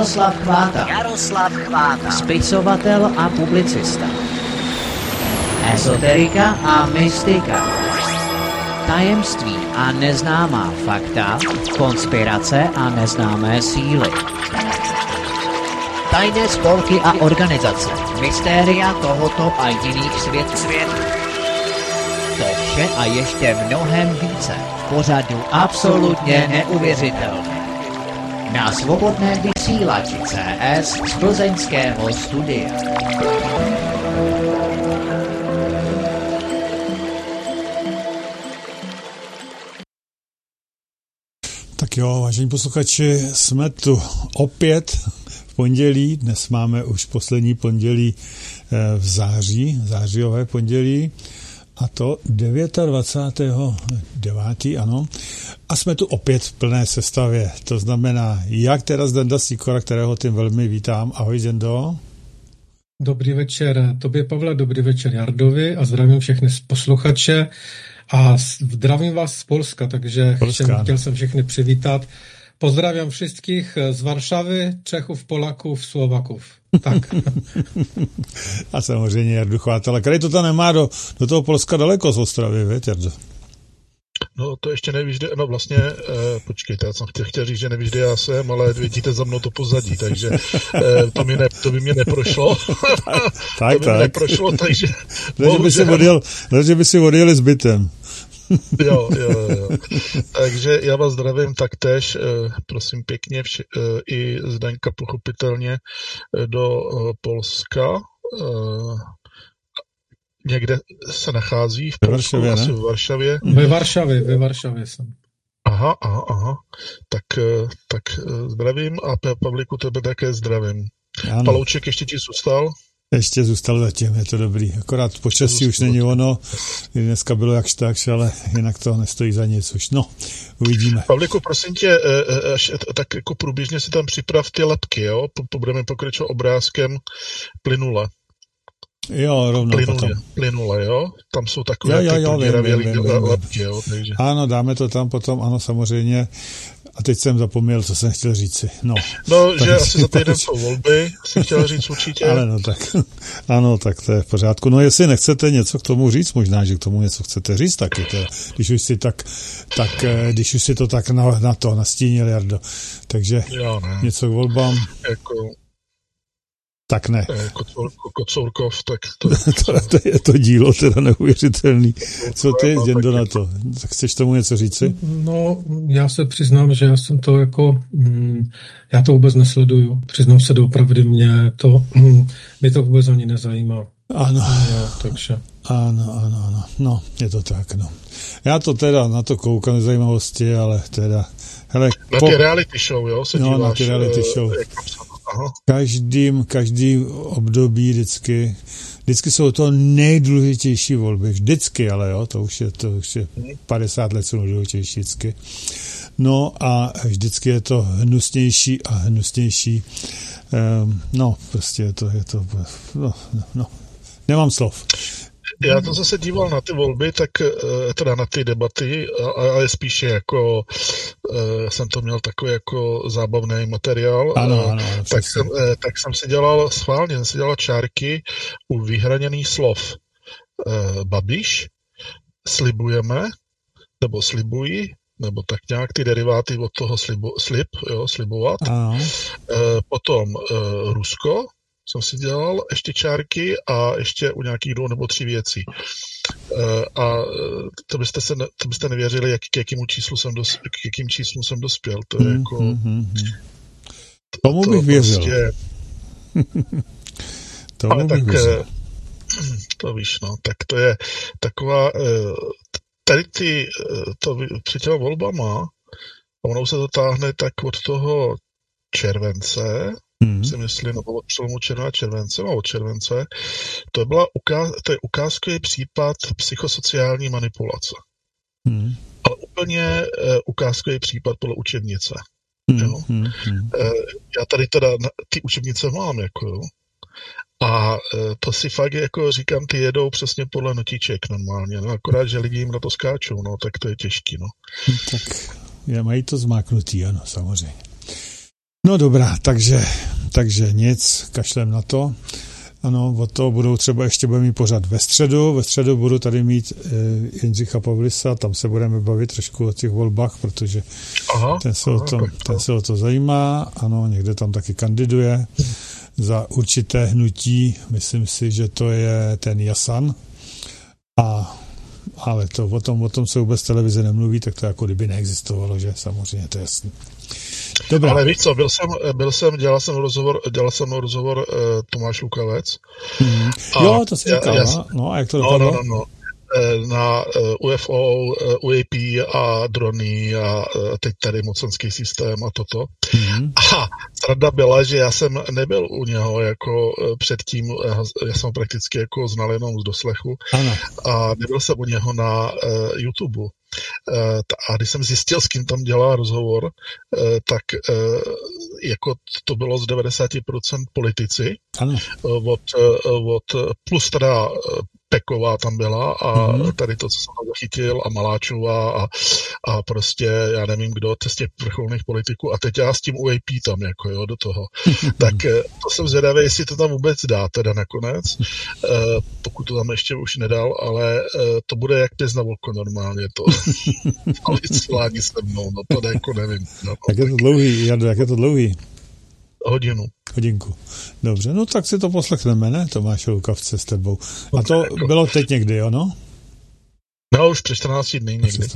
Jaroslav Chváta. Spisovatel a publicista. Ezoterika a mystika. Tajemství a neznámá fakta. Konspirace a neznámé síly. Tajné spolky a organizace. Mystéria tohoto a jiných světů. To vše a ještě mnohem více. V pořadu absolutně neuvěřitelné. Na svobodném vysílači CS z plzeňského studia. Tak jo, vážení posluchači, jsme tu opět v pondělí. Dnes máme už poslední pondělí v září, zářijové pondělí. A to 29.9. ano. A jsme tu opět v plné sestavě. To znamená, jak teda Zdenda Sýkora, kterého tím velmi vítám. Ahoj, Zdendo. Dobrý večer tobě, Pavle, dobrý večer Jardovi a zdravím všechny posluchače. A zdravím vás z Polska, takže chtěl jsem všechny přivítat. Pozdrawiam wszystkich z Warszawy, Czechów, Polaków, Slovákov. Tak. A samozřejmě Jardu Chvátala. Který to tam nemá do toho Polska daleko z Ostravy, víte, Jardo? No to ještě nevíš, no vlastně, počkejte, já jsem chtěl říct, že nevíš, kde já jsem, ale vidíte za mnou to pozadí, takže to by mě neprošlo. tak. Neprošlo, takže... Takže by si odjeli s bytem. Jo. Takže já vás zdravím taktéž, prosím pěkně, i Zdeňka pochopitelně do Polska. Někde se nachází v Polsku, asi v Varšavě. Ve Varšavě jsem. Aha. Tak zdravím a Pavlíku, tebe také zdravím. Ano. Palouček ještě ti zůstal? Ještě zůstal zatím, je to dobrý. Akorát počasí už není ono. Dneska bylo jakž takž, ale jinak to nestojí za nic už. No, uvidíme. Pavlíku, prosím tě, tak jako průběžně si tam připrav ty lepky, jo? Budeme pokračovat obrázkem plynule. Jo, rovnou potom. Plynule, jo? Tam jsou takové vím. lepky, jo? Takže. Ano, dáme to tam potom, ano, samozřejmě. A teď jsem zapomněl, co jsem chtěl říci. No že asi za týden jsou volby, jsem chtěl říct určitě. Ale ano, tak to je v pořádku. No jestli nechcete něco k tomu říct, možná, že k tomu něco chcete říct taky, teda, když už si to tak na to nastínil, Jardo. Takže něco k volbám. Tak ne. Kocourkov, tak to je to dílo teda neuvěřitelný. Co ty, Děndo, na to? Tak chceš tomu něco říci? No, já se přiznám, že já jsem to já to vůbec nesleduju. Přiznám se doopravdy, mě to vůbec ani nezajímá. Ano. Jo, takže. Ano. No, je to tak, no. Já to teda na to koukám zajímavosti, ale teda... Hele, na ty reality show, jo? Se díváš, na ty reality show. Aha. Každý období vždycky jsou to nejdůležitější volby. Vždycky, ale jo, to už je 50 let jsou nejdůležitější vždycky. No a vždycky je to hnusnější a hnusnější. Prostě je to nemám slov. Já to zase díval na ty volby, tak teda na ty debaty, ale spíše jako jsem to měl takový jako zábavný materiál. Ano, tak jsem si dělal čárky u vyhraněných slov. Babiš, slibujeme, nebo slibují, nebo tak nějak ty deriváty od toho slibovat. Potom Rusko, jsem si dělal ještě čárky a ještě u nějakých 2 nebo 3 věcí. A to byste nevěřili, k jakým číslu jsem dospěl. To je jako... Tomu bych věřil. Tomu bych věřil. To víš, no. Tak to je taková... Tady před těma volbama, a ono se to táhne tak od toho července, si myslím, nebo od přelomu června července, od července, to je ukázkový případ psychosociální manipulace. Ale úplně ukázkový případ podle učebnice. Já tady teda ty učebnice mám, jako jo. A to si fakt jako říkám, ty jedou přesně podle notiček normálně, no akorát, že lidi jim na to skáčou, no tak to je těžký, no. Tak mají to zmáknutý, ano, samozřejmě. No dobrá, takže nic, kašlem na to. Ano, o to budou třeba ještě budeme mít pořád ve středu budu tady mít Jindřicha Pavlisa, tam se budeme bavit trošku o těch volbách, protože ten se o to zajímá, ano, někde tam taky kandiduje za určité hnutí, myslím si, že to je ten Jasan, ale to o tom se vůbec televize nemluví, tak to jako kdyby neexistovalo, že samozřejmě, to je jasný. Dobrá. Ale víš co, dělal jsem rozhovor Tomáš Lukavec. Jo, to si říkal, no, a jak to dopadlo? No. Na UFO, UAP a drony a teď tady mocenský systém a toto. A sranda byla, že já jsem nebyl u něho jako předtím, já jsem prakticky jako znal jenom z doslechu a nebyl jsem u něho na YouTube. A když jsem zjistil, s kým tam dělá rozhovor, tak jako to bylo z 90% politici, od plus teda Peková tam byla a tady to, co jsem tam zachytil, a Maláčová a prostě já nevím kdo, z těch vrcholných politiků a teď já s tím UAP tam jako jo, do toho. Tak to jsem zvědavý, jestli to tam vůbec dá teda nakonec, pokud to tam ještě už nedal, ale to bude jak pěs na oko normálně to. Ale vysílání se mnou, no to jako nevím. No, jak je to dlouhý, Jado, jak je to dlouhý? Hodinku. Dobře, no tak si to poslechneme, ne, Tomáše Lukavce s tebou. A to bylo teď někdy, jo, no? No, už před 14 dny někdy.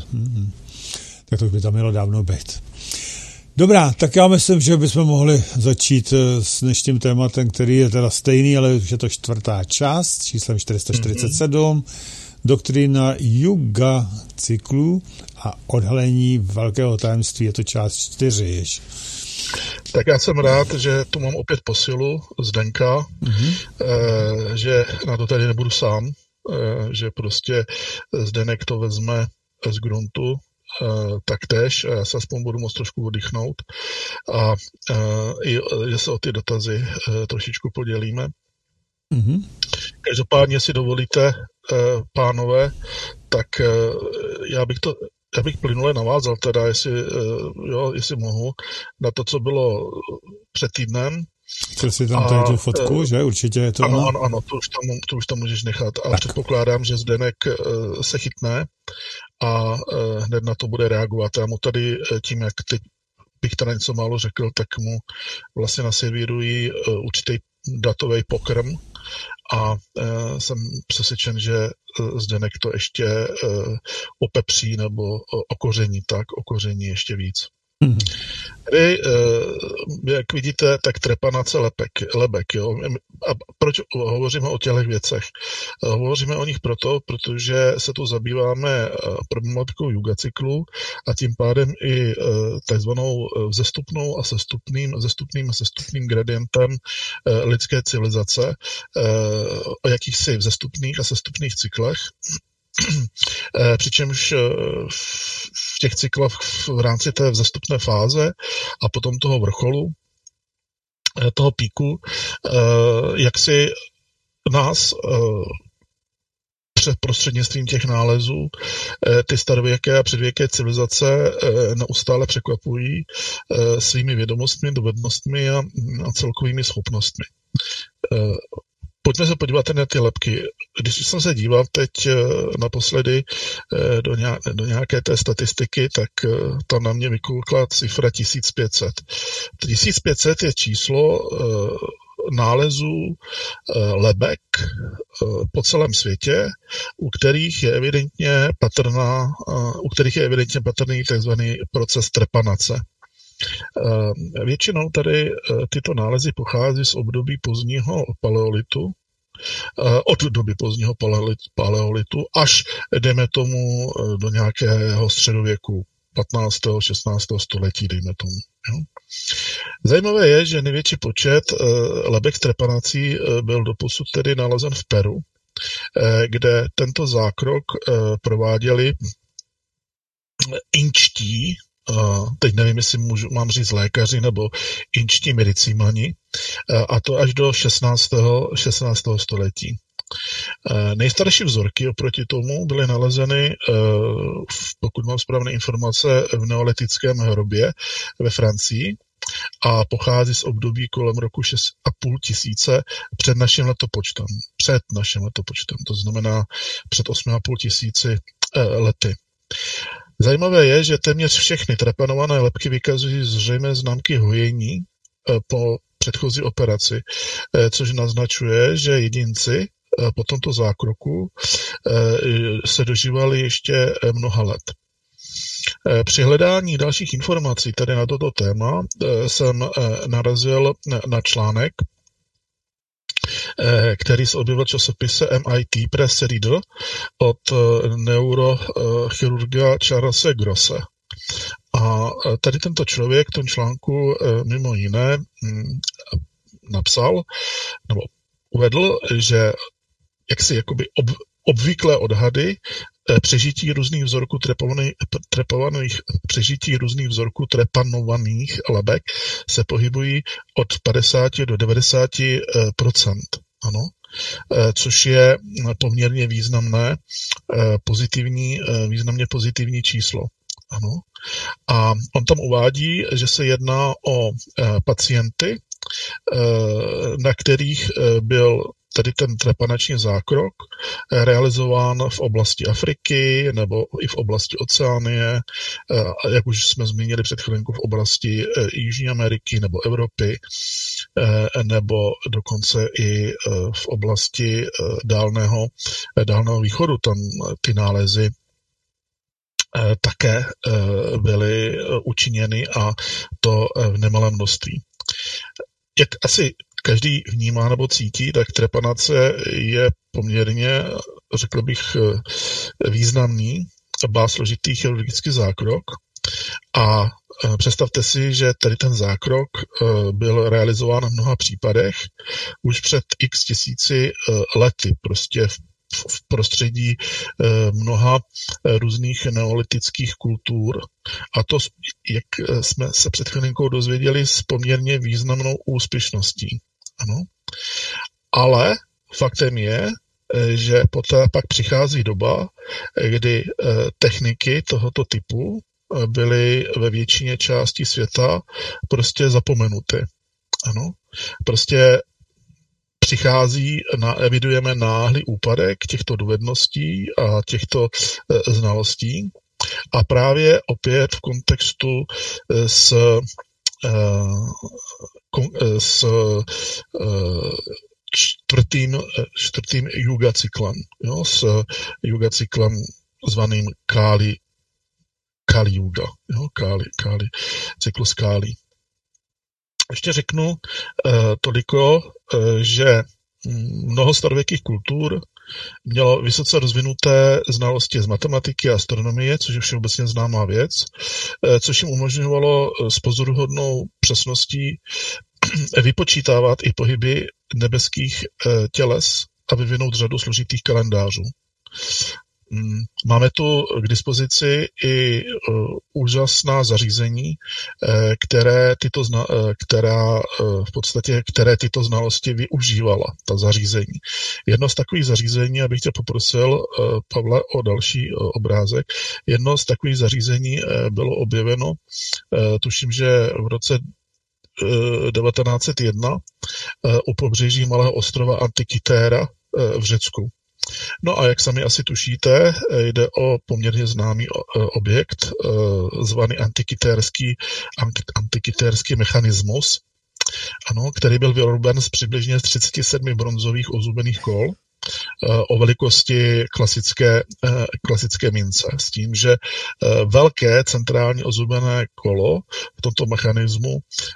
Tak to by tam mělo dávno být. Dobrá, tak já myslím, že bychom mohli začít s dnešním tématem, který je teda stejný, ale už je to 4. část, číslem 447, doktrína Yuga cyklu a odhalení velkého tajemství, je to část 4. Tak já jsem rád, že tu mám opět posilu Zdenka, že na to tady nebudu sám, že prostě Zdenek to vezme z gruntu, taktéž, a já se aspoň budu moct trošku oddychnout a že se o ty dotazy trošičku podělíme. Každopádně, si dovolíte, pánové, tak já bych plynule navázal teda, jestli mohu, na to, co bylo před týdnem. Chtěl si tam tady tu fotku, že? Určitě je to... Ano, to už tam můžeš nechat. A předpokládám, že Zdenek se chytne a hned na to bude reagovat. Já mu tady tím, jak teď bych teda něco málo řekl, tak mu vlastně naservírují určitý datový pokrm a jsem přesvědčen, že Zdenek to ještě opepří nebo okoření ještě víc. Tady, jak vidíte, tak trepanace lebek. Jo? A proč hovoříme o těchto věcech? Hovoříme o nich protože se tu zabýváme problematikou Yuga cyklu a tím pádem i takzvanou vzestupnou a sestupným gradientem lidské civilizace, o jakýchsi vzestupných a sestupných cyklech. Přičemž v těch cyklech v rámci té vzestupné fáze a potom toho vrcholu, toho píku, jak si nás před prostřednictvím těch nálezů ty starověké a předvěké civilizace neustále překvapují svými vědomostmi, dovednostmi a celkovými schopnostmi. Pojďme se podívat na ty lebky. Když jsem se díval teď naposledy do nějaké té statistiky, tak tam na mě vykoukla cifra 1500. 1500 je číslo nálezů lebek po celém světě, u kterých je evidentně patrný takzvaný proces trepanace. Většinou tady tyto nálezy pochází z období pozdního paleolitu, od doby pozdního paleolitu až, dejme tomu, do nějakého středověku 15. 16. století, dejme tomu. Jo. Zajímavé je, že největší počet lebek s trepanací byl doposud tedy nalezen v Peru, kde tento zákrok prováděli inčtí, teď nevím, jestli mám říct lékaři nebo inčtí medicímani, a to až do 16. století. Nejstarší vzorky oproti tomu byly nalezeny, pokud mám správné informace, v neolitickém hrobě ve Francii a pochází z období kolem roku 6,5 tisíce před naším letopočtem. To znamená před 8,5 tisíci lety. Zajímavé je, že téměř všechny trepanované lebky vykazují zřejmé známky hojení po předchozí operaci, což naznačuje, že jedinci po tomto zákroku se dožívali ještě mnoha let. Při hledání dalších informací tady na toto téma jsem narazil na článek, který se objevil v časopise MIT Press Reader od neurochirurga Charlese Grosse. A tady tento člověk v tom článku mimo jiné napsal, nebo uvedl, že jakoby obvyklé odhady přežití různých vzorků trepanovaných lebek se pohybují od 50 do 90%. Ano, což je poměrně významně pozitivní číslo. Ano. A on tam uvádí, že se jedná o pacienty, na kterých byl tady ten trepanační zákrok realizován v oblasti Afriky nebo i v oblasti Oceánie, jak už jsme zmínili před chvilinkou v oblasti Jižní Ameriky nebo Evropy, nebo dokonce i v oblasti Dálného východu. Tam ty nálezy také byly učiněny a to v nemalém množství. Jak asi každý vnímá nebo cítí, tak trepanace je poměrně, řekl bych, významný, ba složitý chirurgický zákrok. A představte si, že tady ten zákrok byl realizován v mnoha případech už před x tisíci lety, prostě v prostředí mnoha různých neolitických kultur. A to, jak jsme se před chvilinkou dozvěděli, s poměrně významnou úspěšností. Ano. Ale faktem je, že poté pak přichází doba, kdy techniky tohoto typu byly ve většině částí světa prostě zapomenuty. Ano. Prostě evidujeme náhlý úpadek těchto dovedností a těchto znalostí. A právě opět v kontextu s čtvrtým yoga cyklem, jo, s yoga cyklem zvaným Kali yoga, jo, Kali, cyklus Kali. Ještě řeknu toliko, že mnoho starověkých kultur mělo vysoce rozvinuté znalosti z matematiky a astronomie, což je všeobecně známá věc, což jim umožňovalo s pozoruhodnou přesností vypočítávat i pohyby nebeských těles a vyvinout řadu složitých kalendářů. Máme tu k dispozici i úžasná zařízení, které tyto znalosti využívala, ta zařízení. Jedno z takových zařízení, abych tě poprosil, Pavle, o další obrázek, jedno z takových zařízení bylo objeveno, tuším, že v roce 1901 u pobřeží malého ostrova Antikytéra v Řecku. No a jak sami asi tušíte, jde o poměrně známý objekt, zvaný antikytérský mechanismus, ano, který byl vyroben z přibližně 37 bronzových ozubených kol o velikosti klasické mince. S tím, že velké centrální ozubené kolo v tomto mechanismu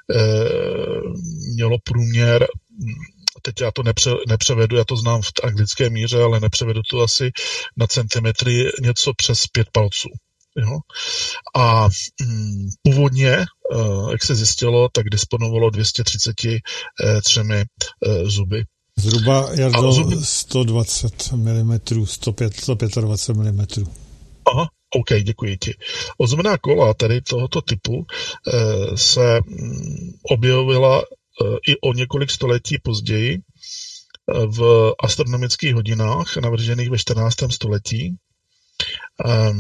mělo průměr, teď já to nepřevedu, já to znám v anglické míře, ale nepřevedu to asi na centimetry, něco přes 5 palců. Jo? A původně, jak se zjistilo, tak disponovalo 233 zuby. Zhruba, Jardo, 120 mm, 125 mm. Aha, OK, děkuji ti. Ozubená kola tady tohoto typu se objevila i o několik století později v astronomických hodinách navržených ve 14. století,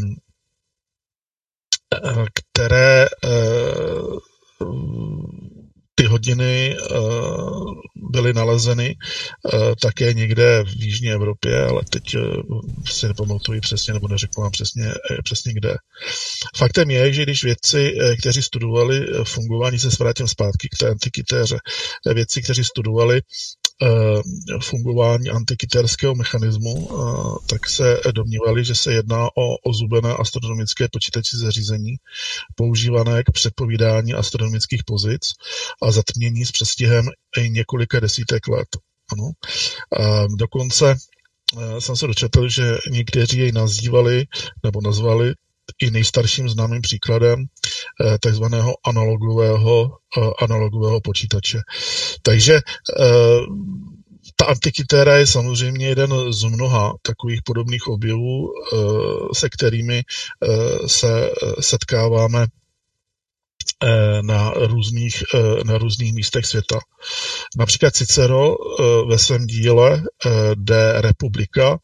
které ty hodiny byly nalezeny také někde v jižní Evropě, ale teď si nepamatuji přesně, nebo neřeknu vám přesně kde. Faktem je, že když vědci, kteří studovali fungování, se vrátím zpátky k té antikytéře, vědci, kteří studovali fungování antikytérského mechanismu, tak se domnívali, že se jedná o ozubené astronomické počítačové zařízení používané k předpovídání astronomických pozic a zatmění s předstihem i několika desítek let. Ano. Dokonce jsem se dočetl, že někteří jej nazvali i nejstarším známým příkladem takzvaného analogového počítače. Takže ta antikytéra je samozřejmě jeden z mnoha takových podobných objevů, se kterými se setkáváme na různých místech světa. Například Cicero ve svém díle De Republica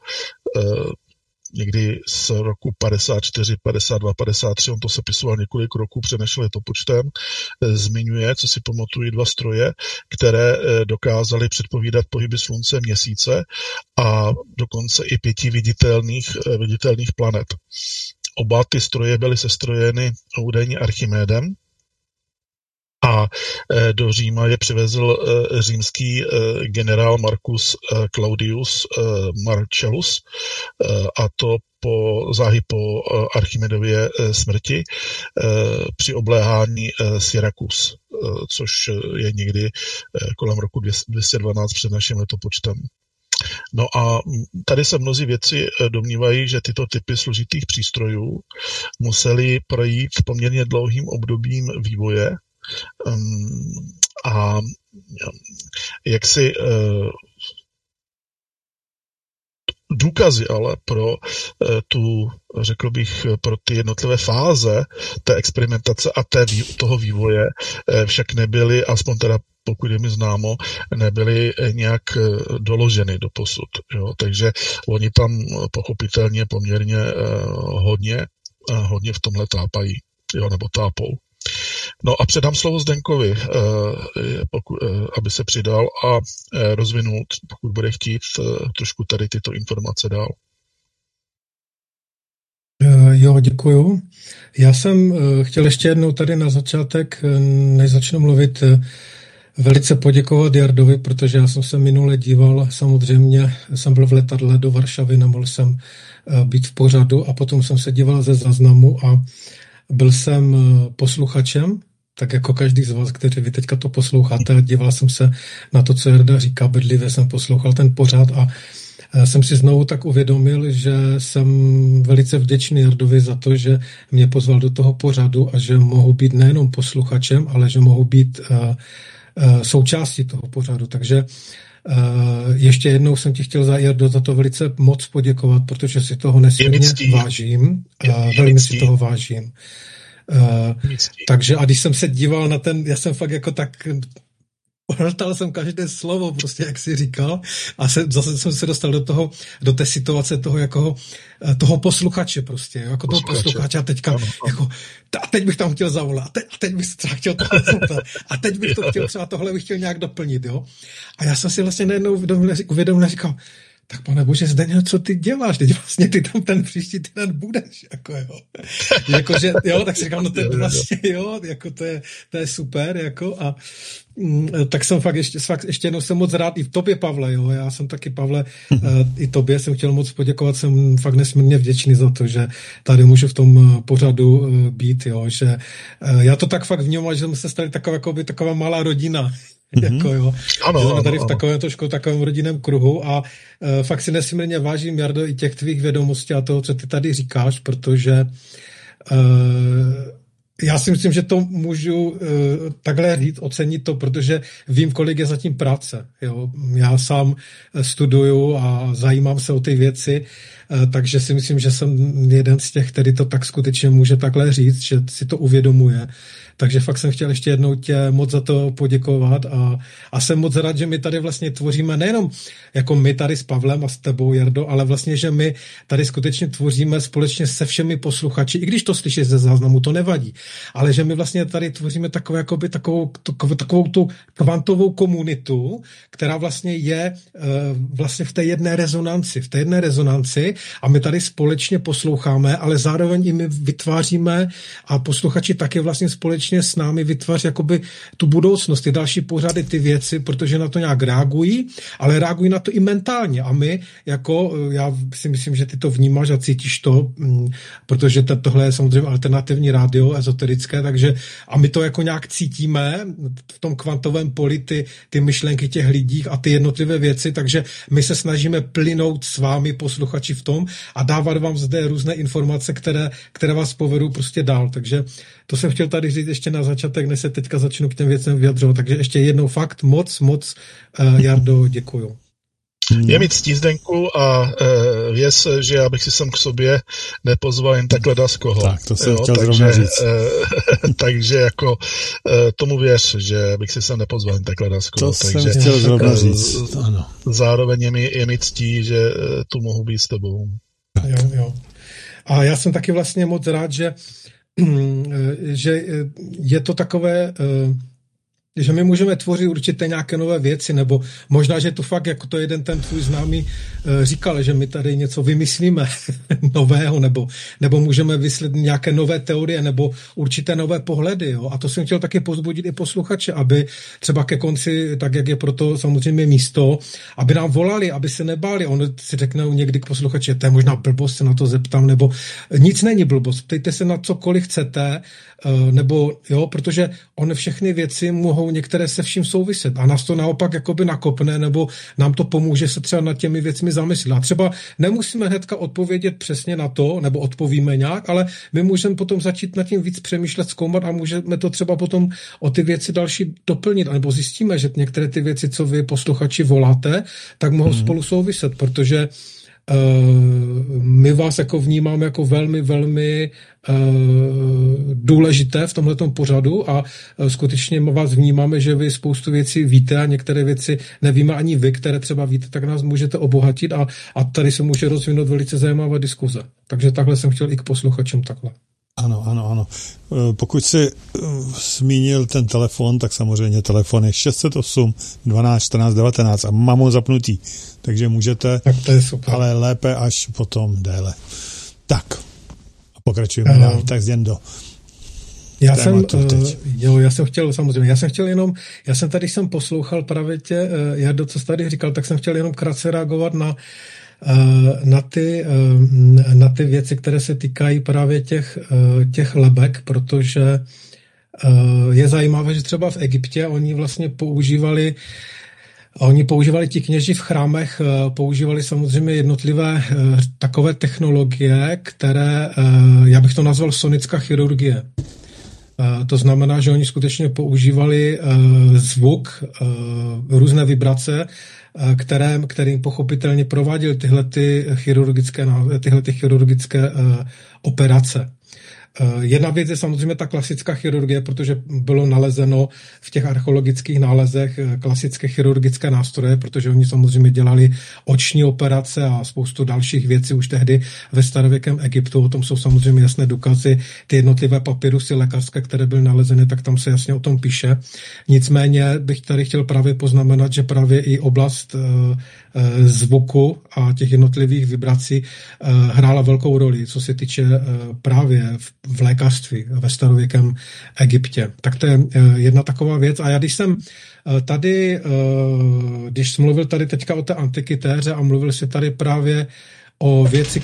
někdy z roku 54, 52, 53, on to sepisoval několik roků před naším letopočtem, zmiňuje, co si pamatují, 2 stroje, které dokázaly předpovídat pohyby slunce, měsíce a dokonce i 5 viditelných planet. Oba ty stroje byly sestrojeny údajně Archimédem a do Říma je přivezl římský generál Marcus Claudius Marcellus, a to záhy po Archimedově smrti při obléhání Syrakus, což je někdy kolem roku 212 před naším letopočtem. No a tady se mnozí vědci domnívají, že tyto typy složitých přístrojů musely projít poměrně dlouhým obdobím vývoje a jaksi důkazy ale pro řekl bych, pro ty jednotlivé fáze té experimentace a toho vývoje však nebyly, aspoň teda pokud je mi známo, nebyly nějak doloženy doposud. Jo? Takže oni tam pochopitelně poměrně hodně v tomhle tápají, jo? Nebo tápou. No a předám slovo Zdenkovi, aby se přidal a rozvinul, pokud bude chtít, trošku tady tyto informace dál. Jo, děkuju. Já jsem chtěl ještě jednou tady na začátek, než začnu mluvit, velice poděkovat Jardovi, protože já jsem se minule díval, samozřejmě jsem byl v letadle do Varšavy, nemohl jsem být v pořadu a potom jsem se díval ze záznamu a byl jsem posluchačem, tak jako každý z vás, kteří vy teďka to posloucháte, a díval jsem se na to, co Jarda říká, bedlivě jsem poslouchal ten pořad a jsem si znovu tak uvědomil, že jsem velice vděčný Jardovi za to, že mě pozval do toho pořadu a že mohu být nejenom posluchačem, ale že mohu být součástí toho pořadu. Takže ještě jednou jsem ti chtěl Jardo za to velice moc poděkovat, protože si toho nesmírně vážím. Velmi si toho vážím. Takže a když jsem se díval na ten, já jsem fakt jako tak hltal jsem každé slovo, prostě jak jsi říkal, a zase jsem se dostal do té situace toho posluchače prostě, jako toho posluchače a teďka, jako, a teď bych tam chtěl zavolat, a teď bych třeba chtěl tohle zeptat, a teď bych to chtěl, třeba tohle bych chtěl nějak doplnit, jo. A já jsem si vlastně najednou uvědomil a říkal, tak pane bože, Zdeněl, co ty děláš? Teď vlastně ty tam ten příští týden budeš, jako jo. Jakože, jo, tak si říkám, no to je vlastně, jo, jako to je super, jako a tak jsem fakt ještě jednou jsem moc rád i v tobě, Pavle, jo, já jsem taky, Pavle, i tobě jsem chtěl moc poděkovat, jsem fakt nesmírně vděčný za to, že tady můžu v tom pořadu být, jo, že já to tak fakt vnímám, že jsme se stali taková malá rodina, jako jo. Ano, jsme tady v takovém rodinném kruhu a fakt si nesmírně vážím, Jardo, i těch tvých vědomostí a toho, co ty tady říkáš, protože já si myslím, že to můžu takhle říct, ocenit to, protože vím, kolik je zatím práce. Jo. Já sám studuju a zajímám se o ty věci takže si myslím, že jsem jeden z těch, který to tak skutečně může takhle říct, že si to uvědomuje. Takže fakt jsem chtěl ještě jednou tě moc za to poděkovat a jsem moc rád, že my tady vlastně tvoříme nejenom jako my tady s Pavlem a s tebou, Jardo, ale vlastně, že my tady skutečně tvoříme společně se všemi posluchači, i když to slyšíš ze záznamu, to nevadí, ale že my vlastně tady tvoříme takovou tu kvantovou komunitu, která vlastně je vlastně v té jedné rezonanci a my tady společně posloucháme, ale zároveň i my vytváříme a posluchači taky vlastně společně s námi vytváří jakoby tu budoucnost, ty další pořady, ty věci, protože na to nějak reagují, ale reagují na to i mentálně a my jako, já si myslím, že ty to vnímáš a cítíš to, protože tohle je samozřejmě alternativní rádio, ezoterické, takže a my to jako nějak cítíme v tom kvantovém poli, ty myšlenky těch lidí a ty jednotlivé věci, takže my se snažíme plynout s vámi posluchači v tom a dávat vám zde různé informace, které vás povedou prostě dál, takže to jsem chtěl tady říct ještě na začátek, než se teďka začnu k těm věcem vyjadřovat. Takže ještě jednou fakt moc, Jardo, děkuju. Je mi ctí, Zdenku, a věz, že já bych si sem k sobě nepozval jen takhle z koho. Tak, to jsem chtěl zrovna říct. Takže jako tomu věř, že bych si sem nepozval jen takhle z koho. To jsem chtěl zrovna říct, ano. Zároveň je mi ctí, že tu mohu být s tebou. Jo. A já jsem taky vlastně moc rád, že je to takové, že my můžeme tvořit určité nějaké nové věci, nebo možná, že to fakt, jako to jeden ten tvůj známý říkal, že my tady něco vymyslíme nového, nebo můžeme vysvětlit nějaké nové teorie, nebo určité nové pohledy. Jo? A to jsem chtěl taky povzbudit i posluchače, aby třeba ke konci, tak jak je proto samozřejmě místo, aby nám volali, aby se nebáli. On si řekne někdy k posluchači, to je možná blbost, se na to zeptám, nebo nic není blbost, ptejte se na cokoliv chcete, nebo jo, protože on všechny věci mohou některé se vším souviset a nás to naopak jakoby nakopne, nebo nám to pomůže se třeba nad těmi věcmi zamyslet. A třeba nemusíme hnedka odpovědět přesně na to, nebo odpovíme nějak, ale my můžeme potom začít nad tím víc přemýšlet, zkoumat a můžeme to třeba potom o ty věci další doplnit, nebo zjistíme, že některé ty věci, co vy posluchači voláte, tak mohou spolu souviset, protože my vás jako vnímáme jako velmi, velmi důležité v tomhletom pořadu a skutečně vás vnímáme, že vy spoustu věcí víte a některé věci nevíme ani vy, které třeba víte, tak nás můžete obohatit a tady se může rozvinout velice zajímavá diskuze. Takže takhle jsem chtěl i k posluchačům takhle. Ano. Pokud jsi zmínil ten telefon, tak samozřejmě telefon je 608 12 14 19 a mám ho zapnutý, takže můžete, tak to je super. Ale lépe až potom déle. Tak, a pokračujeme dál. Tak Zendo. Já jsem tady jsem poslouchal právě Jardo, co jsi tady říkal, tak jsem chtěl jenom krátce reagovat na ty věci, které se týkají právě těch lebek, protože je zajímavé, že třeba v Egyptě oni vlastně používali ti kněži v chrámech, používali samozřejmě jednotlivé takové technologie, které, já bych to nazval sonická chirurgie. To znamená, že oni skutečně používali zvuk, různé vibrace, kterým pochopitelně prováděli tyhle chirurgické operace. Jedna věc je samozřejmě ta klasická chirurgie, protože bylo nalezeno v těch archeologických nálezech klasické chirurgické nástroje, protože oni samozřejmě dělali oční operace a spoustu dalších věcí už tehdy ve starověkém Egyptu. O tom jsou samozřejmě jasné důkazy. Ty jednotlivé papirusy lékařské, které byly nalezeny, tak tam se jasně o tom píše. Nicméně bych tady chtěl právě poznamenat, že právě i oblast zvuku a těch jednotlivých vibrací hrála velkou roli, co se týče právě v lékařství ve starověkém Egyptě. Tak to je jedna taková věc. A já když jsem tady, když jsem mluvil tady teďka o té antikytéře a mluvil si tady právě o věci,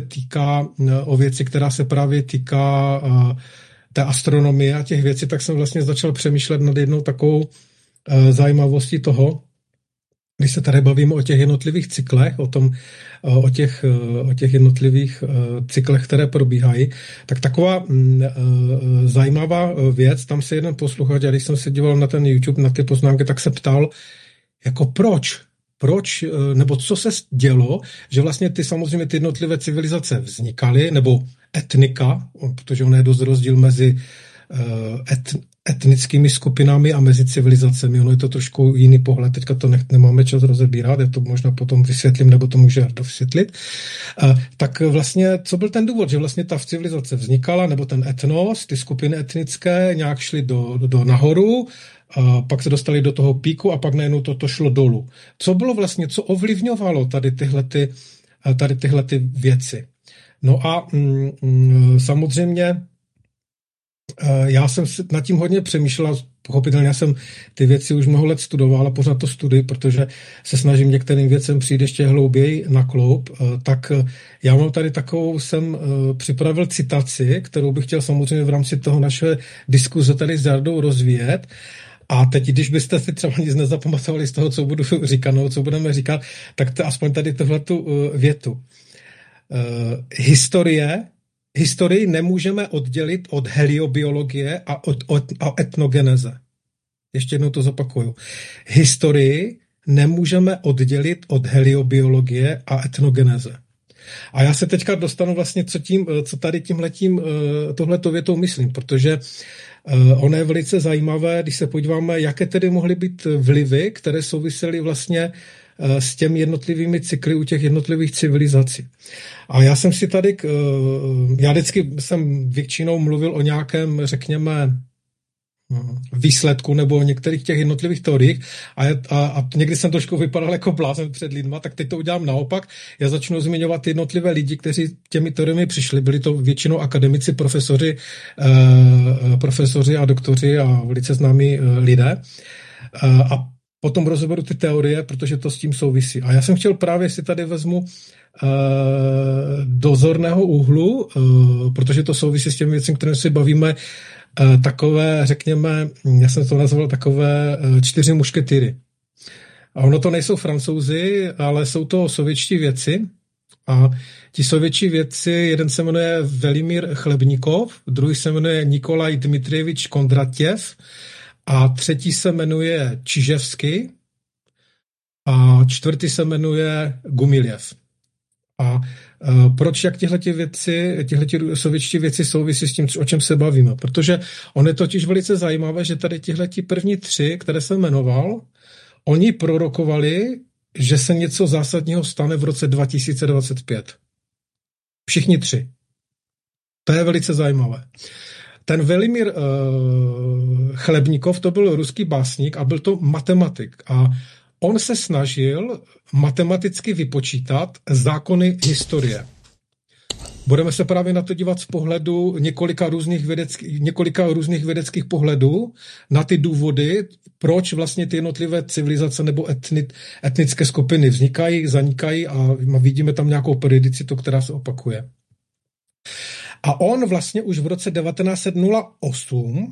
která se právě týká té astronomie a těch věcí, tak jsem vlastně začal přemýšlet nad jednou takovou zajímavostí toho, když se tady bavíme o těch jednotlivých cyklech, o těch jednotlivých cyklech, které probíhají, tak taková zajímavá věc, tam se jeden posluchač, a když jsem se díval na ten YouTube, na ty poznámky, tak se ptal, jako proč? proč, nebo co se dělo, že vlastně samozřejmě ty jednotlivé civilizace vznikaly, nebo etnika, protože on je dost rozdíl mezi etnickými skupinami a mezi civilizacemi. Ono je to trošku jiný pohled, teďka to nemáme čas rozebírat, já to možná potom vysvětlím, nebo to může Jardo vysvětlit. Tak vlastně, co byl ten důvod, že vlastně ta civilizace vznikala, nebo ten etnos, ty skupiny etnické nějak šly do nahoru, pak se dostali do toho píku a pak najednou to šlo dolů. Co bylo vlastně, co ovlivňovalo tady tyhle věci? No a samozřejmě já jsem nad tím hodně přemýšlel, pochopitelně jsem ty věci už mnoho let studoval a pořád to studuji, protože se snažím některým věcem přijít ještě hlouběji na kloub. Tak já mám tady takovou, jsem připravil citaci, kterou bych chtěl samozřejmě v rámci toho naše diskuze tady s Jardou rozvíjet. A teď, když byste si třeba nic nezapamatovali z toho, co budu říkat, no, co budeme říkat, tak to aspoň tady tohletu větu. Historii nemůžeme oddělit od heliobiologie a od etnogeneze. Ještě jednou to zopakuju. Historii nemůžeme oddělit od heliobiologie a etnogeneze. A já se teďka dostanu vlastně, co tady tohleto větou myslím, protože ono je velice zajímavé, když se podíváme, jaké tedy mohly být vlivy, které souvisely vlastně s těmi jednotlivými cykly u těch jednotlivých civilizací. A já jsem si tady, já vždycky jsem většinou mluvil o nějakém, řekněme, výsledku nebo některých těch jednotlivých teoriích a někdy jsem trošku vypadal jako blázen před lidma, tak teď to udělám naopak. Já začnu zmiňovat jednotlivé lidi, kteří těmi teoriemi přišli. Byli to většinou akademici, profesoři a doktoři a velice známí lidé. A potom rozeberu ty teorie, protože to s tím souvisí. A já jsem chtěl právě, si tady vezmu dozorného úhlu, protože to souvisí s těmi věcmi, které si bavíme, takové, řekněme, já jsem to nazval takové 4 mušketýry. A ono to nejsou Francouzi, ale jsou to sovětští vědci. A ti sovětští vědci, jeden se jmenuje Velimír Chlebníkov, druhý se jmenuje Nikolaj Dmitrijevič Kondratěv a třetí se jmenuje Čiževský a čtvrtý se jmenuje Gumiljev. A proč, jak tihleti sovětští věci souvisí s tím, o čem se bavíme? Protože on je totiž velice zajímavé, že tady tihleti první 3, které jsem jmenoval, oni prorokovali, že se něco zásadního stane v roce 2025. Všichni 3. To je velice zajímavé. Ten Velimír Chlebníkov, to byl ruský básník a byl to matematik. A on se snažil matematicky vypočítat zákony historie. Budeme se právě na to dívat z pohledu několika různých vědeckých pohledů na ty důvody, proč vlastně ty jednotlivé civilizace nebo etnické skupiny vznikají, zanikají a vidíme tam nějakou periodicitu, která se opakuje. A on vlastně už v roce 1908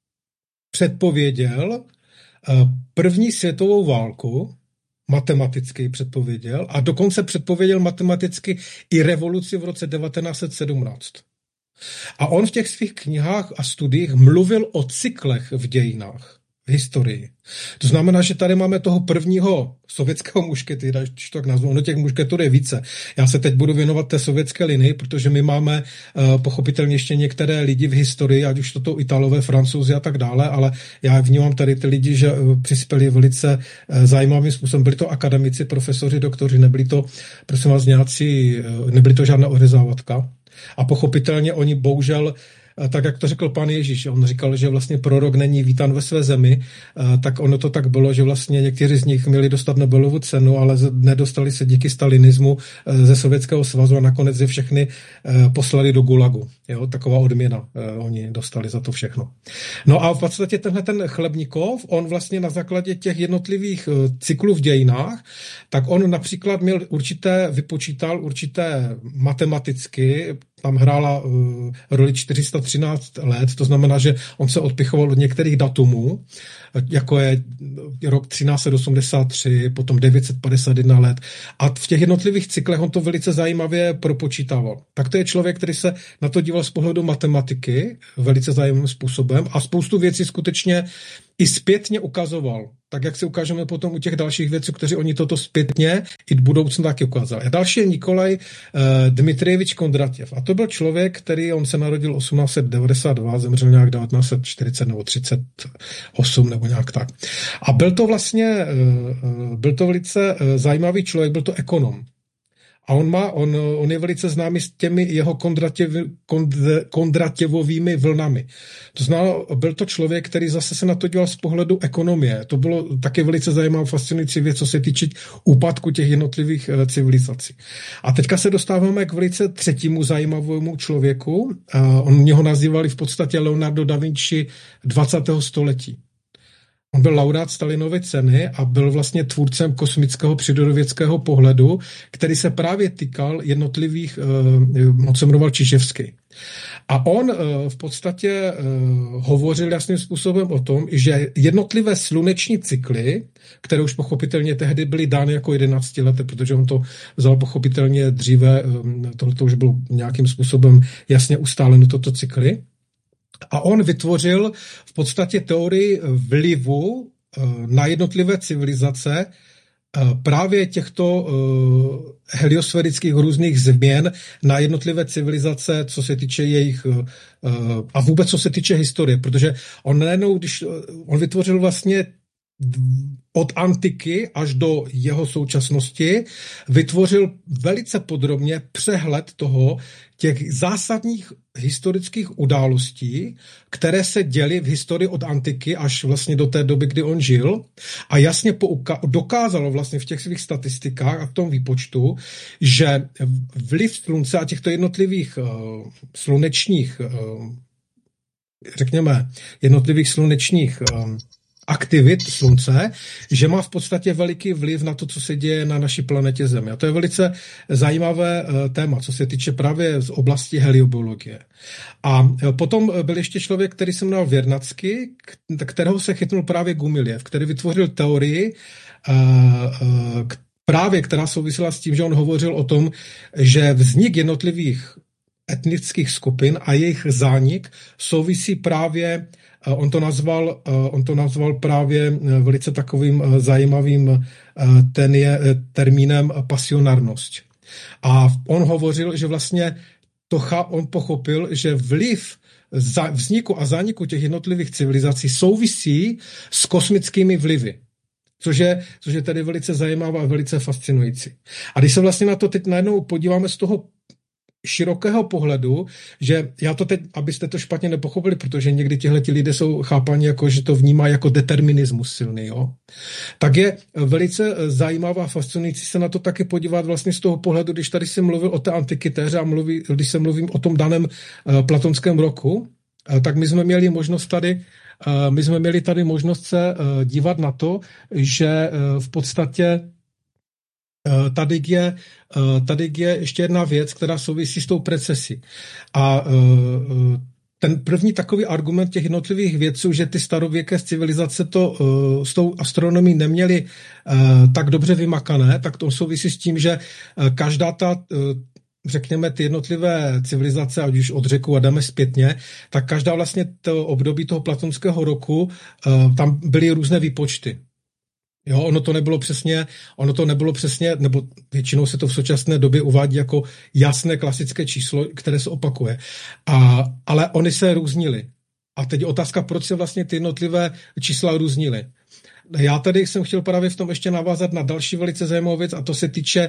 předpověděl první světovou válku, matematicky předpověděl, a dokonce předpověděl matematicky i revoluci v roce 1917. A on v těch svých knihách a studiích mluvil o cyklech v dějinách, v historii. To znamená, že tady máme toho prvního sovětského mušketýra, když to tak nazvu, ono těch mušketýrů je více. Já se teď budu věnovat té sovětské linii, protože my máme pochopitelně ještě některé lidi v historii, ať už to Italové, Francouzi a tak dále, ale já vnímám tady ty lidi, že přispěli velice zajímavým způsobem. Byli to akademici, profesoři, doktoři, nebyli to, prosím vás, nebyli to žádná ořezávatka. A pochopitelně oni bohužel, tak jak to řekl pan Ježíš, on říkal, že vlastně prorok není vítán ve své zemi, tak ono to tak bylo, že vlastně někteří z nich měli dostat Nobelovu cenu, ale nedostali se díky stalinismu ze Sovětského svazu a nakonec je všechny poslali do Gulagu. Jo, taková odměna oni dostali za to všechno. No a v podstatě ten Chlebníkov, on vlastně na základě těch jednotlivých cyklů v dějinách, tak on například vypočítal určité matematicky, tam hrála roli 413 let, to znamená, že on se odpichoval od některých datumů, jako je rok 1383, potom 951 let. A v těch jednotlivých cyklech on to velice zajímavě propočítával. Tak to je člověk, který se na to díval z pohledu matematiky velice zajímavým způsobem a spoustu věcí skutečně i zpětně ukazoval. tak jak si ukážeme potom u těch dalších věcí, kteří oni toto zpětně i v budoucnu taky ukázali. A další je Nikolaj Dmitrijevič Kondratěv. A to byl člověk, který, on se narodil 1892, zemřel nějak 1940 nebo 38 nebo nějak tak. A byl to vlastně, byl to velice zajímavý člověk, byl to ekonom. A on je velice známý s těmi jeho Kondratěvovými vlnami. To znamená, byl to člověk, který zase se na to díval z pohledu ekonomie. To bylo taky velice zajímavá, fascinující věc, co se týče úpadku těch jednotlivých civilizací. A teďka se dostáváme k velice třetímu zajímavému člověku. Oni ho nazývali v podstatě Leonardo da Vinci 20. století. On byl laureát Stalinovy ceny a byl vlastně tvůrcem kosmického přírodovědského pohledu, který se právě týkal jednotlivých, on se jmenoval Čiževský. A on v podstatě hovořil jasným způsobem o tom, že jednotlivé sluneční cykly, které už pochopitelně tehdy byly dány jako 11 leté, protože on to vzal pochopitelně dříve, tohle už bylo nějakým způsobem jasně ustáleno, toto cykly. A on vytvořil v podstatě teorii vlivu na jednotlivé civilizace právě těchto heliosférických různých změn na jednotlivé civilizace, co se týče jejich a vůbec co se týče historie, protože on najednou, když on vytvořil vlastně od antiky až do jeho současnosti, vytvořil velice podrobně přehled toho, těch zásadních historických událostí, které se děly v historii od antiky až vlastně do té doby, kdy on žil, a jasně dokázalo vlastně v těch svých statistikách a v tom výpočtu, že vliv slunce a těchto jednotlivých slunečních, řekněme, jednotlivých slunečních aktivit slunce, že má v podstatě veliký vliv na to, co se děje na naší planetě Zemi. A to je velice zajímavé téma, co se týče právě z oblasti heliobiologie. A potom byl ještě člověk, který se jmenoval Věrnacky, kterého se chytnul právě Gumiljev, který vytvořil teorii, právě která souvisela s tím, že on hovořil o tom, že vznik jednotlivých etnických skupin a jejich zánik souvisí právě, on to nazval právě velice takovým zajímavým termínem pasionárnost. A on hovořil, že vlastně on pochopil, že vliv vzniku a zániku těch jednotlivých civilizací souvisí s kosmickými vlivy. Což je tedy velice zajímavé a velice fascinující. A když se vlastně na to teď najednou podíváme z toho širokého pohledu, že já to teď, abyste to špatně nepochopili, protože někdy tihleti lidé jsou chápani jako, že to vnímá jako determinismus silný, jo. Tak je velice zajímavá a fascinující se na to taky podívat vlastně z toho pohledu, když tady jsem mluvil o té antikitéře a když se mluvím o tom daném platonském roku, tak my jsme měli možnost tady možnost se dívat na to, že v podstatě tady je ještě jedna věc, která souvisí s tou precesí. A ten první takový argument těch jednotlivých vědců, že ty starověké civilizace to s tou astronomií neměly tak dobře vymakané, tak to souvisí s tím, že každá ta řekněme, ty jednotlivé civilizace, ať už od řeku a jdeme zpětně, tak každá vlastně to období toho platonského roku, tam byly různé výpočty. Jo, ono to nebylo přesně, nebo většinou se to v současné době uvádí jako jasné klasické číslo, které se opakuje. Ale oni se různily. A teď je otázka, proč se vlastně ty jednotlivé čísla různily. Já tady jsem chtěl právě v tom ještě navázat na další velice zajímavou věc, a to se týče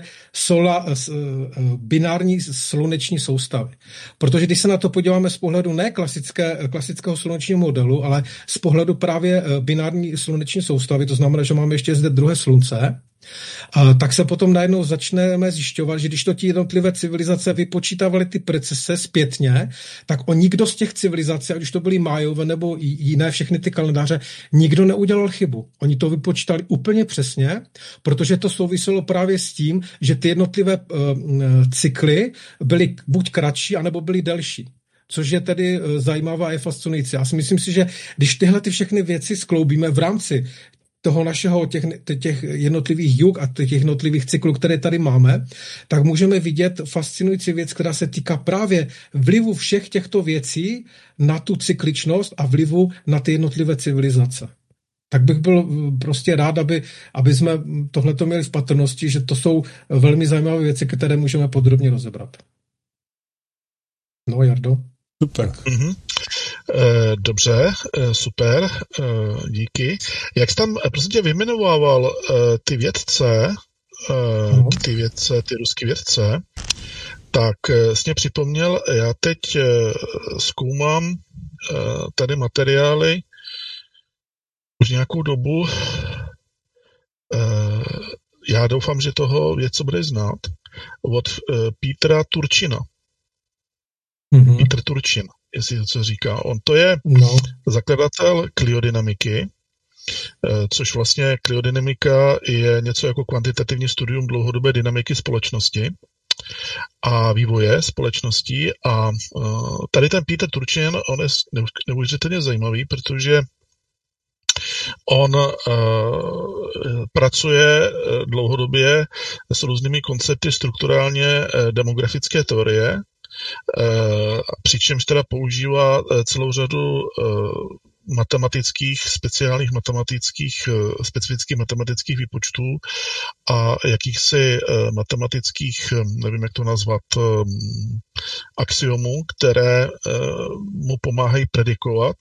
binární sluneční soustavy. Protože když se na to podíváme z pohledu ne klasického slunečního modelu, ale z pohledu právě binární sluneční soustavy, to znamená, že máme ještě zde druhé slunce, tak se potom najednou začneme zjišťovat, že když to ti jednotlivé civilizace vypočítávaly ty precese zpětně, tak nikdo z těch civilizací, ať už to byly Májové nebo jiné všechny ty kalendáře, nikdo neudělal chybu. Oni to vypočítali úplně přesně, protože to souviselo právě s tím, že ty jednotlivé cykly byly buď kratší, anebo byly delší. Což je tedy zajímavá a je fascinující. Já si myslím si, že když tyhle ty všechny věci skloubíme v rámci toho našeho těch jednotlivých jug a těch jednotlivých cyklů, které tady máme, tak můžeme vidět fascinující věc, která se týká právě vlivu všech těchto věcí na tu cykličnost a vlivu na ty jednotlivé civilizace. Tak bych byl prostě rád, aby jsme tohleto měli v patrnosti, že to jsou velmi zajímavé věci, které můžeme podrobně rozebrat. No, Jardo? Super. Mm-hmm. Dobře, super, díky. Jak jsi tam prostě vyjmenovával ty vědce, ty ruský vědce, tak jsi mě připomněl, já teď zkoumám tady materiály už nějakou dobu. Já doufám, že toho vědce bude znát, od Petra Turčina. Mm-hmm. Petr Turčin, jestli to co říká. On to je zakladatel kliodynamiky, což vlastně kliodynamika je něco jako kvantitativní studium dlouhodobé dynamiky společnosti a vývoje společností. A tady ten Petr Turčin, on je neuvěřitelně zajímavý, protože on pracuje dlouhodobě s různými koncepty strukturálně demografické teorie, přičemž teda používá celou řadu specifických matematických výpočtů a jakýchsi matematických, nevím jak to nazvat, axiomů, které mu pomáhají predikovat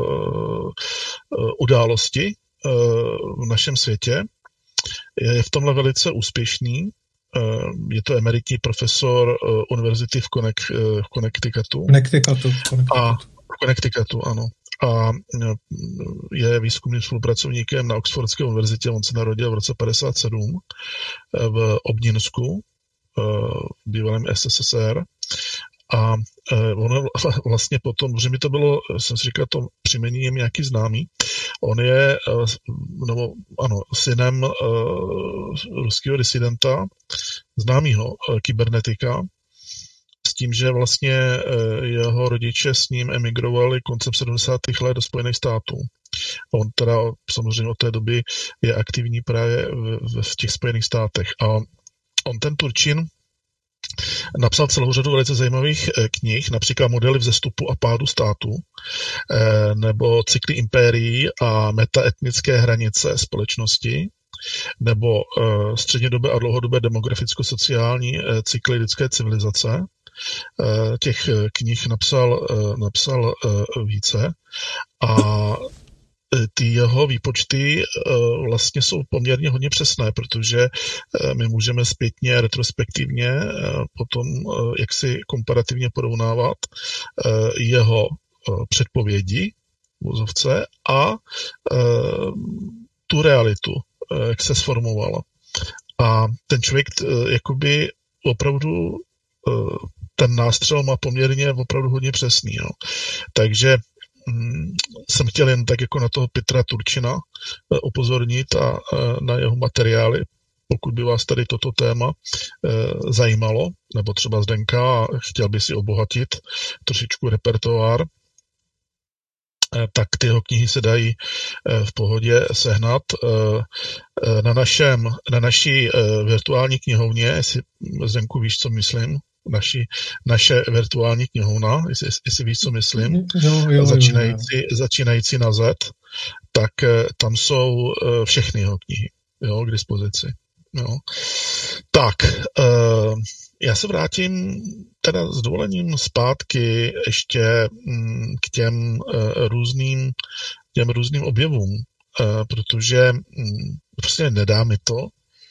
události v našem světě. Je v tomhle velice úspěšný. Je to emeritní profesor univerzity v Connecticutu. V Connecticutu, ano. A je výzkumným spolupracovníkem na Oxfordské univerzitě. On se narodil v roce 1957 v Obninsku, v bývalém SSSR. A on vlastně potom, že mi to bylo, jsem si říkal, to příjmení je nějaký známý. On je synem ruského disidenta, známýho kybernetika, s tím, že vlastně jeho rodiče s ním emigrovali koncem 70. let do Spojených států. On teda samozřejmě od té doby je aktivní právě v těch Spojených státech. A on ten Turčin napsal celou řadu velice zajímavých knih, například Modely vzestupu a pádu států, nebo Cykly impérií a metaetnické hranice společnosti, nebo střednědobé a dlouhodobé demograficko-sociální cykly lidské civilizace. Těch knih napsal více a ty jeho výpočty vlastně jsou poměrně hodně přesné, protože my můžeme zpětně, retrospektivně potom jaksi komparativně porovnávat jeho předpovědi v vozovce a tu realitu, jak se sformovala. A ten člověk jakoby opravdu ten nástřel má poměrně opravdu hodně přesný. No. Takže jsem chtěl jen tak jako na toho Petra Turčina upozornit a na jeho materiály, pokud by vás tady toto téma zajímalo, nebo třeba Zdenka a chtěl by si obohatit trošičku repertoár, tak ty jeho knihy se dají v pohodě sehnat na naší virtuální knihovně, jestli Zdenku víš, co myslím, naše virtuální knihovna, jestli víš, co myslím, začínající na Z, tak tam jsou všechny jeho knihy k dispozici. Jo. Tak, já se vrátím teda s dovolením zpátky ještě k těm různým objevům, protože prostě nedá mi to.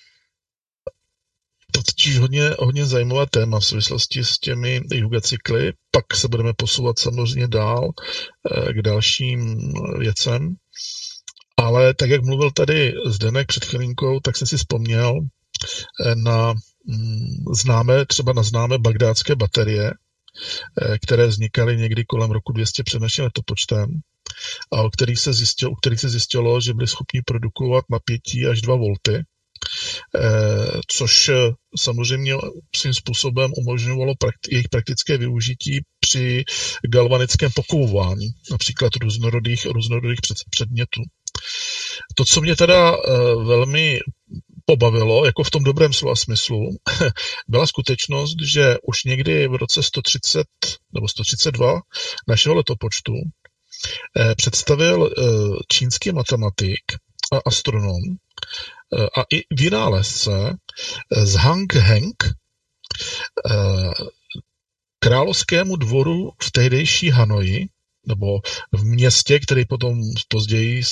To totiž hodně zajímavé téma v souvislosti s těmi yoga cykly. Pak se budeme posouvat samozřejmě dál k dalším věcem. Ale tak, jak mluvil tady Zdenek před chvilinkou, tak jsem si vzpomněl na známé bagdátské baterie, které vznikaly někdy kolem roku 200 před naším letopočtem a u kterých se zjistilo, že byly schopni produkovat napětí až 2 volty, což samozřejmě svým způsobem umožňovalo jejich praktické využití při galvanickém pokouvání, například různorodých předmětů. To, co mě teda velmi pobavilo, jako v tom dobrém slova smyslu, byla skutečnost, že už někdy v roce 130 nebo 132 našeho letopočtu představil čínský matematik a astronom a i vynálezce Zhang Heng královskému dvoru v tehdejší Hanoji, nebo v městě, který potom později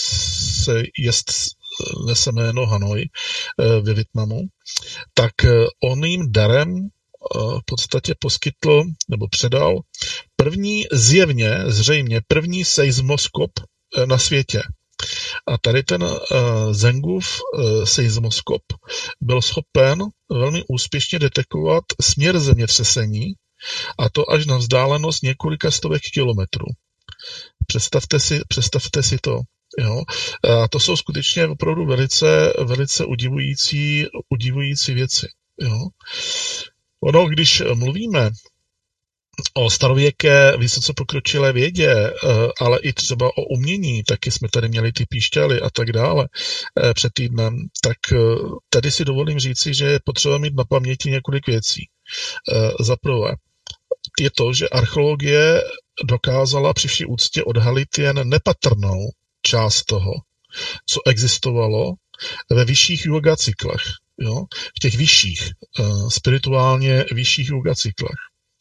nese jméno Hanoj ve Vietnamu, tak on jim darem v podstatě poskytl nebo předal zřejmě první seismoskop na světě. A tady ten Zhengův seismoskop byl schopen velmi úspěšně detekovat směr zemětřesení, a to až na vzdálenost několika stovek kilometrů. Představte si to. Jo? A to jsou skutečně opravdu velice udivující věci. Jo? Ono, když mluvíme o starověké, vysoce pokročilé vědě, ale i třeba o umění, taky jsme tady měli ty píšťaly a tak dále před týdnem, tak tady si dovolím říci, že je potřeba mít na paměti několik věcí. Za prvé, je to, že archeologie dokázala při vší úctě odhalit jen nepatrnou část toho, co existovalo ve vyšších yoga cyklech. Jo? V těch vyšších, spirituálně vyšších yoga cyklech.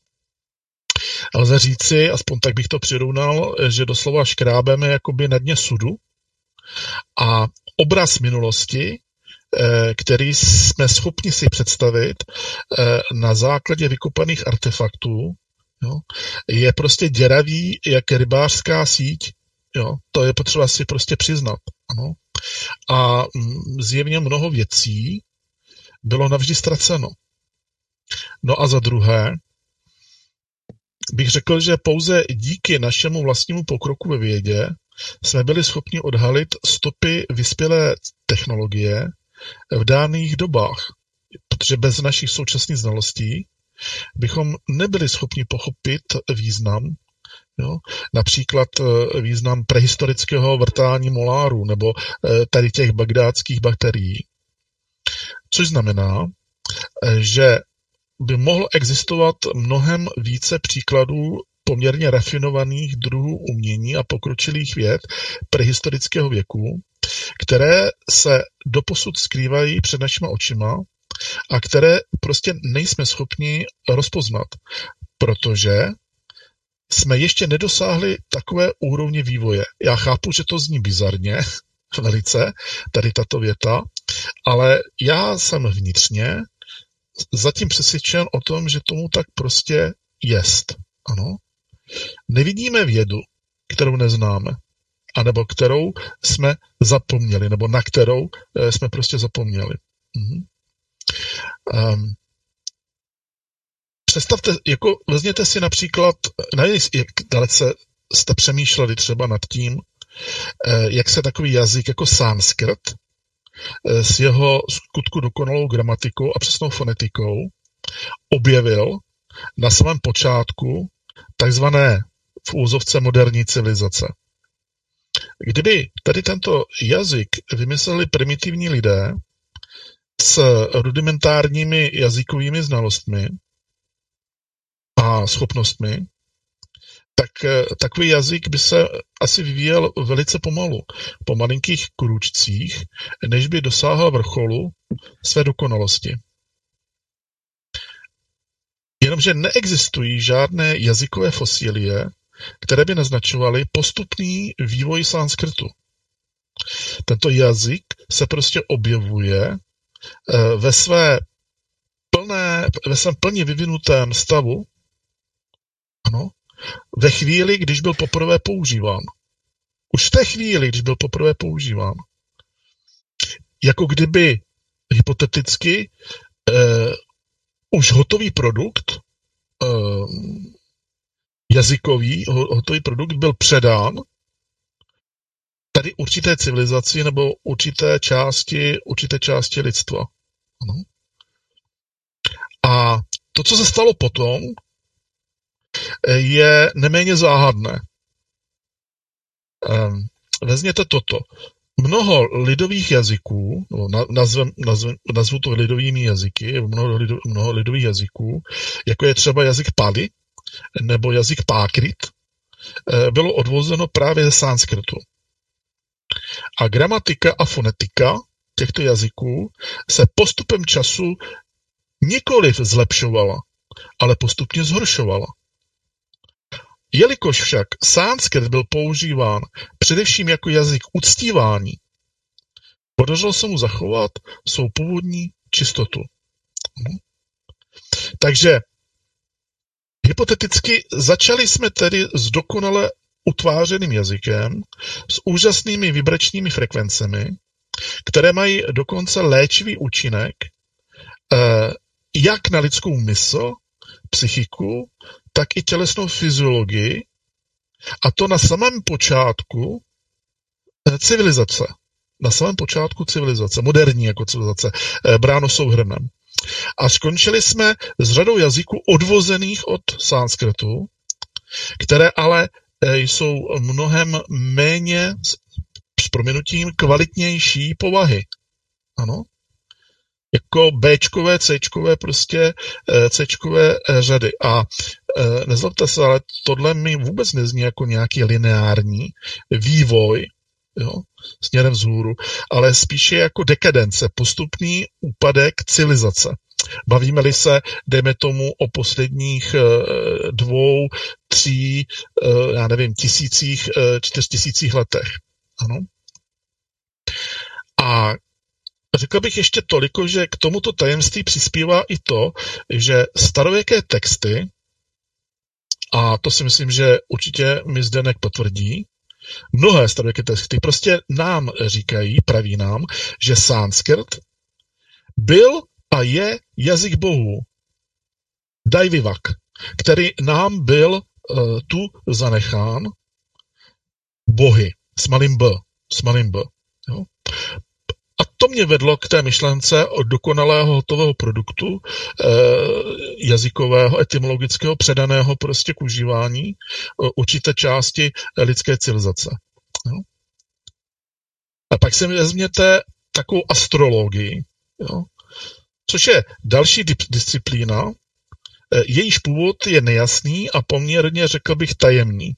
Lze říci, aspoň tak bych to přirovnal, že doslova škrábeme jakoby na dně sudu a obraz minulosti, který jsme schopni si představit na základě vykopaných artefaktů, jo, je prostě děravý jak rybářská síť. Jo, to je potřeba si prostě přiznat. Ano. A zjevně mnoho věcí bylo navždy ztraceno. No a za druhé, bych řekl, že pouze díky našemu vlastnímu pokroku ve vědě jsme byli schopni odhalit stopy vyspělé technologie v daných dobách, protože bez našich současných znalostí bychom nebyli schopni pochopit význam, jo? Například význam prehistorického vrtání moláru nebo tady těch bagdátských bakterií. Což znamená, že by mohlo existovat mnohem více příkladů poměrně rafinovaných druhů umění a pokročilých věd prehistorického věku, které se doposud skrývají před našima očima a které prostě nejsme schopni rozpoznat, protože jsme ještě nedosáhli takové úrovně vývoje. Já chápu, že to zní bizarně, velice, tady tato věta, ale já jsem vnitřně zatím přesvědčen o tom, že tomu tak prostě jest. Ano. Nevidíme vědu, kterou neznáme, anebo kterou jsme zapomněli, nebo na kterou jsme prostě zapomněli. Představte, vezměte si například, jak dalece jste přemýšleli třeba nad tím, jak se takový jazyk jako sanskrt s jeho skutku dokonalou gramatikou a přesnou fonetikou objevil na samém počátku takzvané v úzovce moderní civilizace. Kdyby tady tento jazyk vymysleli primitivní lidé s rudimentárními jazykovými znalostmi a schopnostmi, tak takový jazyk by se asi vyvíjel velice pomalu, po malinkých krůčcích, než by dosáhl vrcholu své dokonalosti. Jenomže neexistují žádné jazykové fosílie, které by naznačovaly postupný vývoj sanskrtu. Tento jazyk se prostě objevuje ve svém plně vyvinutém stavu, ano, ve chvíli, když byl poprvé používán. Už v té chvíli, když byl poprvé používán. Jako kdyby hypoteticky už hotový produkt, jazykový hotový produkt byl předán tady určité civilizaci nebo určité části lidstva. Ano. A to, co se stalo potom, je neméně záhadné. Vezměte toto. Mnoho lidových jazyků, nazvu to lidovými jazyky, mnoho lidových jazyků, jako je třeba jazyk Pali nebo jazyk Pákrit, bylo odvozeno právě ze sanskrtu. A gramatika a fonetika těchto jazyků se postupem času nikoliv zlepšovala, ale postupně zhoršovala. Jelikož však sanskrt byl používán především jako jazyk uctívání, podařilo se mu zachovat svou původní čistotu. Takže hypoteticky začali jsme tedy s dokonale utvářeným jazykem, s úžasnými vibračními frekvencemi, které mají dokonce léčivý účinek jak na lidskou mysl, psychiku, tak i tělesnou fyziologii, a to na samém počátku civilizace. Na samém počátku civilizace, moderní jako civilizace, bráno souhrnem. A skončili jsme s řadou jazyků odvozených od sanskrtu, které ale jsou mnohem méně, s prominutím, kvalitnější povahy. Ano. Jako Bčkové, Cčkové, prostě Cčkové řady. A nezlobte se, ale tohle mi vůbec nezní jako nějaký lineární vývoj, jo, směrem vzhůru, ale spíše jako dekadence, postupný úpadek civilizace. Bavíme-li se, dejme tomu, o posledních 2, 3, já nevím, 4 000 letech. Ano. A řekl bych ještě toliko, že k tomuto tajemství přispívá i to, že starověké texty, a to si myslím, že určitě mi Zdeněk potvrdí, mnohé starověké texty prostě nám říkají, praví nám, že sanskrt byl a je jazyk bohů. Dajvivak, který nám byl tu zanechán bohy, s malým b. Jo? A to mě vedlo k té myšlence o dokonalého hotového produktu jazykového, etymologického, předaného prostě k užívání určité části lidské civilizace. Jo? A pak si vezměte takovou astrologii, jo? Což je další disciplína, jejíž původ je nejasný a poměrně, řekl bych, tajemný.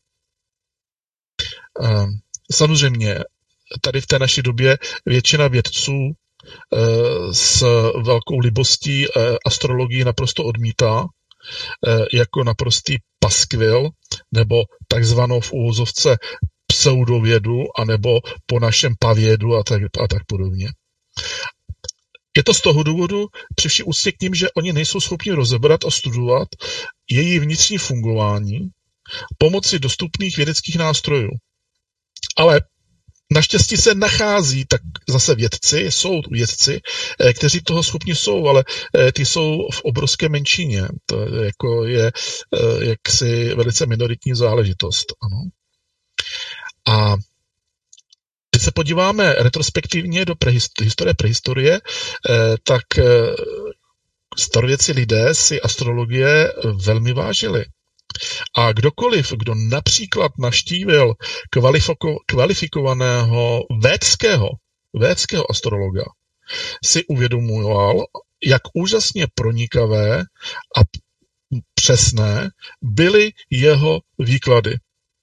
Samozřejmě tady v té naší době většina vědců s velkou libostí astrologii naprosto odmítá jako naprostý paskvil nebo takzvanou v úvozovce pseudovědu anebo po našem pavědu a tak podobně. Je to z toho důvodu při vší úctě k nim, že oni nejsou schopni rozebrat a studovat její vnitřní fungování pomocí dostupných vědeckých nástrojů. Ale naštěstí se nachází tak zase jsou vědci, kteří toho schopni jsou, ale ty jsou v obrovské menšině. To jako je jaksi velice minoritní záležitost. Ano. A když se podíváme retrospektivně do historie prehistorie, tak starověcí lidé si astrologie velmi vážili. A kdokoliv, kdo například navštívil kvalifikovaného védského astrologa, si uvědomoval, jak úžasně pronikavé a přesné byly jeho výklady.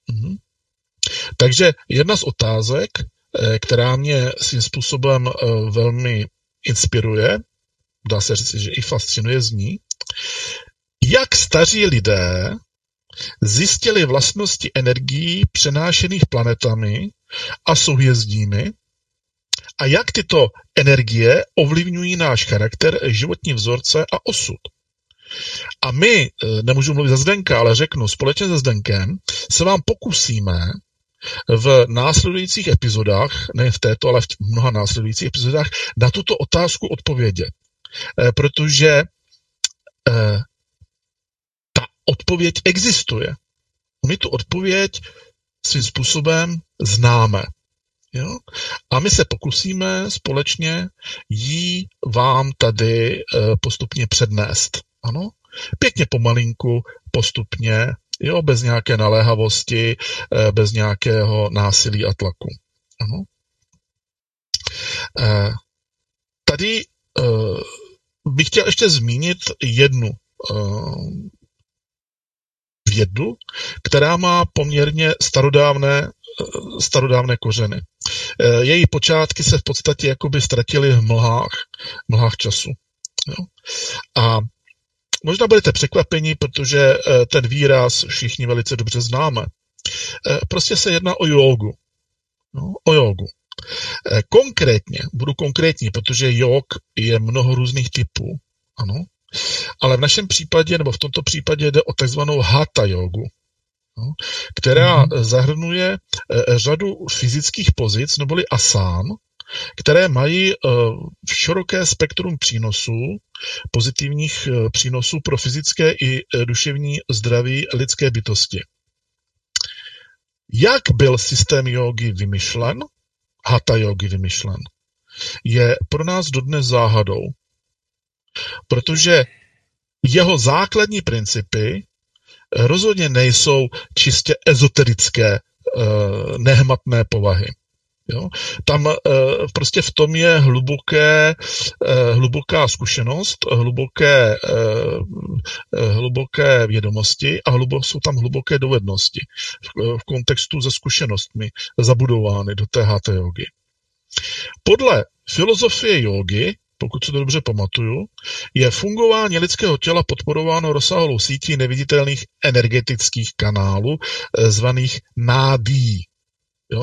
Takže jedna z otázek, která mě svým způsobem velmi inspiruje, dá se říct, že i fascinuje, zní, jak staří lidé zjistili vlastnosti energií přenášených planetami a souhvězdími a jak tyto energie ovlivňují náš charakter, životní vzorce a osud. A my, nemůžu mluvit za Zdenka, ale řeknu, společně se Zdenkem se vám pokusíme v následujících epizodách, ne v této, ale v mnoha následujících epizodách, na tuto otázku odpovědět. Protože ta odpověď existuje. My tu odpověď svým způsobem známe. Jo? A my se pokusíme společně jí vám tady postupně přednést. Ano? Pěkně pomalinku, postupně, jo, bez nějaké naléhavosti, bez nějakého násilí a tlaku. Ano? Tady bych chtěl ještě zmínit jednu vědu, která má poměrně starodávné kořeny. Její počátky se v podstatě jakoby ztratily v mlhách času. Jo? A možná budete překvapeni, protože ten výraz všichni velice dobře známe. Prostě se jedná o jógu. No, o jógu. Budu konkrétní, protože jog je mnoho různých typů. Ano. Ale v našem případě, nebo v tomto případě jde o takzvanou hatha jogu, no, která zahrnuje řadu fyzických pozic, neboli asán, které mají široké spektrum přínosů, pozitivních přínosů pro fyzické i duševní zdraví lidské bytosti. Jak byl systém jógy vymyšlen, hatha jógy vymyšlen, je pro nás dodnes záhadou, protože jeho základní principy rozhodně nejsou čistě ezoterické, nehmatné povahy. Jo? Tam prostě v tom je hluboká zkušenost, hluboké vědomosti a jsou tam hluboké dovednosti v kontextu se zkušenostmi zabudovány do té hatha jógy. Podle filozofie jógy, pokud se to dobře pamatuju, je fungování lidského těla podporováno rozsáhlou sítí neviditelných energetických kanálů, zvaných nádí. Jo,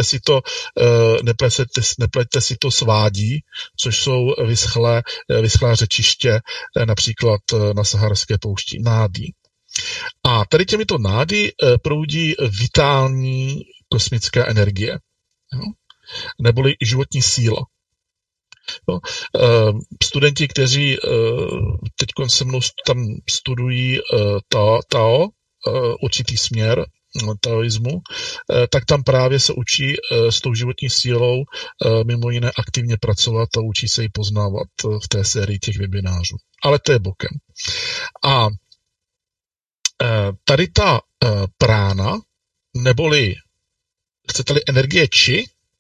nepleťte si to svádí, což jsou vyschlá řečiště, například na saharské poušti, nádí. A tady těmito nády proudí vitální kosmická energie, jo? Neboli životní síla. No, studenti, kteří teď se mnou tam studují Tao, určitý směr taoismu, tak tam právě se učí s tou životní sílou mimo jiné aktivně pracovat a učí se ji poznávat v té sérii těch webinářů. Ale to je bokem. A tady ta prána, neboli chcete-li energie chi,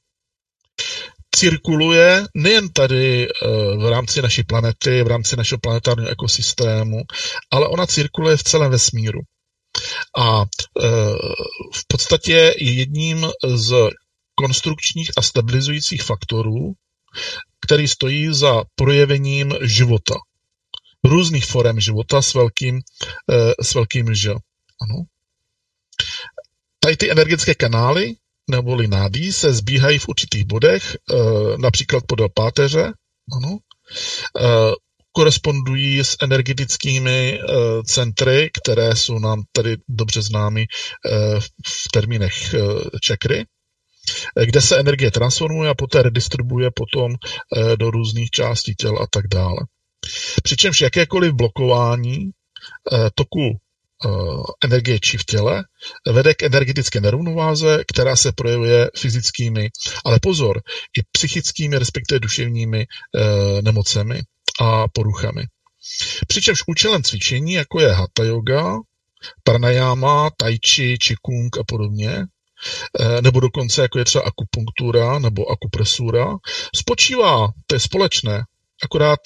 cirkuluje nejen tady v rámci naší planety, v rámci našeho planetárního ekosystému, ale ona cirkuluje v celém vesmíru. A v podstatě je jedním z konstrukčních a stabilizujících faktorů, který stojí za projevením života. Různých forem života s velkým Ž. Ano. Tady ty energetické kanály neboli nádí se zbíhají v určitých bodech, například podél páteře, ano, korespondují s energetickými centry, které jsou nám tady dobře známy v termínech čakry, kde se energie transformuje a poté redistribuje potom do různých částí těla a tak dále. Přičemž jakékoliv blokování toku energie či v těle vede k energetické nerovnováze, která se projevuje fyzickými, ale pozor, i psychickými, respektive duševními nemocemi a poruchami. Přičemž účelem cvičení, jako je hatha yoga, pranayama, tai chi, qigong a podobně, nebo dokonce jako je třeba akupunktura nebo akupresura, spočívá, to je společné, akorát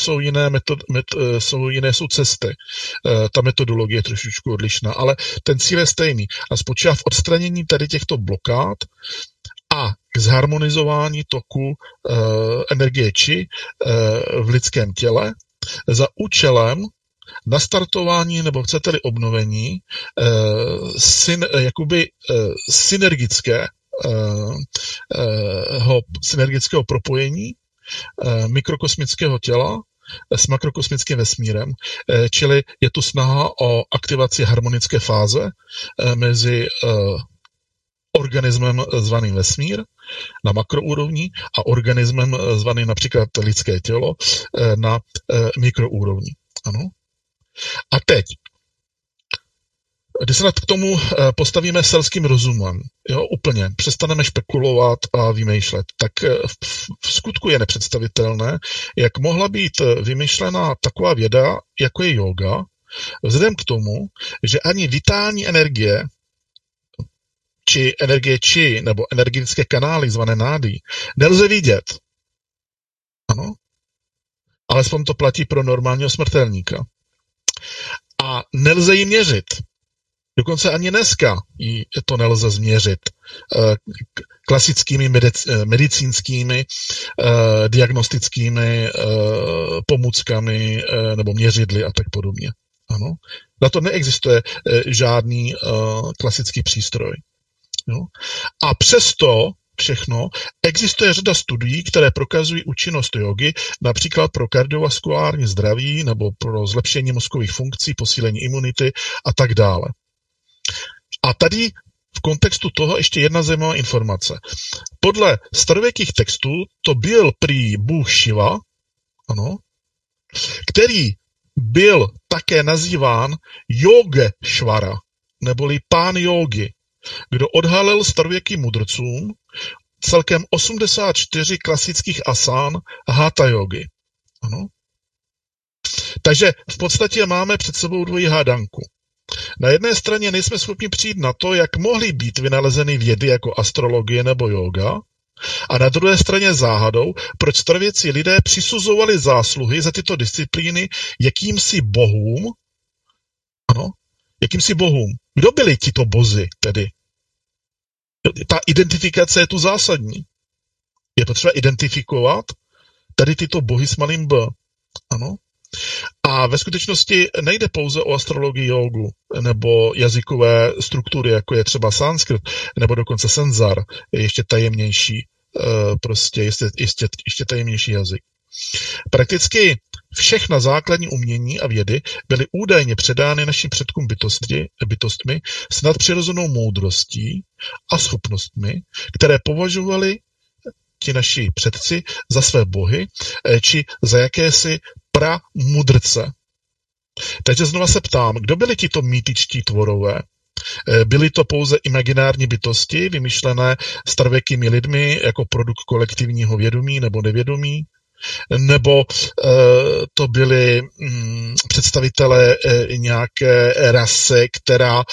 jsou cesty. Ta metodologie je trošičku odlišná, ale ten cíl je stejný a spočívá v odstranění tady těchto blokád a k zharmonizování toku energie či v lidském těle za účelem nastartování nebo chcete-li obnovení synergického propojení mikrokosmického těla s makrokosmickým vesmírem, čili je tu snaha o aktivaci harmonické fáze mezi organismem zvaným vesmír na makroúrovni a organismem zvaným například lidské tělo na mikroúrovni. Ano. A teď, když se nad k tomu postavíme selským rozumem, jo, úplně, přestaneme špekulovat a vymýšlet, tak v skutku je nepředstavitelné, jak mohla být vymyšlená taková věda, jako je yoga, vzhledem k tomu, že ani vitální energie, či energie či, nebo energetické kanály zvané nády, nelze vidět. Ano? Alespoň to platí pro normálního smrtelníka. A nelze ji měřit. Dokonce ani dneska to nelze změřit klasickými medicínskými diagnostickými pomůckami nebo měřidly a tak podobně. Ano. Na to neexistuje žádný klasický přístroj. Jo. A přesto všechno existuje řada studií, které prokazují účinnost jógy, například pro kardiovaskulární zdraví nebo pro zlepšení mozkových funkcí, posílení imunity a tak dále. A tady v kontextu toho ještě jedna zajímavá informace. Podle starověkých textů to byl prý bůh Šiva, ano, který byl také nazýván Jógeshvara, neboli pán jógy, kdo odhalil starověkým mudrcům celkem 84 klasických asán hatha jógy. Ano. Takže v podstatě máme před sebou dvojí hádanku. Na jedné straně nejsme schopni přijít na to, jak mohly být vynalezeny vědy jako astrologie nebo jóga, a na druhé straně záhadou, proč starověcí lidé přisuzovali zásluhy za tyto disciplíny jakýmsi bohům. Ano, jakýmsi bohům. Kdo byli tito bozi tedy? Ta identifikace je tu zásadní. Je potřeba identifikovat tady tyto bohy s malým b. Ano. A ve skutečnosti nejde pouze o astrologii, jógu nebo jazykové struktury, jako je třeba sanskrt, nebo dokonce senzar, je ještě tajemnější, ještě tajemnější jazyk. Prakticky všechna základní umění a vědy byly údajně předány našim předkům bytostmi s nadpřirozenou moudrostí a schopnostmi, které považovali ti naši předci za své bohy, či za jakési pramudrce. Takže znova se ptám, kdo byli tito mýtičtí tvorové? Byly to pouze imaginární bytosti, vymyšlené starověkými lidmi jako produkt kolektivního vědomí nebo nevědomí? Nebo to byli představitelé nějaké rasy, která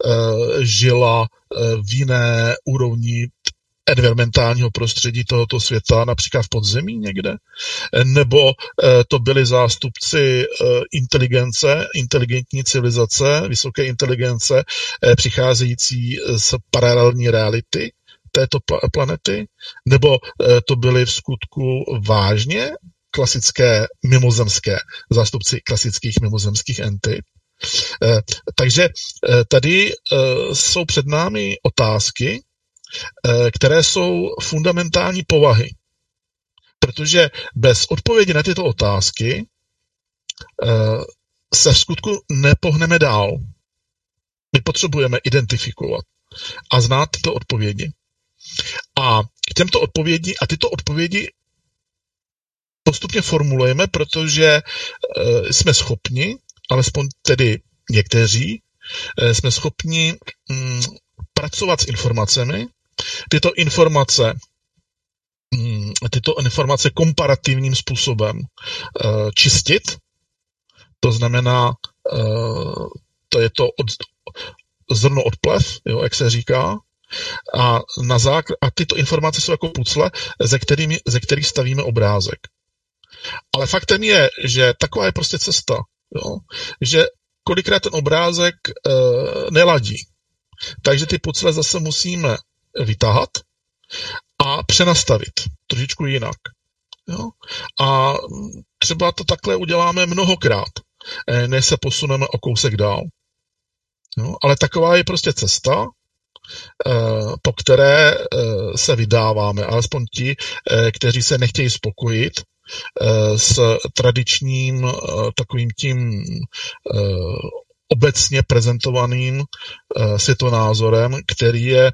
žila v jiné úrovni environmentálního prostředí tohoto světa, například v podzemí někde? Nebo to byli zástupci inteligence, inteligentní civilizace, vysoké inteligence, přicházející z paralelní reality této planety? Nebo to byly v skutku vážně klasické mimozemské, zástupci klasických mimozemských entit? Takže tady jsou před námi otázky, které jsou fundamentální povahy. Protože bez odpovědi na tyto otázky se v skutku nepohneme dál. My potřebujeme identifikovat a znát tyto odpovědi. A tyto odpovědi postupně formulujeme, protože jsme schopni, alespoň tedy někteří, jsme schopni pracovat s informacemi, tyto informace komparativním způsobem čistit, to znamená, to je to zrno od plev, jo, jak se říká, a tyto informace jsou jako pucle, ze kterých stavíme obrázek. Ale faktem je, že taková je prostě cesta, jo, že kolikrát ten obrázek neladí. Takže ty pucle zase musíme vytáhat a přenastavit trošičku jinak. Jo? A třeba to takhle uděláme mnohokrát, než se posuneme o kousek dál. Jo? Ale taková je prostě cesta, po které se vydáváme, alespoň ti, kteří se nechtějí spokojit s tradičním takovým tím obecně prezentovaným světonázorem, který je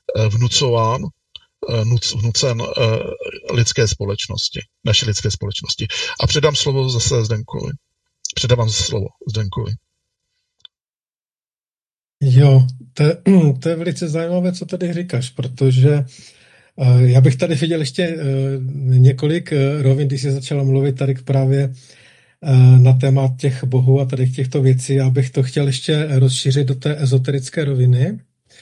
vnucen lidské společnosti, naší lidské společnosti. A předám slovo zase Zdenkovi. Jo, to je velice zajímavé, co tady říkáš, protože já bych tady viděl ještě několik rovin, když jsi začala mluvit tady právě na téma těch bohů a tady těchto věcí. Já bych to chtěl ještě rozšířit do té ezoterické roviny.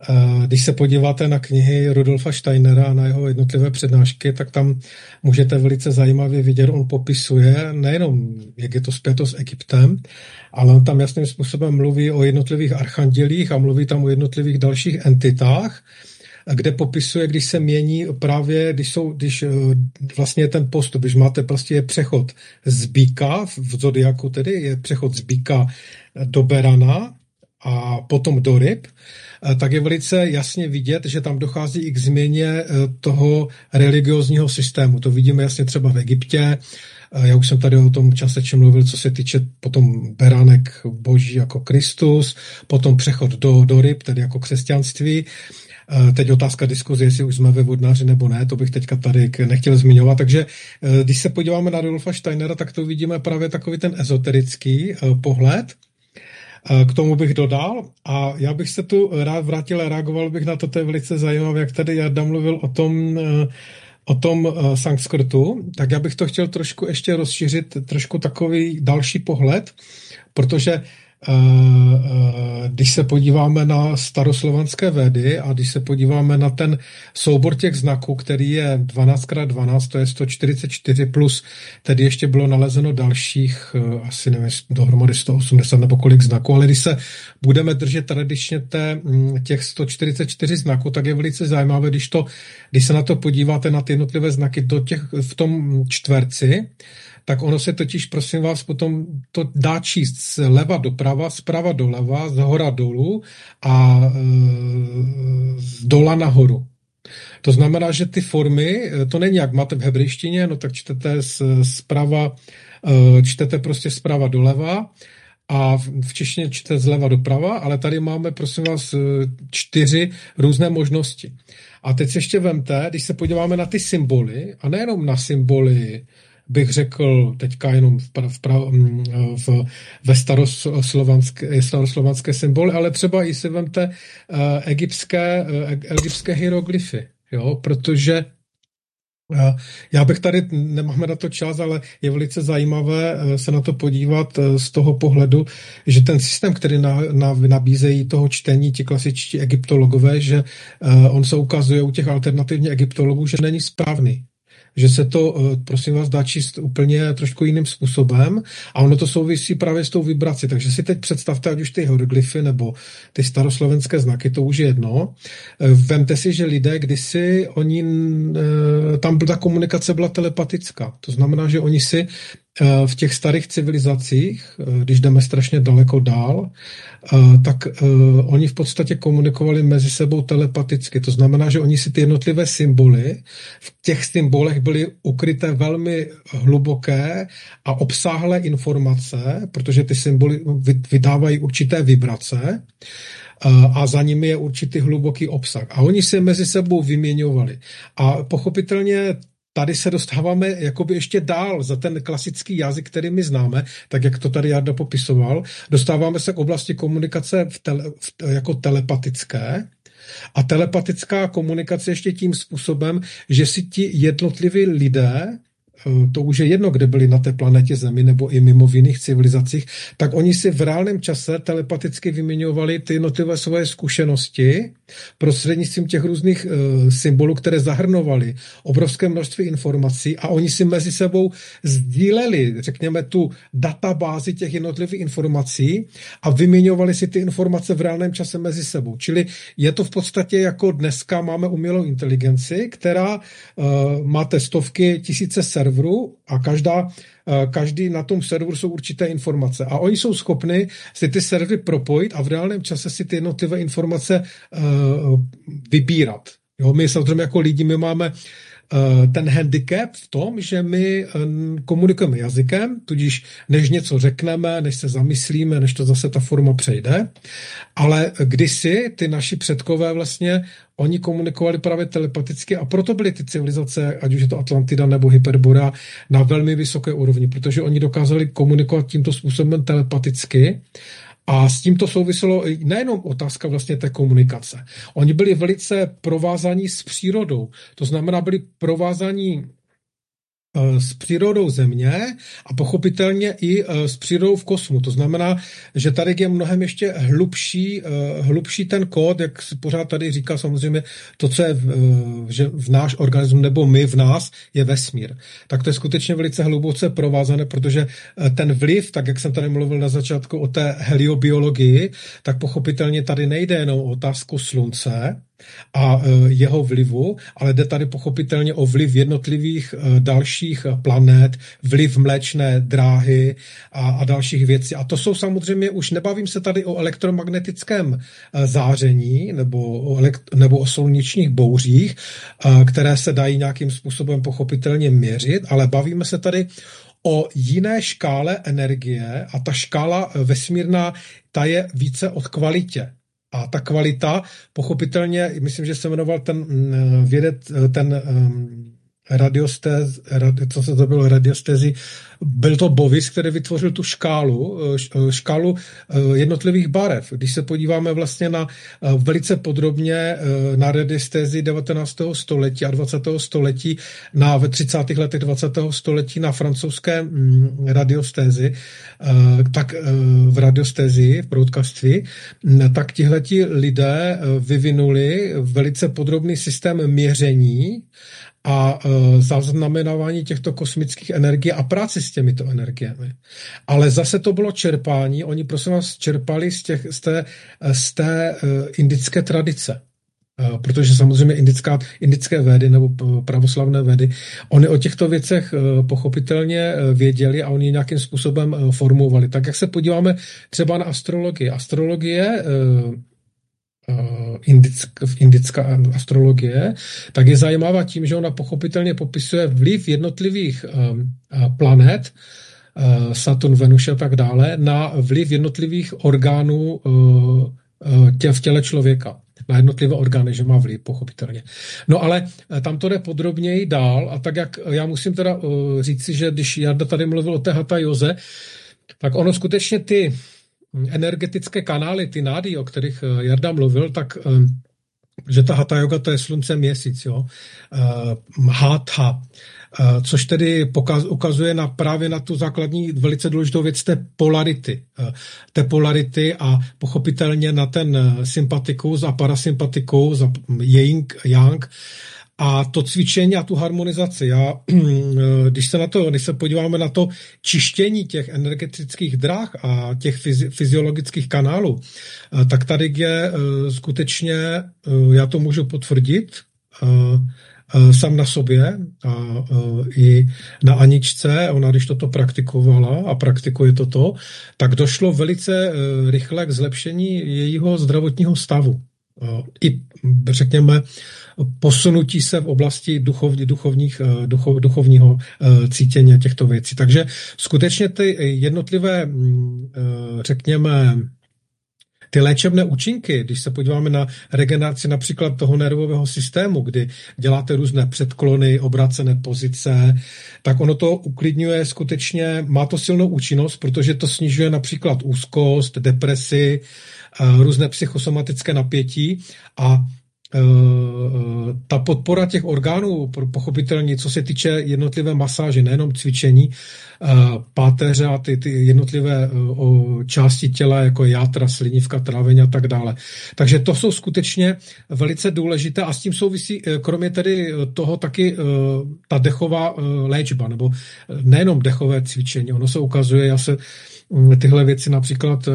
Když se podíváte na knihy Rudolfa Steinera a na jeho jednotlivé přednášky, tak tam můžete velice zajímavě vidět, on popisuje nejenom, jak je to spjato s Egyptem, ale on tam jasným způsobem mluví o jednotlivých archandělích a mluví tam o jednotlivých dalších entitách, kde popisuje, když se mění právě, když vlastně ten postup, když máte prostě je přechod z býka, v zodiaku tedy, je přechod z býka do berana a potom do ryb, tak je velice jasně vidět, že tam dochází i k změně toho religiozního systému. To vidíme jasně třeba v Egyptě. Já už jsem tady o tom částečně mluvil, co se týče potom beránek boží jako Kristus, potom přechod do ryb, tedy jako křesťanství. Teď otázka diskuze, jestli už jsme ve vodnáři nebo ne, to bych teďka tady nechtěl zmiňovat. Takže když se podíváme na Rudolfa Steinera, tak to vidíme právě takový ten ezoterický pohled. K tomu bych dodal a já bych se tu rád vrátil a reagoval bych na to, to je velice zajímavé, jak tady Jarda mluvil o tom sanskrtu, tak já bych to chtěl trošku ještě rozšířit, trošku takový další pohled, protože když se podíváme na staroslovanské védy a když se podíváme na ten soubor těch znaků, který je 12x12, to je 144 plus, tedy ještě bylo nalezeno dalších, asi nevím, dohromady 180 nebo kolik znaků, ale když se budeme držet tradičně těch 144 znaků, tak je velice zajímavé, když se na to podíváte na ty jednotlivé znaky v tom čtverci, tak ono se totiž, prosím vás, potom to dá číst zleva doprava, zprava doleva, zhora dolů a z dola nahoru. To znamená, že ty formy, to není jak máte v hebrejštině, no tak čtete prostě zprava doleva a v češtině čtete zleva doprava, ale tady máme, prosím vás, 4 různé možnosti. A teď si ještě vemte, když se podíváme na ty symboly, a nejenom na symboly, bych řekl teďka jenom ve staroslovanské symboly, ale třeba i si vemte egyptské hieroglyfy, jo, protože já bych tady, nemáme na to čas, ale je velice zajímavé se na to podívat z toho pohledu, že ten systém, který nabízejí toho čtení ti klasičtí egyptologové, že on se ukazuje u těch alternativních egyptologů, že není správný. Že se to, prosím vás, dá číst úplně trošku jiným způsobem a ono to souvisí právě s tou vibrací. Takže si teď představte, ať už ty hieroglyfy nebo ty staroslovenské znaky, to už je jedno. Vemte si, že lidé kdysi, tam ta komunikace byla telepatická. To znamená, že oni si v těch starých civilizacích, když jdeme strašně daleko dál, tak oni v podstatě komunikovali mezi sebou telepaticky. To znamená, že oni si ty jednotlivé symboly, v těch symbolech byly ukryté velmi hluboké a obsáhlé informace, protože ty symboly vydávají určité vibrace a za nimi je určitý hluboký obsah. A oni se mezi sebou vyměňovali. A pochopitelně tady se dostáváme jakoby ještě dál za ten klasický jazyk, který my známe, tak jak to tady Jarda popisoval. Dostáváme se k oblasti komunikace jako telepatické. A telepatická komunikace ještě tím způsobem, že si ti jednotliví lidé, to už je jedno, kde byli na té planetě Zemi nebo i mimo v jiných civilizacích, tak oni si v reálném čase telepaticky vyměňovali ty jednotlivé svoje zkušenosti prostřednictvím těch různých symbolů, které zahrnovaly obrovské množství informací a oni si mezi sebou sdíleli, řekněme, tu databázi těch jednotlivých informací a vyměňovali si ty informace v reálném čase mezi sebou. Čili je to v podstatě jako dneska máme umělou inteligenci, která máte stovky, tisíce serverů a každý na tom serveru jsou určité informace. A oni jsou schopni si ty servery propojit a v reálném čase si ty jednotlivé informace vybírat. Jo, my samozřejmě jako lidi, my máme ten handicap v tom, že my komunikujeme jazykem, tudíž než něco řekneme, než se zamyslíme, než to zase ta forma přejde, ale kdysi ty naši předkové vlastně, oni komunikovali právě telepaticky a proto byly ty civilizace, ať už je to Atlantida nebo Hyperborea, na velmi vysoké úrovni, protože oni dokázali komunikovat tímto způsobem telepaticky. A s tím to souviselo nejenom otázka vlastně té komunikace. Oni byli velice provázaní s přírodou. To znamená, byli provázaní s přírodou Země a pochopitelně i s přírodou v kosmu. To znamená, že tady je mnohem ještě hlubší ten kód, jak si pořád tady říká samozřejmě to, co je v náš organismus nebo my v nás, je vesmír. Tak to je skutečně velice hluboce provázané, protože ten vliv, tak jak jsem tady mluvil na začátku o té heliobiologii, tak pochopitelně tady nejde jenom o otázku Slunce a jeho vlivu, ale jde tady pochopitelně o vliv jednotlivých dalších planet, vliv Mléčné dráhy a dalších věcí. A to jsou samozřejmě, už nebavím se tady o elektromagnetickém záření nebo o slunečních bouřích, které se dají nějakým způsobem pochopitelně měřit, ale bavíme se tady o jiné škále energie a ta škála vesmírná, ta je více o kvalitě. A ta kvalita, pochopitelně, myslím, že se jmenoval ten radiostézy, byl to Bovis, který vytvořil tu škálu jednotlivých barev. Když se podíváme vlastně velice podrobně na radiostézy 19. století a 20. století, ve 30. letech 20. století na francouzské radiostézy, tak v radiostézii, v broadcaství, tak tihleti lidé vyvinuli velice podrobný systém měření a zaznamenávání těchto kosmických energií a práci s těmito energiemi. Ale zase to bylo čerpání, oni prosím vás čerpali z té indické tradice. Protože samozřejmě indické védy nebo pravoslavné védy, oni o těchto věcech pochopitelně věděli a oni nějakým způsobem formovali. Tak jak se podíváme třeba na astrologii. Astrologie indická astrologie, tak je zajímavá tím, že ona pochopitelně popisuje vliv jednotlivých planet, Saturn, Venuše a tak dále, na vliv jednotlivých orgánů v těle člověka. Na jednotlivé orgány, že má vliv, pochopitelně. No ale tam to jde podrobněji dál a tak jak já musím teda říci, že když Jarda tady mluvil o té Hatha józe, tak ono skutečně ty energetické kanály, ty nády, o kterých Jarda mluvil, tak že ta Hatha yoga to je slunce měsíc, jo. Hatha, což tedy ukazuje právě na tu základní velice důležitou věc té polarity a pochopitelně na ten sympatikus a parasympatikus a yang a to cvičení a tu harmonizaci. Když se podíváme na to čištění těch energetických drah a těch fyziologických kanálů, tak tady je skutečně, já to můžu potvrdit, sám na sobě a i na Aničce, ona když toto praktikovala a praktikuje toto, tak došlo velice rychle k zlepšení jejího zdravotního stavu. I řekněme posunutí se v oblasti duchovního cítění těchto věcí. Takže skutečně ty jednotlivé, řekněme, ty léčebné účinky, když se podíváme na regeneraci například toho nervového systému, kdy děláte různé předklony, obracené pozice, tak ono to uklidňuje skutečně, má to silnou účinnost, protože to snižuje například úzkost, depresi, různé psychosomatické napětí a ta podpora těch orgánů, pochopitelně, co se týče jednotlivé masáže, nejenom cvičení, páteře a ty jednotlivé části těla, jako játra, slinivka, trávení a tak dále. Takže to jsou skutečně velice důležité a s tím souvisí, kromě tedy toho taky ta dechová léčba, nebo nejenom dechové cvičení. Ono se ukazuje, já se tyhle věci například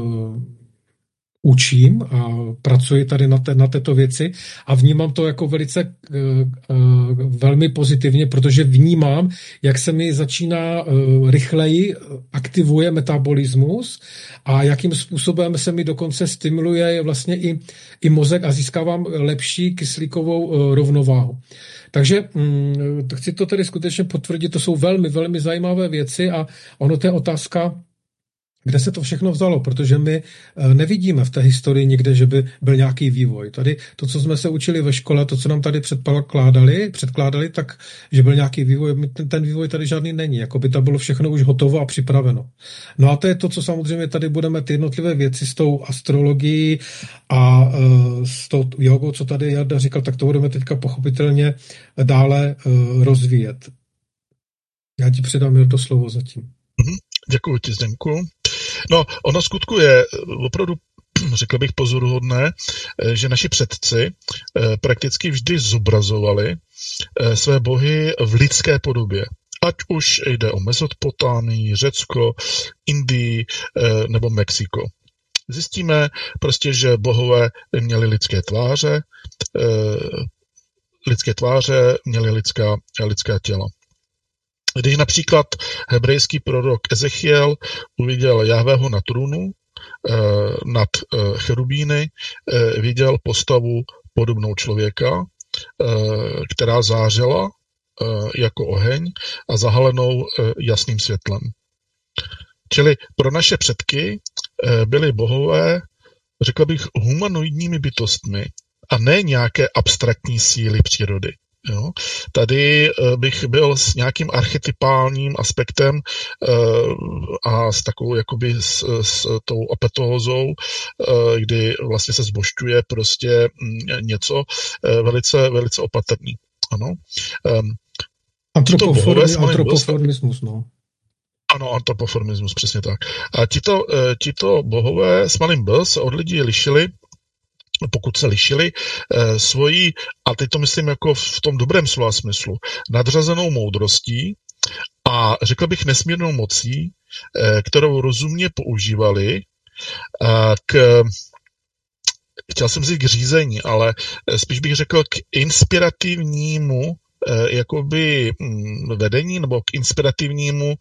učím a pracuji tady na této věci a vnímám to jako velice velmi pozitivně, protože vnímám, jak se mi začíná rychleji aktivuje metabolismus a jakým způsobem se mi dokonce stimuluje vlastně i mozek a získávám lepší kyslíkovou rovnováhu. Takže chci to tedy skutečně potvrdit, to jsou velmi, velmi zajímavé věci a ono to je otázka, kde se to všechno vzalo, protože my nevidíme v té historii nikde, že by byl nějaký vývoj. Tady to, co jsme se učili ve škole, to, co nám tady předkládali, tak, že byl nějaký vývoj, ten vývoj tady žádný není, jako by to bylo všechno už hotovo a připraveno. No a to je to, co samozřejmě tady budeme ty jednotlivé věci s tou astrologií a s tou jogou, co tady Jarda říkal, tak to budeme teďka pochopitelně dále rozvíjet. Já ti předám to slovo zatím. Děkuji ti, Zdenku. No, ono skutku je opravdu, řekl bych, pozoruhodné, že naši předci prakticky vždy zobrazovali své bohy v lidské podobě. Ať už jde o Mezopotámii, Řecko, Indii nebo Mexiko. Zjistíme prostě, že bohové měli lidské tváře měli lidská těla. Když například hebrejský prorok Ezechiel uviděl Jahvého na trůnu nad cherubíny, viděl postavu podobnou člověka, která zářila jako oheň a zahalenou jasným světlem. Čili pro naše předky byli bohové, řekl bych, humanoidními bytostmi a ne nějaké abstraktní síly přírody. Jo? Tady bych byl s nějakým archetypálním aspektem a s takovou jakoby s tou apetózou, kdy vlastně se zbožťuje prostě něco velice opatrný. Ano. Antropoformismus, no. Ano, antropoformismus, přesně tak. A tito bohové s malým B se od lidí lišili, pokud se lišili, svojí, a teď to myslím jako v tom dobrém slova smyslu, nadřazenou moudrostí a řekl bych nesmírnou mocí, kterou rozumně používali chtěl jsem říct k řízení, ale spíš bych řekl k inspirativnímu jakoby vedení nebo k inspirativnímu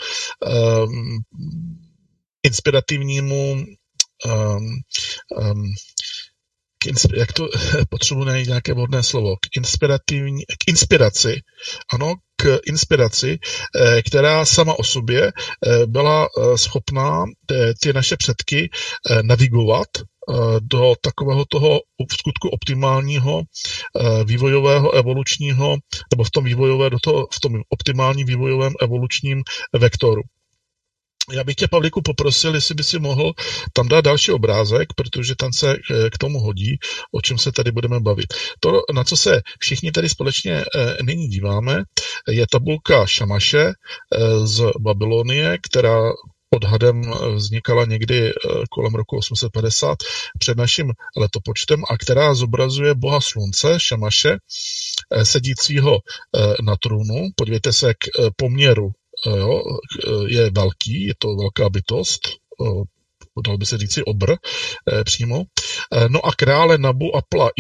jak to potřebuji najít nějaké vhodné slovo, k inspiraci, která sama o sobě byla schopná ty naše předky navigovat do takového toho v skutku optimálního vývojového evolučního, nebo v tom optimálním vývojovém evolučním vektoru. Já bych tě, Pavlíku, poprosil, jestli by si mohl tam dát další obrázek, protože tam se k tomu hodí, o čem se tady budeme bavit. To, na co se všichni tady společně nyní díváme, je tabulka Šamaše z Babylonie, která odhadem vznikala někdy kolem roku 850 před naším letopočtem a která zobrazuje boha slunce, Šamaše, sedícího na trůnu. Podívejte se k poměru. Jo, je velký, je to velká bytost, dalo by se říci obr přímo. No a krále Nabu Apla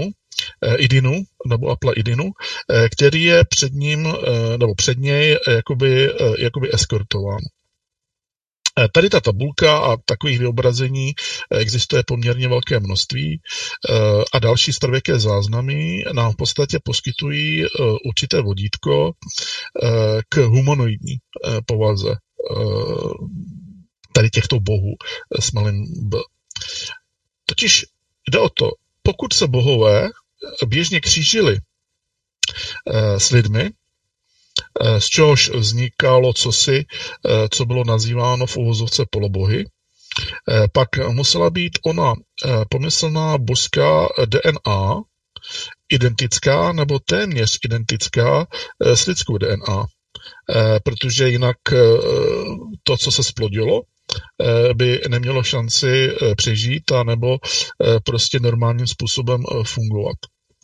Idinu, který je před ním, nebo před něj jakoby eskortován. Tady ta tabulka a takových vyobrazení existuje poměrně velké množství a další starověké záznamy nám v podstatě poskytují určité vodítko k humanoidní povaze tady těchto bohů s malým B. Totiž jde o to, pokud se bohové běžně křížili s lidmi, z čehož vznikalo cosi, co bylo nazýváno v uvozovce polobohy, pak musela být ona pomyslná božská DNA identická nebo téměř identická s lidskou DNA, protože jinak to, co se splodilo, by nemělo šanci přežít a nebo prostě normálním způsobem fungovat.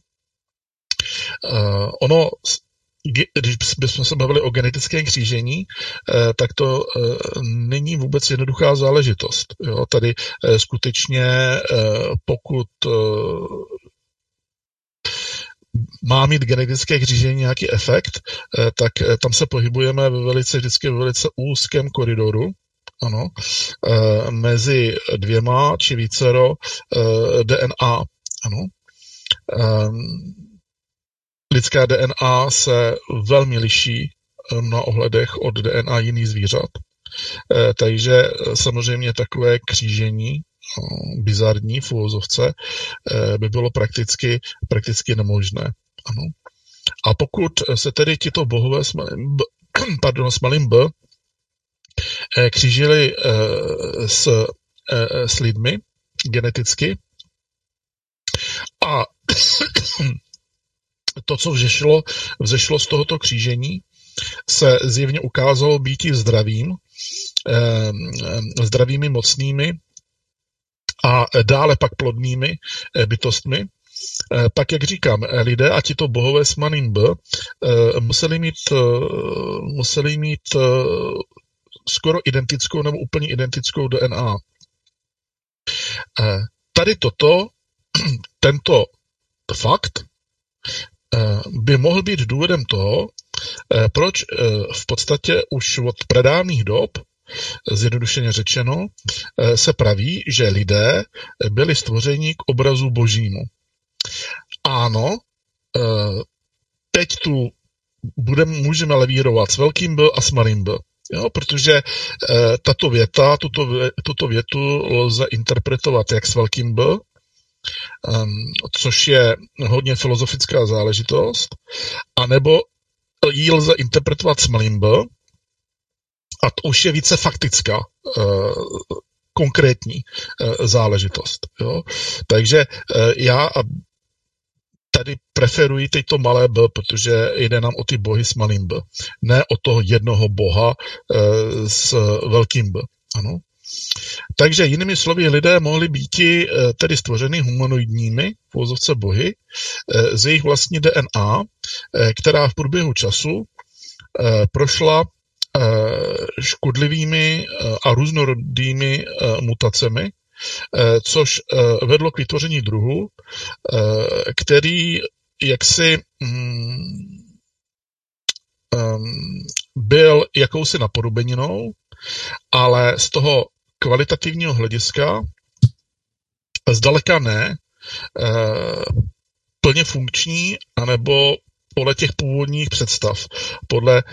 Když bychom se bavili o genetickém křížení, tak to není vůbec jednoduchá záležitost. Jo? Tady skutečně, pokud má mít genetické křížení nějaký efekt, tak tam se pohybujeme vždycky ve velice úzkém koridoru, ano, mezi dvěma či vícero DNA. Ano. Lidská DNA se velmi liší v mnoha ohledech od DNA jiných zvířat. Takže samozřejmě takové křížení, bizarní v uvozovce, by bylo prakticky nemožné. Ano. A pokud se tedy tito bohové s malým B křížili s lidmi geneticky a to, co vzešlo z tohoto křížení, se zjevně ukázalo být zdravými, mocnými a dále pak plodnými bytostmi. Pak, jak říkám, lidé a tito bohové s malým b museli mít skoro identickou nebo úplně identickou DNA. Tady tento fakt by mohl být důvodem toho, proč v podstatě už od pradávných dob, zjednodušeně řečeno, se praví, že lidé byli stvořeni k obrazu božímu. Ano, teď tu můžeme levírovat s velkým B a s malým B. Jo, protože tuto větu lze interpretovat jak s velkým B, což je hodně filozofická záležitost, anebo ji lze interpretovat s malým B, a to už je více faktická, konkrétní záležitost. Jo. Takže já tady preferuji tyto malé b, protože jde nám o ty bohy s malým b, ne o toho jednoho boha s velkým b. Ano. Takže jinými slovy, lidé mohli být tedy stvořeny humanoidními, v uvozovce bohy, z jejich vlastní DNA, která v průběhu času prošla škodlivými a různorodými mutacemi, což vedlo k vytvoření druhu, který jaksi byl jakousi napodobeninou, ale z toho kvalitativního hlediska zdaleka ne plně funkční, anebo podle těch původních představ, podle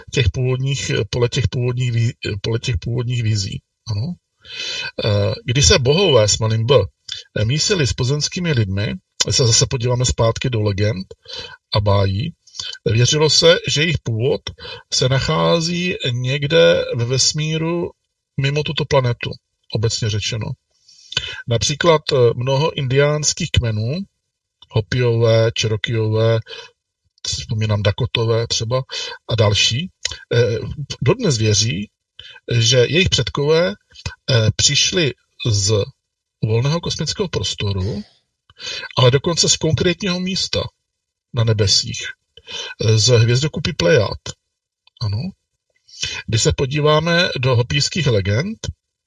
těch původních vizí. Ano. Když se bohové s malým b mísili s pozemskými lidmi, se zase podíváme zpátky do legend a bájí, věřilo se, že jejich původ se nachází někde ve vesmíru mimo tuto planetu, obecně řečeno. Například mnoho indiánských kmenů, Hopiové, Cherokeeové, vzpomínám Dakotové třeba a další, dodnes věří, že jejich předkové přišli z volného kosmického prostoru, ale dokonce z konkrétního místa na nebesích, z hvězdokupy Plejad. Ano. Když se podíváme do hopijských legend,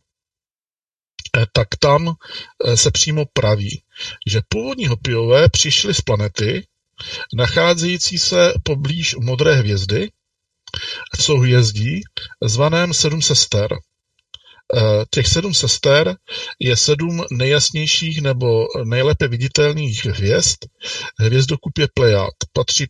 tak tam se přímo praví, že původní Hopiové přišli z planety, nacházející se poblíž modré hvězdy, v souhvězdí zvaném 7 sester. Těch 7 sester je 7 nejjasnějších nebo nejlépe viditelných hvězd hvězdokupě Plejad. Patří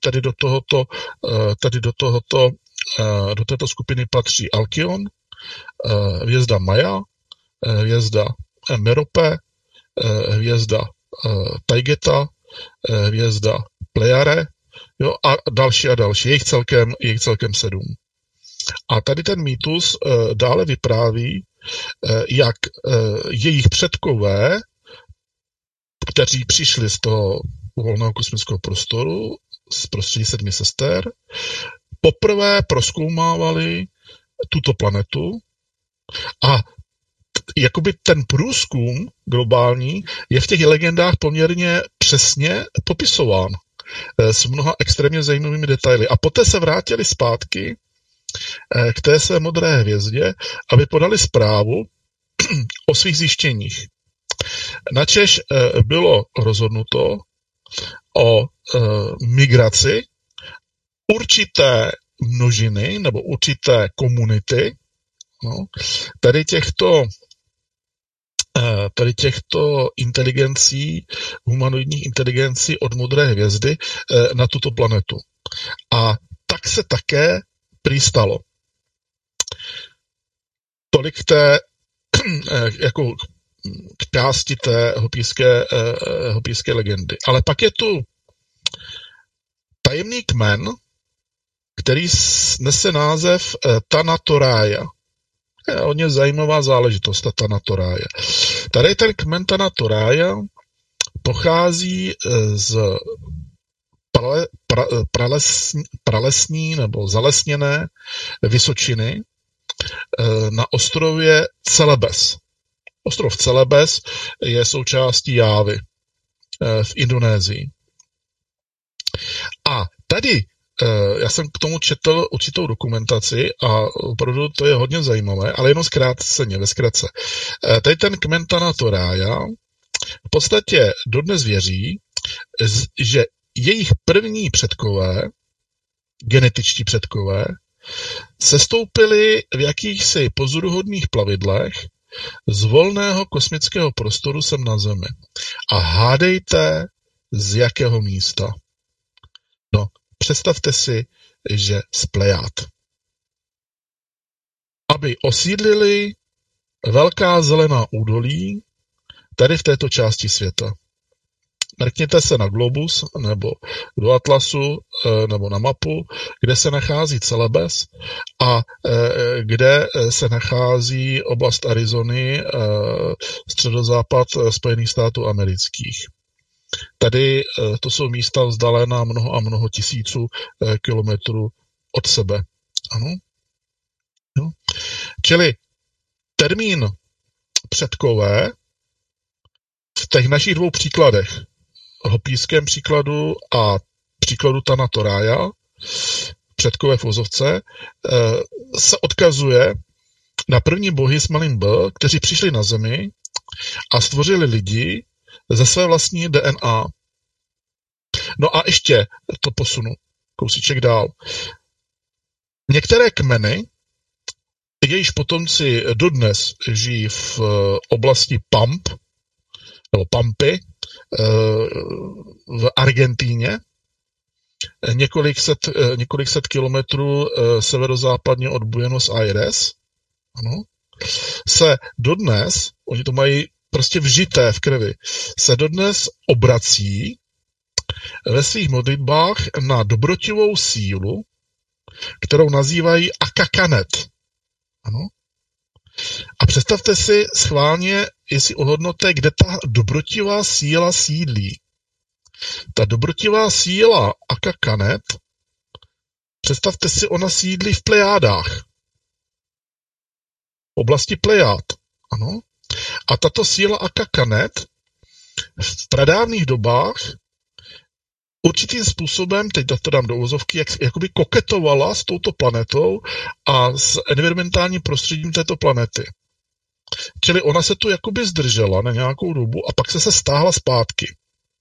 do této skupiny patří Alkion, hvězda Maja, hvězda Merope, hvězda Taygeta, hvězda Plejare, jo, a další. Je jich celkem 7. A tady ten mýtus dále vypráví, jak jejich předkové, kteří přišli z toho volného kosmického prostoru, z prostředí 7 sester, poprvé prozkoumávali tuto planetu a jakoby ten průzkum globální je v těch legendách poměrně přesně popisován s mnoha extrémně zajímavými detaily. A poté se vrátili zpátky k té své modré hvězdě, aby podali zprávu o svých zjištěních. Načež bylo rozhodnuto o migraci určité množiny nebo určité komunity, tady těchto inteligencí, humanoidních inteligencí od modré hvězdy na tuto planetu. A tak se také přistalo. Tolik jako k části té hopijské legendy. Ale pak je tu tajemný kmen, který nese název Tanatorája. Je hodně zajímavá záležitost, ta Tanatorája. Tady ten kmen Tanatorája pochází z pralesní nebo zalesněné vysočiny na ostrově Celebes. Ostrov Celebes je součástí Jávy v Indonésii. A tady já jsem k tomu četl určitou dokumentaci a opravdu to je hodně zajímavé, ale jenom ve zkratce. Tady ten kmen Tanah Torája v podstatě dodnes věří, že jejich první předkové, genetičtí předkové, sestoupili v jakýchsi pozoruhodných plavidlech z volného kosmického prostoru sem na Zemi. A hádejte, z jakého místa. No, představte si, že z Plejád. Aby osídlili velká zelená údolí tady v této části světa. Mrkněte se na globus nebo do atlasu nebo na mapu, kde se nachází Celebes a kde se nachází oblast Arizony, středozápad Spojených států amerických. Tady to jsou místa vzdálená mnoho a mnoho tisíců kilometrů od sebe. Ano? No. Čili termín předkové v těch našich dvou příkladech, hopijském příkladu a příkladu Tanah Torája, předkové v uvozovce, se odkazuje na první bohy s malým B, kteří přišli na Zemi a stvořili lidi ze své vlastní DNA. No a ještě to posunu kousíček dál. Některé kmeny, jejíž potomci dodnes žijí v oblasti Pampy v Argentíně, několik set kilometrů severozápadně od Buenos Aires, ano, se dodnes, oni to mají prostě vžité v krvi, se dodnes obrací ve svých modlitbách na dobrotivou sílu, kterou nazývají Akakanet. Ano. A představte si schválně, jestli ohodnote, kde ta dobrotivá síla sídlí. Ta dobrotivá síla Akakanet, představte si, ona sídlí v Plejádách. V oblasti Plejád. Ano. A tato síla Akakanet v pradávných dobách určitým způsobem, teď to dám do uvozovky, jakoby koketovala s touto planetou a s environmentálním prostředím této planety. Čili ona se tu jakoby zdržela na nějakou dobu a pak se stáhla zpátky.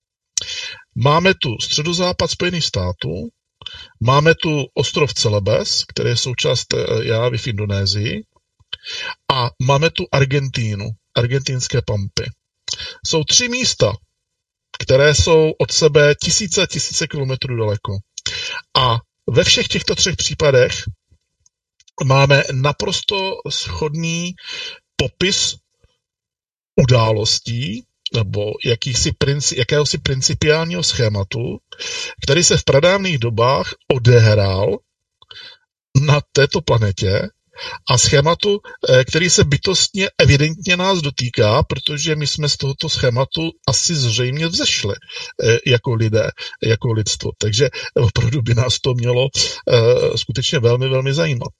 Máme tu středozápad Spojených států, máme tu ostrov Celebes, který je součást Jávy v Indonésii, a máme tu Argentínu, argentinské Pampy. Jsou 3 místa, které jsou od sebe tisíce kilometrů daleko. A ve všech těchto 3 případech máme naprosto shodný popis událostí nebo jakéhosi principiálního schématu, který se v pradávných dobách odehrál na této planetě a schématu, který se bytostně evidentně nás dotýká, protože my jsme z tohoto schématu asi zřejmě vzešli jako lidé, jako lidstvo. Takže opravdu by nás to mělo skutečně velmi, velmi zajímat.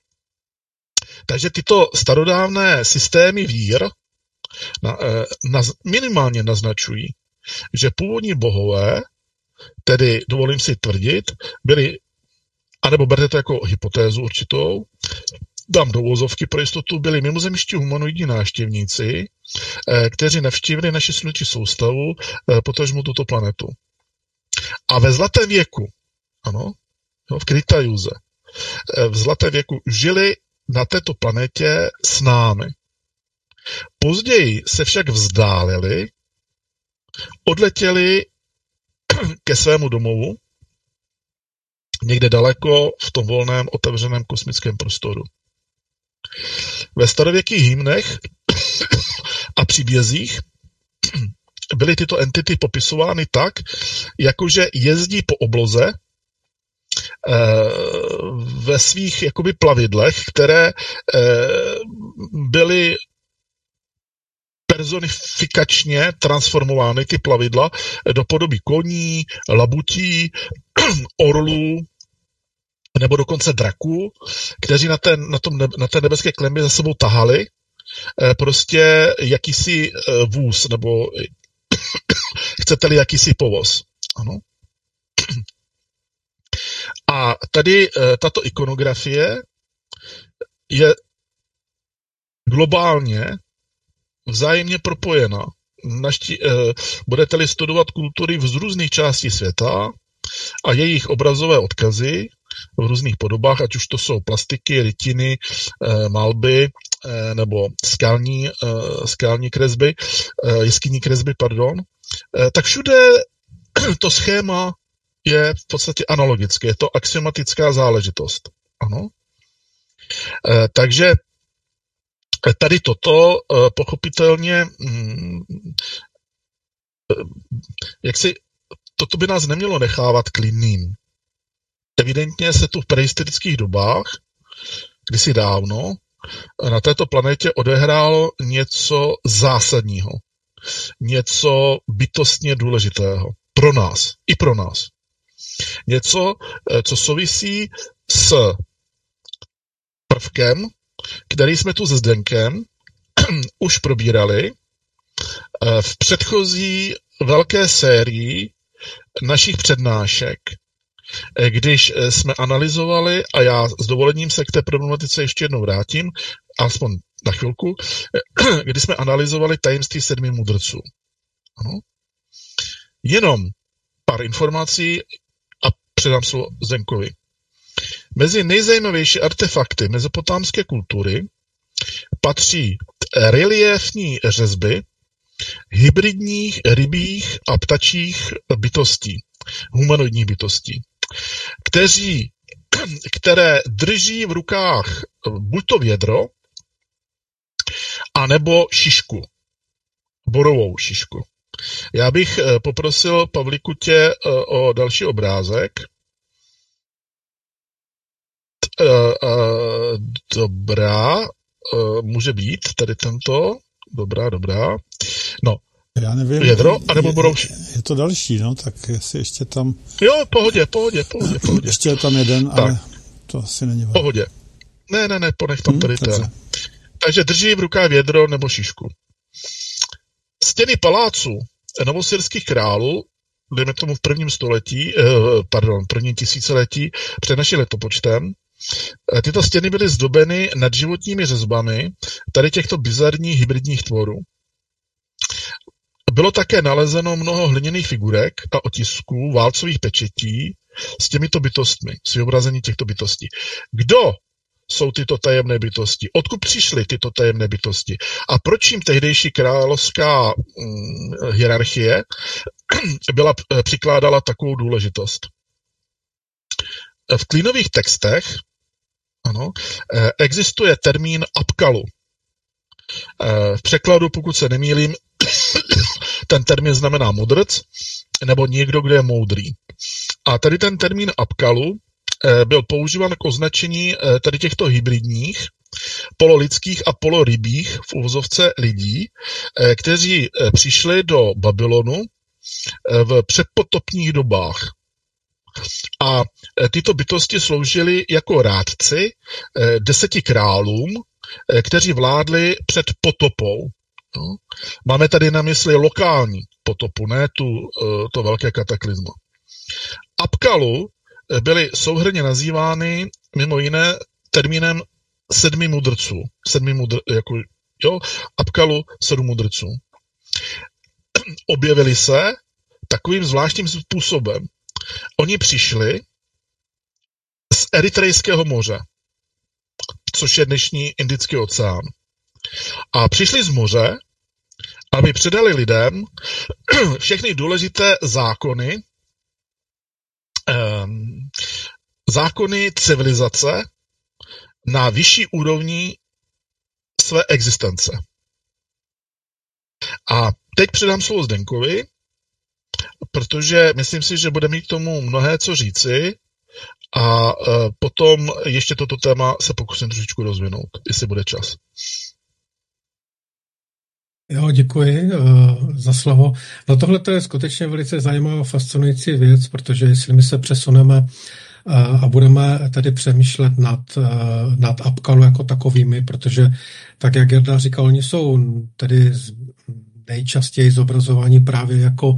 Takže tyto starodávné systémy vír minimálně naznačují, že původní bohové, tedy dovolím si tvrdit, byli, anebo berte to jako hypotézu určitou, dám do uvozovky pro jistotu, byli mimozemští humanoidní návštěvníci, kteří navštívili naši sluneční soustavu, potažmo tuto planetu. A ve zlatém věku, ano, v Krytajuze, v zlatém věku žili na této planetě s námi. Později se však vzdálili, odletěli ke svému domovu, někde daleko v tom volném, otevřeném kosmickém prostoru. Ve starověkých hymnech a příbězích byly tyto entity popisovány tak, jakože jezdí po obloze ve svých jakoby plavidlech, které byly personifikačně transformovány ty plavidla do podoby koní, labutí, orlů nebo dokonce draků, kteří na té nebeské klenbě za sebou tahali prostě jakýsi vůz, nebo chcete-li jakýsi povoz. Ano. A tady tato ikonografie je globálně vzájemně propojena. Budete-li studovat kultury z různých částí světa a jejich obrazové odkazy v různých podobách, ať už to jsou plastiky, rytiny, malby nebo skální kresby, jeskynní kresby, tak všude to schéma je v podstatě analogické, je to axiomatická záležitost. Ano. Takže tady toto pochopitelně toto by nás nemělo nechávat klidným. Evidentně se tu v prehistorických dobách, kdysi dávno, na této planetě odehrálo něco zásadního. Něco bytostně důležitého. Pro nás. I pro nás. Něco, co souvisí s prvkem, který jsme tu se Zdenkem už probírali v předchozí velké sérii našich přednášek, když jsme analyzovali, a já s dovolením se k té problematice ještě jednou vrátím, aspoň na chvilku, kdy jsme analyzovali tajemství 7 mudrců. Ano. Jenom pár informací a předám slovo Zdenkovi. Mezi nejzajímavější artefakty mezopotámské kultury patří reliéfní řezby hybridních rybích a ptačích bytostí, humanoidních bytostí, které drží v rukách buď to vědro, anebo šišku, borovou šišku. Já bych poprosil Pavlíku tě o další obrázek. Dobrá, může být tady tento. Dobrá. No, já nevím, vědro, anebo borouši. Je to další, no, tak jestli ještě tam... Jo, pohodě. Ještě je tam jeden, tak. Ale to asi není... Pohodě. Ne, ponech tam tady ten. Takže drží v rukách vědro nebo šišku. Stěny paláců novosyrských králů, dejme tomu v prvním tisíciletí před naším letopočtem, tyto stěny byly zdobeny nadživotními řezbami tady těchto bizarních hybridních tvorů. Bylo také nalezeno mnoho hliněných figurek a otisků válcových pečetí s těmito bytostmi, s vyobrazení těchto bytostí. Kdo jsou tyto tajemné bytosti? Odkud přišly tyto tajemné bytosti? A proč jim tehdejší královská hierarchie přikládala takovou důležitost? V klínových textech existuje termín apkalu. V překladu, pokud se nemýlím, ten termín znamená mudrc, nebo někdo, kdo je moudrý. A tady ten termín apkalu byl používán k označení tady těchto hybridních, pololidských a polorybích v uvozovce lidí, kteří přišli do Babylonu v předpotopních dobách. A tyto bytosti sloužily jako rádci 10 králům, kteří vládli před potopou. No. Máme tady na mysli lokální potopu, ne to velké kataklizma. Apkalu byly souhrnně nazývány mimo jiné termínem 7 mudrců. Apkalu 7 mudrců. Objevili se takovým zvláštním způsobem. Oni přišli z Eritrejského moře, což je dnešní Indický oceán. A přišli z moře, aby předali lidem všechny důležité zákony civilizace na vyšší úrovni své existence. A teď předám slovo Zdenkovi, protože myslím si, že bude mít k tomu mnohé co říci a potom ještě toto téma se pokusím trošičku rozvinout, jestli bude čas. Jo, děkuji za slovo. No tohle to je skutečně velice zajímavá, fascinující věc, protože jestli my se přesuneme a budeme tedy přemýšlet nad Apkallu jako takovými, protože tak, jak Jarda říkal, oni jsou tedy nejčastěji zobrazováni právě jako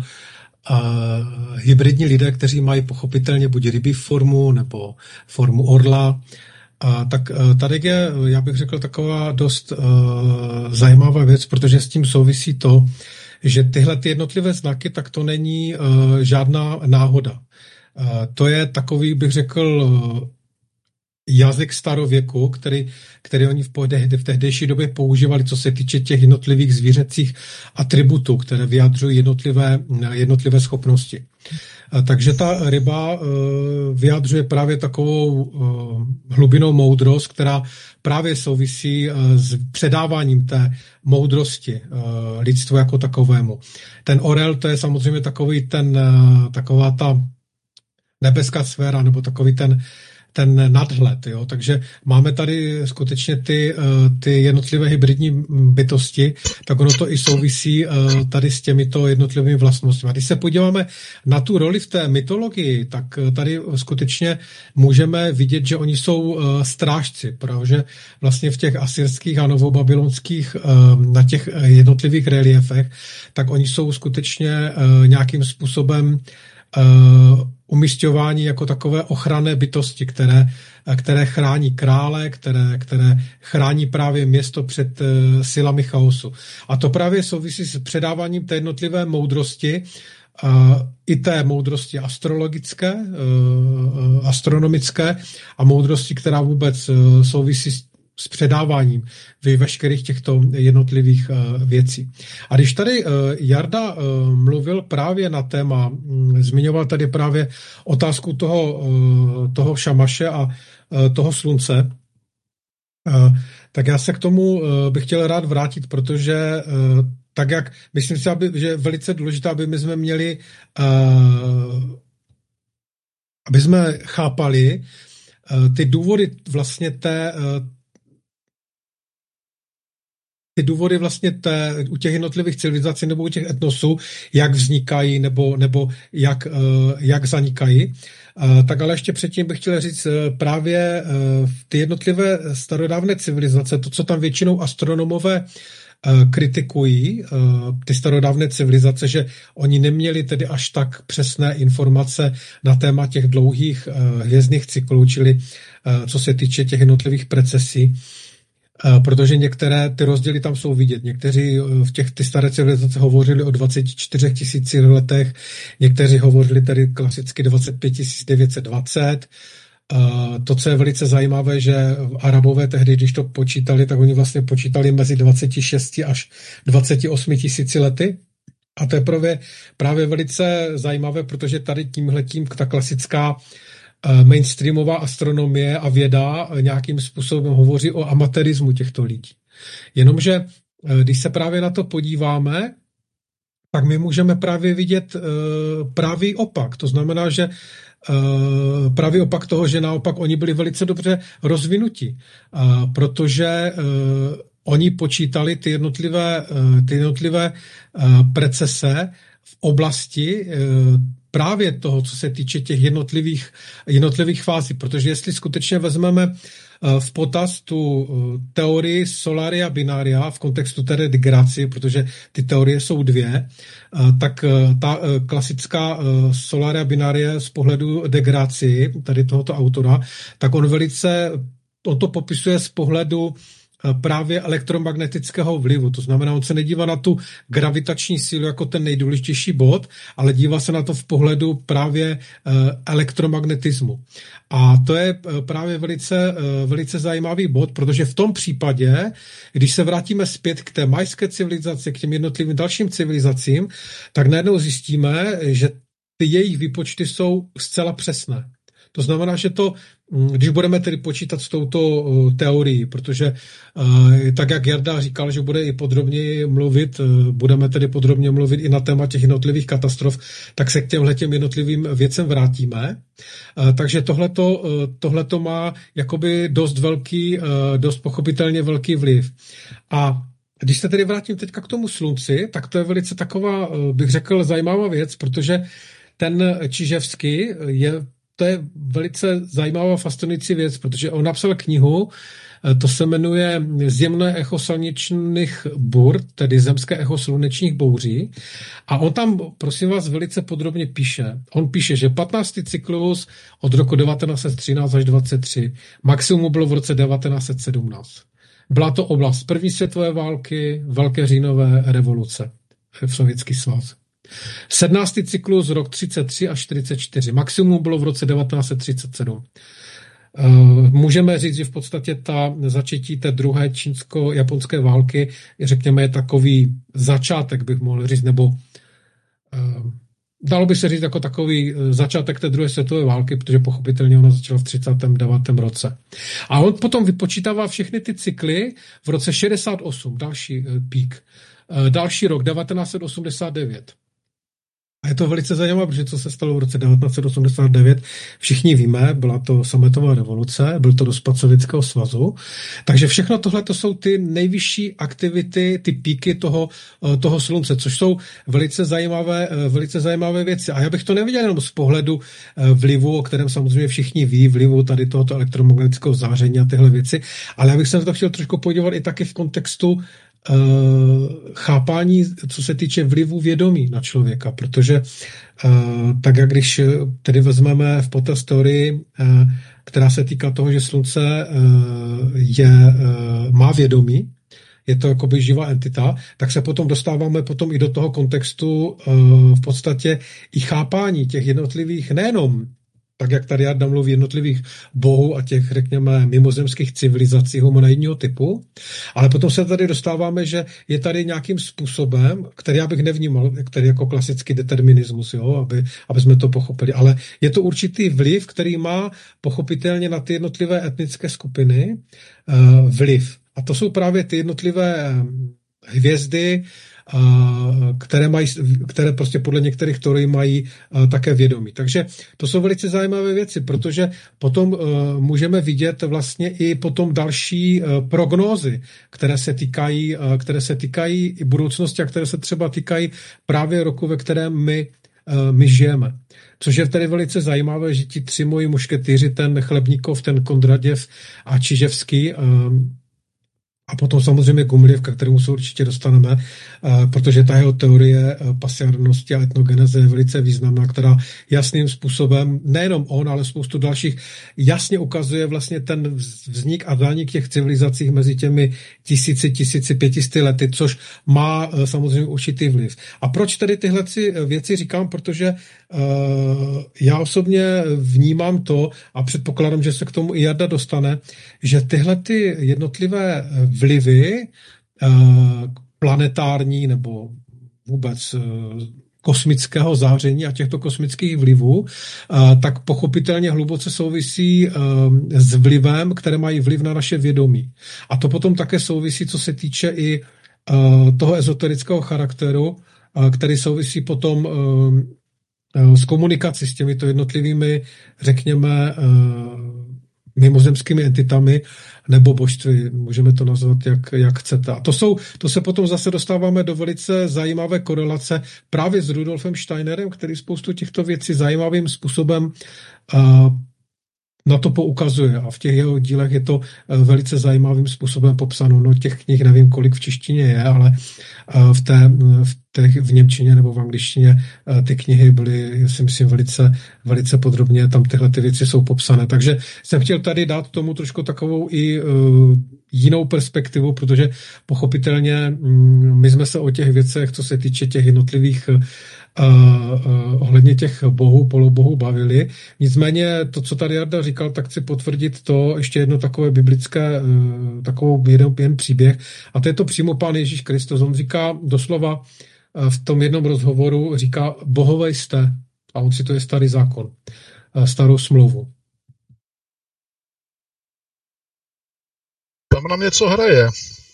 hybridní lidé, kteří mají pochopitelně buď rybí formu nebo formu orla. Tak tady je, já bych řekl, taková dost zajímavá věc, protože s tím souvisí to, že tyhle ty jednotlivé znaky, tak to není žádná náhoda. To je takový, bych řekl, jazyk starověku, který oni v tehdejší době používali, co se týče těch jednotlivých zvířecích atributů, které vyjadřují jednotlivé schopnosti. Takže ta ryba vyjadřuje právě takovou hlubinou moudrost, která právě souvisí s předáváním té moudrosti lidstvu jako takovému. Ten orel, to je samozřejmě taková ta nebeská sféra, nebo takový ten nadhled. Jo? Takže máme tady skutečně ty jednotlivé hybridní bytosti, tak ono to i souvisí tady s těmito jednotlivými vlastnostmi. A když se podíváme na tu roli v té mytologii, tak tady skutečně můžeme vidět, že oni jsou strážci, protože vlastně v těch asyrských a novobabylonských na těch jednotlivých reliefech, tak oni jsou skutečně nějakým způsobem umisťování jako takové ochranné bytosti, které chrání krále, které chrání právě město před silami chaosu. A to právě souvisí s předáváním té jednotlivé moudrosti, i té moudrosti astrologické, astronomické a moudrosti, která vůbec souvisí s předáváním veškerých těchto jednotlivých věcí. A když tady Jarda mluvil právě na téma, zmiňoval tady právě otázku toho Šamaše a toho slunce, tak já se k tomu bych chtěl rád vrátit, protože tak jak, myslím si, že je velice důležité, aby my jsme měli, aby jsme chápali ty důvody vlastně u těch jednotlivých civilizací nebo u těch etnosů, jak vznikají nebo jak zanikají. Tak ale ještě předtím bych chtěl říct právě ty jednotlivé starodávné civilizace, to, co tam většinou astronomové kritikují, ty starodávné civilizace, že oni neměli tedy až tak přesné informace na téma těch dlouhých hvězdných cyklů, čili co se týče těch jednotlivých precesí, protože některé ty rozdíly tam jsou vidět. Někteří ty staré civilizace hovořili o 24 000 letech, někteří hovořili tady klasicky 25 920. To, co je velice zajímavé, že Arabové tehdy, když to počítali, tak oni vlastně počítali mezi 26 až 28 000 lety. A to je právě velice zajímavé, protože tady tímhletím ta klasická mainstreamová astronomie a věda nějakým způsobem hovoří o amatérismu těchto lidí. Jenomže, když se právě na to podíváme, tak my můžeme právě vidět pravý opak. To znamená, že pravý opak toho, že naopak oni byli velice dobře rozvinuti, protože oni počítali ty jednotlivé precese v oblasti právě toho, co se týče těch jednotlivých fází, protože jestli skutečně vezmeme v potaz tu teorii solaria binaria v kontextu té degraci, protože ty teorie jsou dvě, tak ta klasická solaria binaria z pohledu degraci, tady tohoto autora, tak on to popisuje z pohledu právě elektromagnetického vlivu. To znamená, on se nedívá na tu gravitační sílu jako ten nejdůležitější bod, ale dívá se na to v pohledu právě elektromagnetismu. A to je právě velice zajímavý bod, protože v tom případě, když se vrátíme zpět k té majské civilizaci, k těm jednotlivým dalším civilizacím, tak najednou zjistíme, že ty jejich výpočty jsou zcela přesné. To znamená, že když budeme tedy počítat s touto teorií, protože tak, jak Jarda říkal, že bude i podrobněji mluvit, budeme tedy podrobně mluvit i na téma těch jednotlivých katastrof, tak se k těmhletěm jednotlivým věcem vrátíme. Takže tohleto má jakoby dost pochopitelně velký vliv. A Když se tedy vrátím teďka k tomu slunci, tak to je velice taková, bych řekl, zajímavá věc, protože ten Čiževský to je velice zajímavá, fascinující věc, protože on napsal knihu, to se jmenuje Zemné echo slunečních bur, tedy zemské echo slunečních bouří. A on tam, prosím vás, velice podrobně píše. On píše, že 15. cyklus od roku 1913 až 23, maximum bylo v roce 1917. Byla to oblast první světové války, Velké říjnové revoluce v Sovětský svaz. 17. cyklus rok 33 až 44. Maximum bylo v roce 1937. Můžeme říct, že v podstatě ta začetí té druhé čínsko-japonské války, řekněme, je takový začátek, bych mohl říct, nebo dalo by se říct jako takový začátek té druhé světové války, protože pochopitelně ona začala v 39. roce. A on potom vypočítává všechny ty cykly v roce 68, další pík. Další rok, 1989. A je to velice zajímavé, protože co se stalo v roce 1989, všichni víme, byla to sametová revoluce, byl to rozpad Sovětského svazu, takže všechno tohle to jsou ty nejvyšší aktivity, ty píky toho slunce, což jsou velice zajímavé věci. A já bych to neviděl jenom z pohledu vlivu, o kterém samozřejmě všichni ví, vlivu tady tohoto elektromagnetického záření a tyhle věci, ale já bych se na to chtěl trošku podívat i taky v kontextu chápání, co se týče vlivu vědomí na člověka, protože tak jak když tedy vezmeme v potaz teorii, která se týká toho, že slunce má vědomí, je to jakoby živá entita, tak se potom dostáváme potom i do toho kontextu v podstatě i chápání těch jednotlivých, nejenom tak jak tady Jarda mluví, jednotlivých bohů a těch, řekněme, mimozemských civilizací humanoidního typu, ale potom se tady dostáváme, že je tady nějakým způsobem, který já bych nevnímal, který jako klasický determinismus, jo, aby jsme to pochopili, ale je to určitý vliv, který má pochopitelně na ty jednotlivé etnické skupiny vliv. A to jsou právě ty jednotlivé hvězdy, které prostě podle některých teorií mají také vědomí. Takže to jsou velice zajímavé věci, protože potom můžeme vidět vlastně i potom další prognózy, které se týkají i budoucnosti a které se třeba týkají právě roku, ve kterém my žijeme. Což je tedy velice zajímavé, že ti tři moji mušketýři, ten Chlebníkov, ten Kondraděv a Čiževský, a potom samozřejmě Gumiljev, ke kterému se určitě dostaneme, protože ta jeho teorie pasiárnosti a etnogeneze je velice významná, která jasným způsobem, nejenom on, ale spoustu dalších, jasně ukazuje vlastně ten vznik a zánik těch civilizací mezi těmi 1500 lety, což má samozřejmě určitý vliv. A proč tedy tyhle věci říkám? Protože já osobně vnímám to a předpokládám, že se k tomu i Jarda dostane, že tyhle ty jednotlivé vlivy planetární nebo vůbec kosmického záření a těchto kosmických vlivů, tak pochopitelně hluboce souvisí s vlivem, které mají vliv na naše vědomí. A to potom také souvisí, co se týče i toho ezoterického charakteru, který souvisí potom s komunikací s těmito jednotlivými, řekněme, mimozemskými entitami nebo božství, můžeme to nazvat, jak chcete. A to se potom zase dostáváme do velice zajímavé korelace právě s Rudolfem Steinerem, který spoustu těchto věcí zajímavým způsobem na to poukazuje a v těch jeho dílech je to velice zajímavým způsobem popsáno. No těch knih nevím, kolik v češtině je, ale v němčině nebo v angličtině ty knihy byly, si myslím, velice podrobně, tam tyhle ty věci jsou popsané. Takže jsem chtěl tady dát tomu trošku takovou i jinou perspektivu, protože pochopitelně my jsme se o těch věcech, co se týče těch jednotlivých ohledně těch bohů, polobohů bavili. Nicméně to, co tady Jarda říkal, tak chci potvrdit to ještě jedno takové biblické, takovou jeden příběh. A to je to přímo Pán Ježíš Kristus. On říká doslova v tom jednom rozhovoru, říká, bohové jste. A on cituje starý zákon, starou smlouvu. Tam nám něco hraje.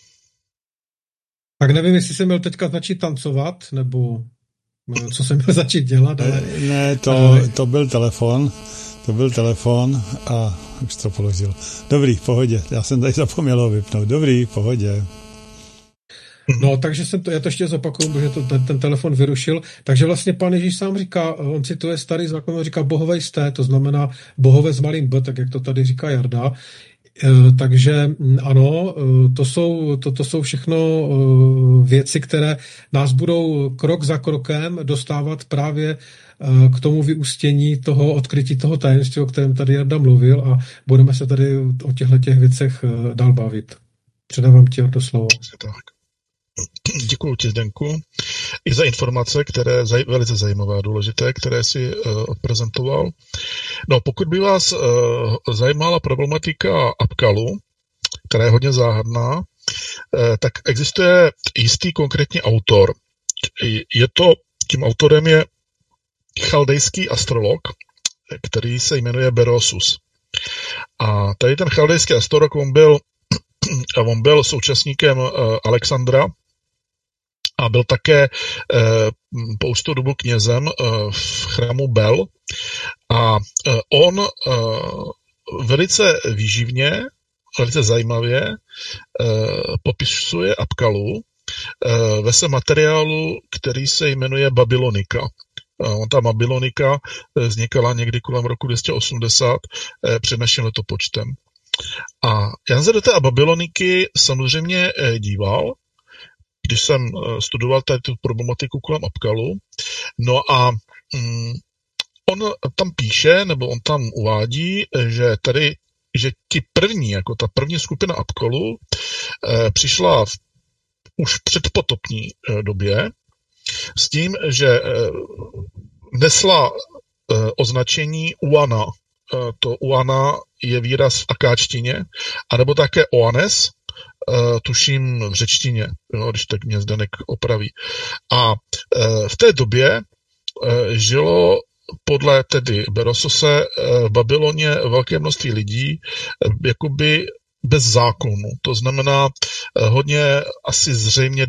Tak nevím, jestli jsem měl teďka začít tancovat, nebo co jsem měl začít dělat, ale... Ne, to byl telefon. To byl telefon a už to položil. Dobrý, v pohodě. Já jsem tady zapomněl ho vypnout. Dobrý, v pohodě. No, takže já to ještě zopakuju, protože ten telefon vyrušil. Takže vlastně Pán Ježíš sám říká, on cituje starý zákon, on říká bohové jste, to znamená bohové s malým b, tak jak to tady říká Jarda. Takže ano, to jsou všechno věci, které nás budou krok za krokem dostávat právě k tomu vyústění toho odkrytí toho tajemství, o kterém tady Jarda mluvil, a budeme se tady o těchto věcech dál bavit. Předávám ti to slovo. Tak. Děkuji ti, Zdenku, i za informace, které velice zajímavé a důležité, které si odprezentoval. No, pokud by vás zajímala problematika Apkalu, která je hodně záhadná, tak existuje jistý konkrétní autor. Tím autorem je chaldejský astrolog, který se jmenuje Berosus. A tady ten chaldejský astrolog, on byl současníkem Alexandra a byl také po určitou dobu knězem v chrámu Bel. A on velice výživně, velice zajímavě popisuje Apkalu ve svém materiálu, který se jmenuje Babylonika. Ta Babylonika vznikala někdy kolem roku 280 před naším letopočtem. A já se do té Babyloniky samozřejmě díval, když jsem studoval tady tu problematiku kolem Apkalu. No a on tam píše, nebo on tam uvádí, že ti první, jako ta první skupina Apkalu, přišla už v předpotopní době s tím, že nesla označení Uana. To Uana je výraz v akáčtině, anebo také Oanes, tuším v řečtině, když tak mě Zdenek opraví. A v té době žilo podle tedy Berosose v Babyloně velké množství lidí jakoby bez zákonu. To znamená hodně, asi zřejmě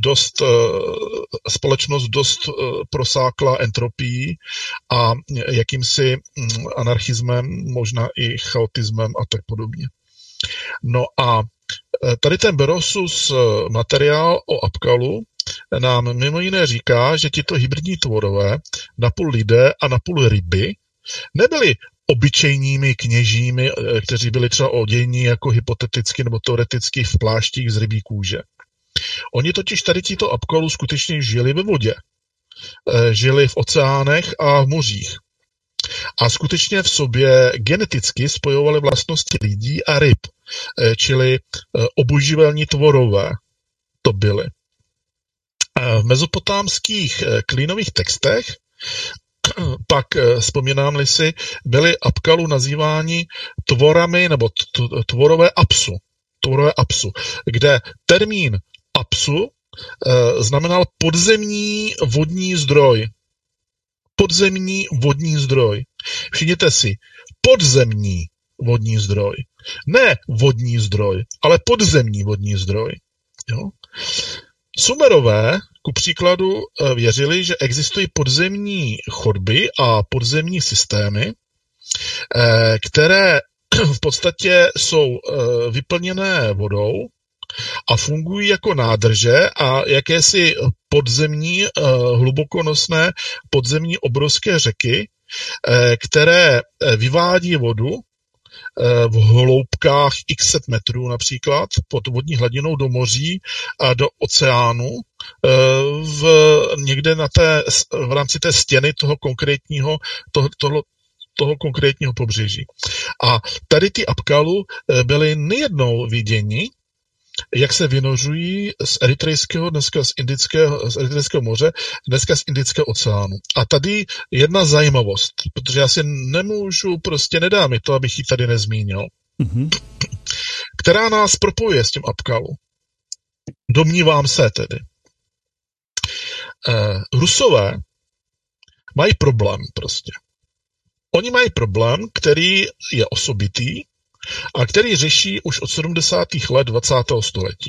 společnost dost prosákla entropií a jakýmsi anarchismem, možná i chaotismem a tak podobně. No a tady ten Berosus materiál o Apkalu nám mimo jiné říká, že tito hybridní tvorové, napůl lidé a napůl ryby, nebyli obyčejními kněžími, kteří byli třeba odění jako hypoteticky nebo teoreticky v pláštích z rybí kůže. Oni totiž tady tito Apkalu skutečně žili ve vodě. Žili v oceánech a v mořích. A skutečně v sobě geneticky spojovali vlastnosti lidí a ryb, čili obojživelní tvorové to byly. V mezopotámských klínových textech pak, vzpomínám-li si, byli Apkalu nazýváni tvorami nebo tvorové Apsu, kde termín Apsu znamenal podzemní vodní zdroj. Podzemní vodní zdroj. Všimněte si, podzemní vodní zdroj. Ne vodní zdroj, ale podzemní vodní zdroj. Jo? Sumerové, ku příkladu, věřili, že existují podzemní chodby a podzemní systémy, které v podstatě jsou vyplněné vodou a fungují jako nádrže a jakési podzemní, hlubokonosné podzemní obrovské řeky, které vyvádí vodu v hloubkách x set metrů například pod vodní hladinou do moří a do oceánu někde v rámci té stěny toho konkrétního pobřeží. A tady ty Apkalu byly nejednou viděni, jak se vynořují z Eritrejského, dneska z Eritrejského moře, dneska z Indického oceánu. A tady jedna zajímavost, protože já si nedá mi to, abych ji tady nezmínil, která nás propojuje s tím Apkalu. Domnívám se tedy. Rusové mají problém prostě. Oni mají problém, který je osobitý, a který řeší už od 70. let 20. století.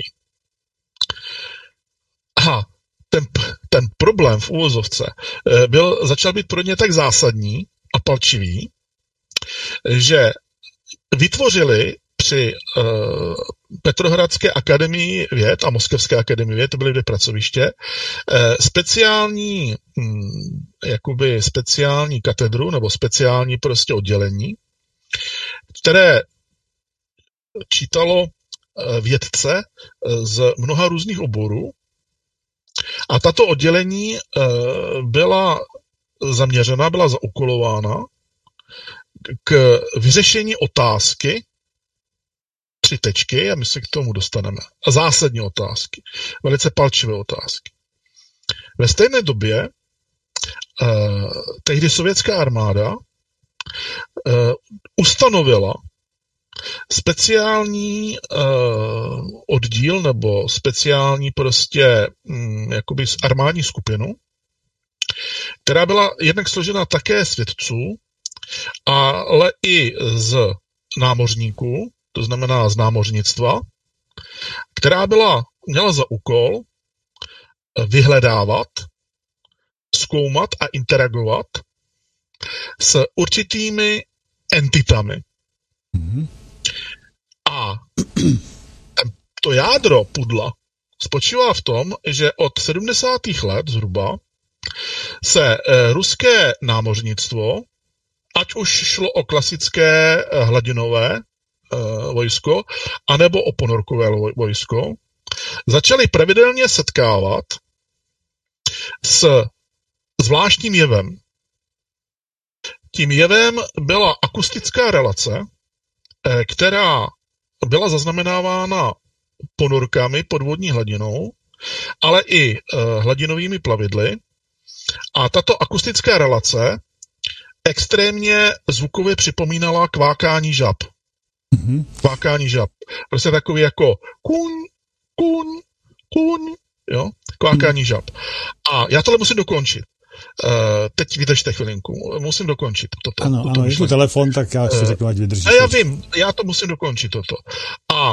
A ten problém v uvozovce začal být pro ně tak zásadní a palčivý, že vytvořili při Petrohradské akademii věd a Moskevské akademii věd, to byly 2 pracoviště, speciální katedru nebo speciální prostě oddělení, které čítalo vědce z mnoha různých oborů. A tato oddělení byla zaměřena, byla zaúkolována k vyřešení otázky, 3 tečky, a my se k tomu dostaneme. A zásadní otázky, velice palčivé otázky. Ve stejné době tehdy sovětská armáda ustanovila speciální oddíl nebo speciální prostě jakoby armádní skupinu, která byla jednak složena také z vědců, ale i z námořníků, to znamená z námořnictva, která měla za úkol vyhledávat, zkoumat a interagovat s určitými entitami. Mm-hmm. A to jádro pudla spočívá v tom, že od 70. let zhruba se ruské námořnictvo, ať už šlo o klasické hladinové vojsko, anebo o ponorkové vojsko, začali pravidelně setkávat s zvláštním jevem. Tím jevem byla akustická relace, která byla zaznamenávána ponorkami, podvodní hladinou, ale i hladinovými plavidly. A tato akustická relace extrémně zvukově připomínala kvákání žab. Mm-hmm. Kvákání žab. Prostě takový jako kuň, kuň, kuň, jo, kvákání žab. A já tohle musím dokončit. Teď vydržte chvilinku, musím dokončit toto. Ano, je tu telefon, tak já si řeknu, ať vydržíte. Já vím, já to musím dokončit toto. A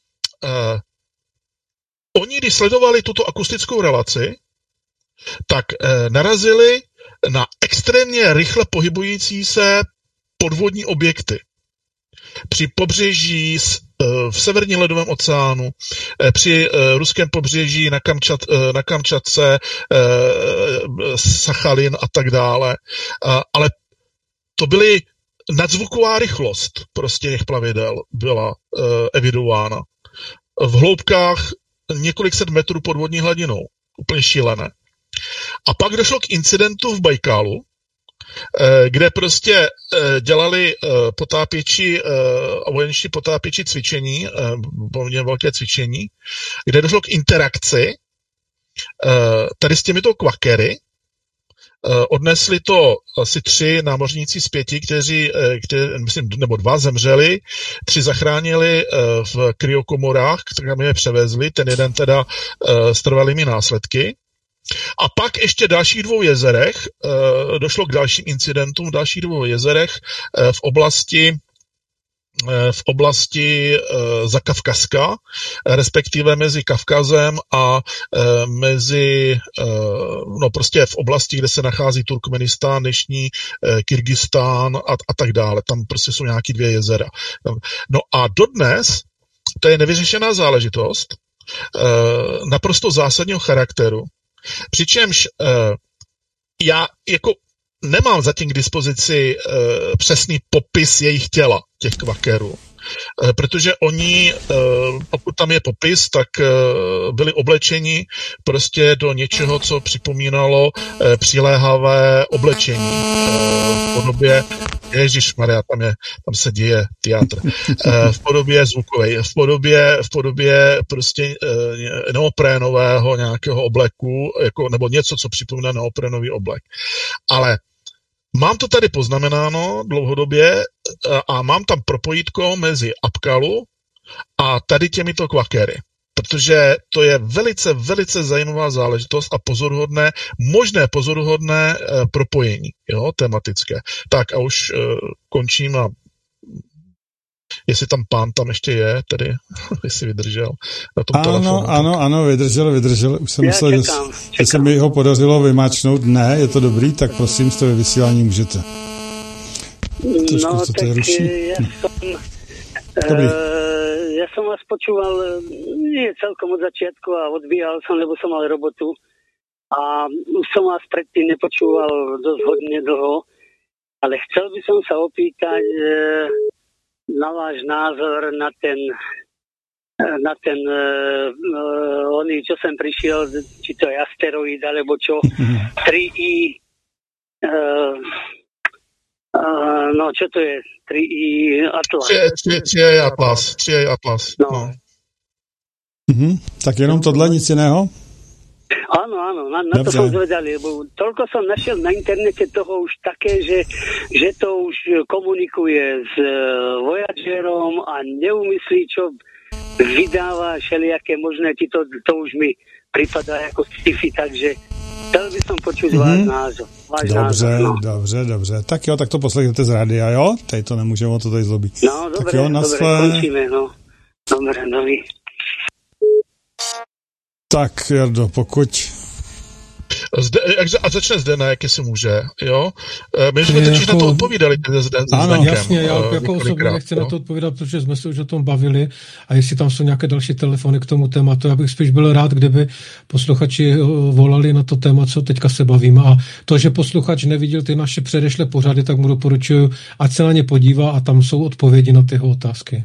oni, když sledovali tuto akustickou relaci, tak narazili na extrémně rychle pohybující se podvodní objekty. Při pobřeží v severním ledovém oceánu, při ruském pobřeží na Kamčatce, Sachalin a tak dále. Ale to byly nadzvuková rychlost prostě těch plavidel byla evidována. V hloubkách několik set metrů pod vodní hladinou. Úplně šílené. A pak došlo k incidentu v Bajkálu, kde prostě dělali potápěči a vojenští potápěči cvičení, poměrně velké cvičení, kde došlo k interakci tady s těmito kvakery. Odnesli to asi 3 námořníci z 5, kteří myslím, nebo 2 zemřeli, 3 zachránili v kryokomorách, které je převezli, ten jeden teda s trvalými následky. A pak ještě v dalších 2 jezerech došlo k dalším incidentům v dalších 2 jezerech v oblasti Zakavkazska, respektive mezi Kavkazem a prostě v oblasti, kde se nachází Turkmenistán, dnešní Kyrgyzstán a tak dále. Tam prostě jsou nějaký 2 jezera. No a dodnes to je nevyřešená záležitost naprosto zásadního charakteru. Přičemž já jako nemám zatím k dispozici přesný popis jejich těla, těch kvakerů. Protože oni, pokud tam je popis, tak byli oblečeni prostě do něčeho, co připomínalo přiléhavé oblečení v podobě, ježišmarja, tam se děje teatr, v podobě zvukové, v podobě prostě neoprénového nějakého obleku, nebo něco, co připomíná neoprénový oblek. Ale mám to tady poznamenáno dlouhodobě a mám tam propojítko mezi Abkalu a tady těmito kvakery. Protože to je velice, velice zajímavá záležitost a možné pozoruhodné propojení, jo, tematické. Tak a už končím a jestli tam pán tam ještě je, tedy jestli vydržel na tom telefonu. Ano, vydržel. Už jsem myslel, že se mi ho podařilo vymáčknout. Ne, je to dobrý, tak prosím, jste ve vysílání můžete. Trošku tak Ja som vás počúval nie celkom od začiatku a odbíjal som, lebo som mal robotu a už som vás predtým nepočúval dosť hodne dlho, ale chcel by som sa opýtať na váš názor na ten oný, čo sem prišiel, či to je asteroid, alebo čo, 3i no, čo to je? 3i Atlas. 3i Atlas. No. Tak jenom tohle, nic jiného? Áno, na to som zvedal, lebo toľko som našiel na internete toho už také, že to už komunikuje s Voyagerom a neumyslí, čo vydáva všelijaké možné, to už mi pripadá ako sci-fi, takže chcel by som počuť váš názor. Dobře. Tak jo, tak to poslechněte z rádia, jo? Tady to nemůžeme o to tady zlobit. No, dobre, končíme, no. Dobre, nový. Tak, Jardo, pokud... A začne Zdeněk, jestli může, jo? My jsme teď na to odpovídali. Ano, jasně, já jako osobně nechci na to odpovídat, protože jsme se už o tom bavili a jestli tam jsou nějaké další telefony k tomu tématu, já bych spíš byl rád, kdyby posluchači volali na to téma, co teďka se bavíme. A to, že posluchač neviděl ty naše předešlé pořady, tak mu doporučuji, ať se na ně podívá a tam jsou odpovědi na tyho otázky.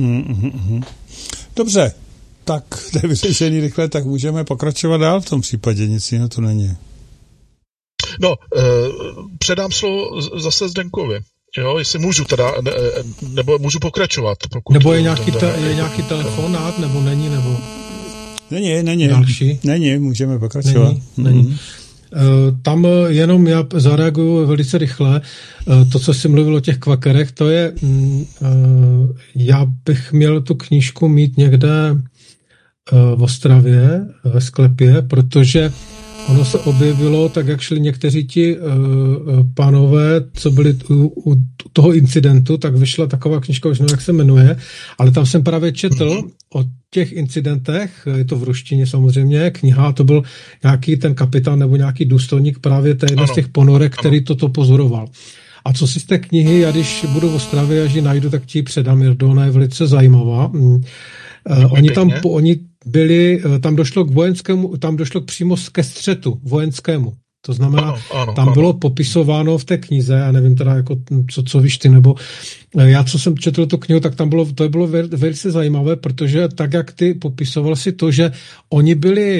Dobře. Tak, to je vyřešený rychle, tak můžeme pokračovat dál v tom případě, nic jiného to není. No, předám slovo zase Zdenkovi, jo, jestli můžu teda, nebo můžu pokračovat. Nebo je nějaký telefonát, nebo není, nebo... Není. Další? Není, můžeme pokračovat. Není. Tam jenom já zareaguju velice rychle. To, co jsi mluvil o těch kvakerech, to je, já bych měl tu knížku mít někde v Ostravě, ve sklepě, protože ono se objevilo, tak jak šli někteří ti pánové, co byli u toho incidentu, tak vyšla taková knížka, už nevím, jak se jmenuje, ale tam jsem právě četl o těch incidentech, je to v ruštině samozřejmě, kniha, to byl nějaký ten kapitán nebo nějaký důstojník právě jedné z těch ponorek, který toto pozoroval. A co si z té knihy, já když budu v Ostravě, až ji najdu, tak ti ji předám, Jirdo, ona je velice zajímavá. Oni byli, tam došlo k vojenskému, tam došlo přímo ke střetu vojenskému. To znamená, tam bylo popisováno v té knize, já nevím teda, jako, co víš ty, nebo já, co jsem četl tu knihu, tak tam to bylo velice zajímavé, protože tak, jak ty popisoval si to, že oni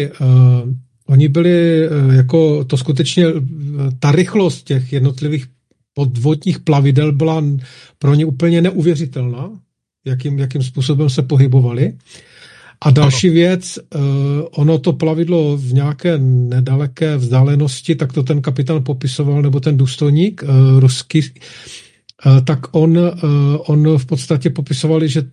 byli jako to skutečně, ta rychlost těch jednotlivých podvodních plavidel byla pro ně úplně neuvěřitelná, jakým způsobem se pohybovali. A další věc, ono to plavidlo v nějaké nedaleké vzdálenosti, tak to ten kapitán popisoval, nebo ten důstojník ruský, tak on v podstatě popisovali, že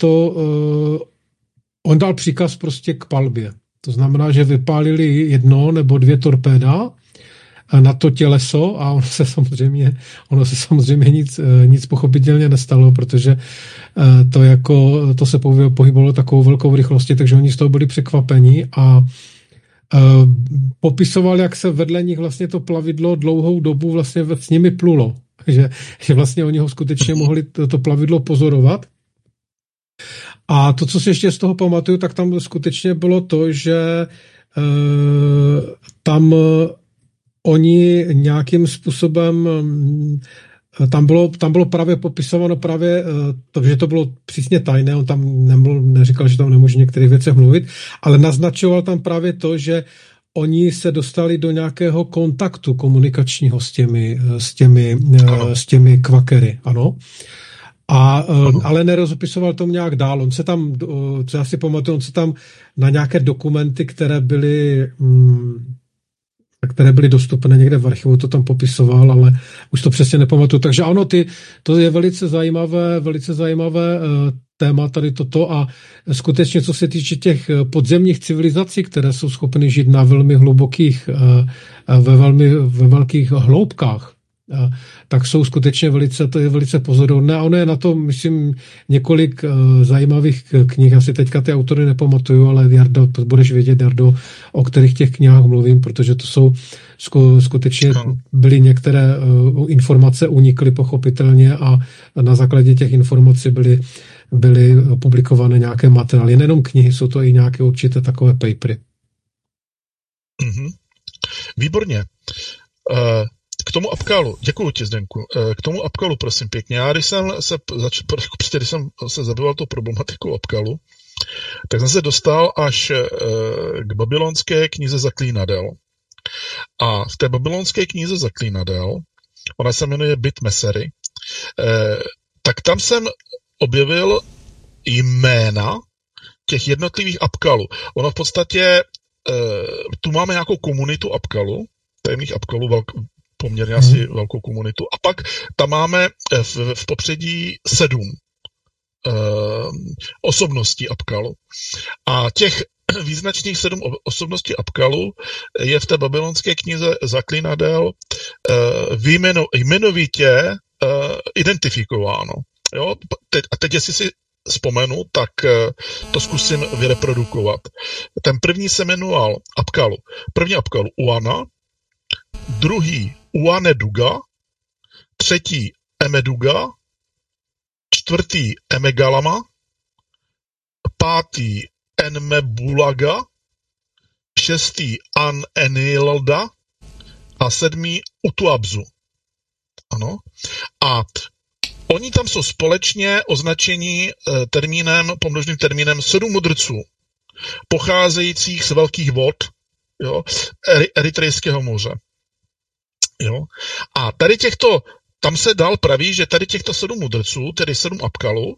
on dal příkaz prostě k palbě. To znamená, že vypálili 1 nebo 2 torpéda na to těleso a ono se samozřejmě nic pochopitelně nestalo, protože to se pohybovalo takovou velkou rychlostí, takže oni z toho byli překvapení a popisoval, jak se vedle nich vlastně to plavidlo dlouhou dobu vlastně s nimi plulo, že vlastně oni ho skutečně mohli to plavidlo pozorovat. A to, co si ještě z toho pamatuju, tak tam skutečně bylo to, že tam oni nějakým způsobem, tam bylo právě popisováno právě to, že to bylo přísně tajné, on tam neříkal, že tam nemůže některých věcech mluvit, ale naznačoval tam právě to, že oni se dostali do nějakého kontaktu komunikačního s těmi kvakery, ano. Ale nerozopisoval tom nějak dál. On se tam, co já si pamatuju, on se tam na nějaké dokumenty, které byly dostupné někde v archivu, to tam popisoval, ale už to přesně nepamatuju. Takže ano, to je velice zajímavé téma tady toto a skutečně, co se týče těch podzemních civilizací, které jsou schopny žít na velmi hlubokých, ve velkých hloubkách, tak jsou skutečně velice pozorovné. A ono je na to, myslím, několik zajímavých knih. Asi teďka ty autory nepamatuju, ale Jardo, to budeš vědět, Jardo, o kterých těch knihách mluvím, protože to jsou skutečně byly některé informace unikly pochopitelně a na základě těch informací byly publikované nějaké materiály. Nejenom knihy, jsou to i nějaké určité takové papery. Mm-hmm. Výborně. K tomu Abkalu, děkuji ti, Zdenku, k tomu Abkalu, prosím pěkně. Já, když jsem se zabýval tou problematikou Abkalu, tak jsem se dostal až k babylonské knize Zaklínadel. A v té babylonské knize Zaklínadel, ona se jmenuje Byt Mesery, tak tam jsem objevil jména těch jednotlivých Abkalů. Ono v podstatě, tu máme nějakou komunitu Abkalu, tajemných Abkalů, poměrně asi velkou komunitu. A pak tam máme v popředí 7 osobností Abkalu. A těch význačných 7 osobností Abkalu je v té babylonské knize Zaklínadel jmenovitě identifikováno. Jo? A teď, jestli si vzpomenu, tak to zkusím vyreprodukovat. Ten první se jmenoval Abkalu. První Abkalu Uana, druhý Uaneduga, třetí Emeduga, čtvrtý Emegalama, pátý Enmebulaga, šestý An-Enilda a sedmý Utuabzu. Ano. A oni tam jsou společně označeni pomnožným termínem 7 mudrců, pocházejících z velkých vod, jo, Eritrejského moře. Jo. A tam se dál praví, že tady těchto 7 mudrců, tedy 7 Abkalů,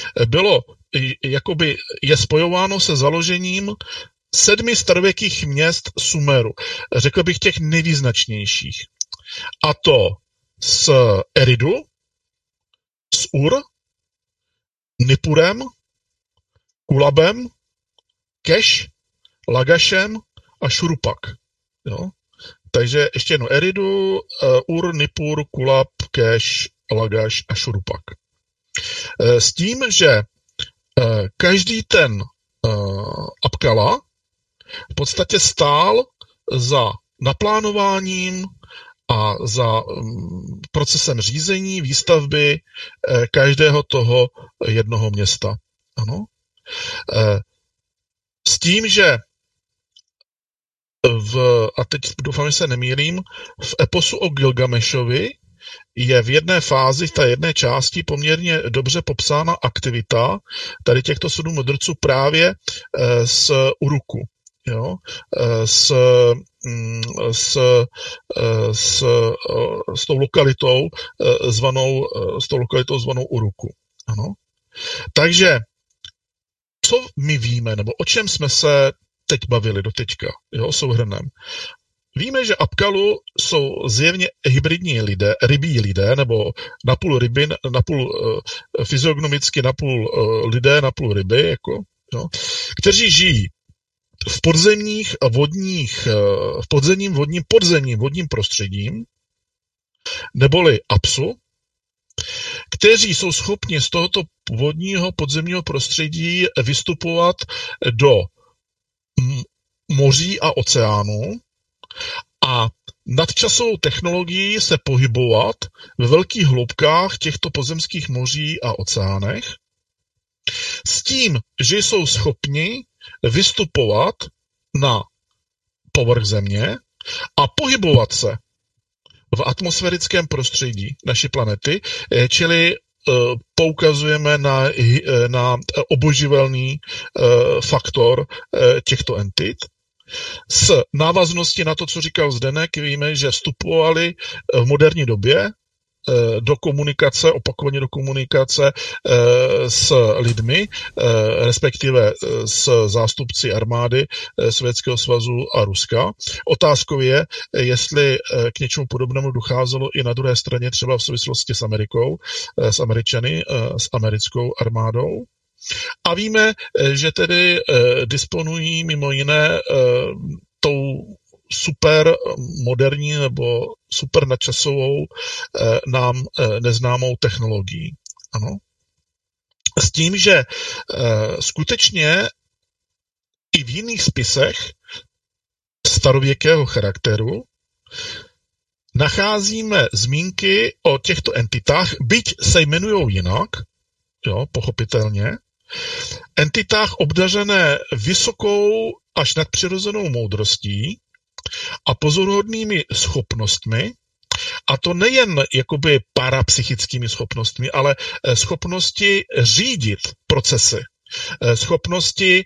je spojováno se založením 7 starověkých měst Sumeru. Řekl bych těch nejvýznačnějších. A to z Eridu, z Ur, Nipurem, Kulabem, Keš, Lagašem a Šurupak. Jo? Takže ještě jedno Eridu, Ur, Nipur, Kulab, Keš, Lagaš a Šurupak. S tím, že každý ten Abkala v podstatě stál za naplánováním a za procesem řízení, výstavby každého toho jednoho města. Ano. S tím, že a teď doufám, že se nemýlím, v eposu o Gilgamešovi je v jedné fázi, v té jedné části poměrně dobře popsána aktivita tady těchto 7 mudrců právě z Uruku. Jo? S tou lokalitou zvanou Uruku. Ano? Takže co my víme, nebo o čem jsme se teď bavili doteďka, jo, souhrnem. Víme, že Abkalu jsou zjevně hybridní lidé, rybí lidé, nebo napůl ryby, napůl fyziognomicky, napůl lidé, napůl ryby, jako, jo, kteří žijí v podzemním vodním prostředím, neboli Apsu, kteří jsou schopni z tohoto vodního podzemního prostředí vystupovat do moří a oceánů a nadčasovou technologií se pohybovat ve velkých hloubkách těchto pozemských moří a oceánech s tím, že jsou schopni vystupovat na povrch země a pohybovat se v atmosférickém prostředí naší planety, čili poukazujeme na oboživelný faktor těchto entit. S návazností na to, co říkal Zdenek, víme, že vstupovali v moderní době opakovaně do komunikace s lidmi, respektive s zástupci armády Sovětského svazu a Ruska. Otázkou je, jestli k něčemu podobnému docházelo i na druhé straně, třeba v souvislosti s Amerikou, s Američany, s americkou armádou. A víme, že tedy disponují mimo jiné tou super moderní nebo super nadčasovou nám neznámou technologií. Ano. S tím, že skutečně i v jiných spisech starověkého charakteru nacházíme zmínky o těchto entitách, byť se jmenujou jinak, jo, pochopitelně, entitách obdařené vysokou až nadpřirozenou moudrostí a pozoruhodnými schopnostmi, a to nejen jakoby parapsychickými schopnostmi, ale schopnosti řídit procesy, schopnosti,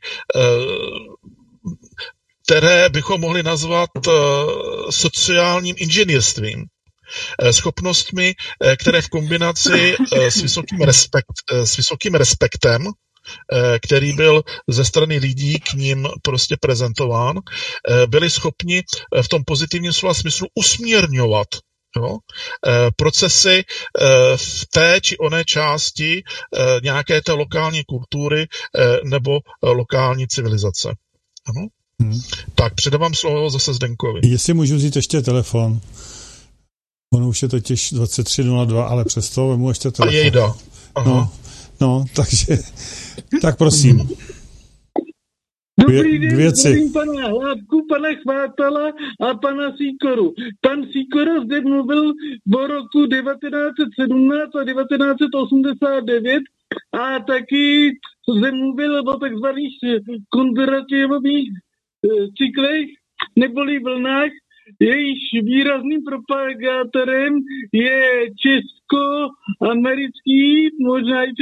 které bychom mohli nazvat sociálním inženýrstvím, schopnostmi, které v kombinaci s vysokým respektem, který byl ze strany lidí k ním prostě prezentován, byli schopni v tom pozitivním slova smyslu usměrňovat, jo, procesy v té či oné části nějaké té lokální kultury nebo lokální civilizace. Ano? Tak, předávám slovo zase Zdenkovi. Jestli můžu vzít ještě telefon. Ono už je totiž 23:02, ale přesto vemu ještě telefon. A jejda. No, takže, tak prosím. Dobrý den, zdravím pana Hlávku, pana Chvátala a pana Sýkoru. Pan Sýkora zde mluvil o roku 1917 a 1989 a taky zde mluvil o takzvaných konzervativních cyklech neboli vlnách. Jejíž výrazným propagátorem je česko-americký, možná i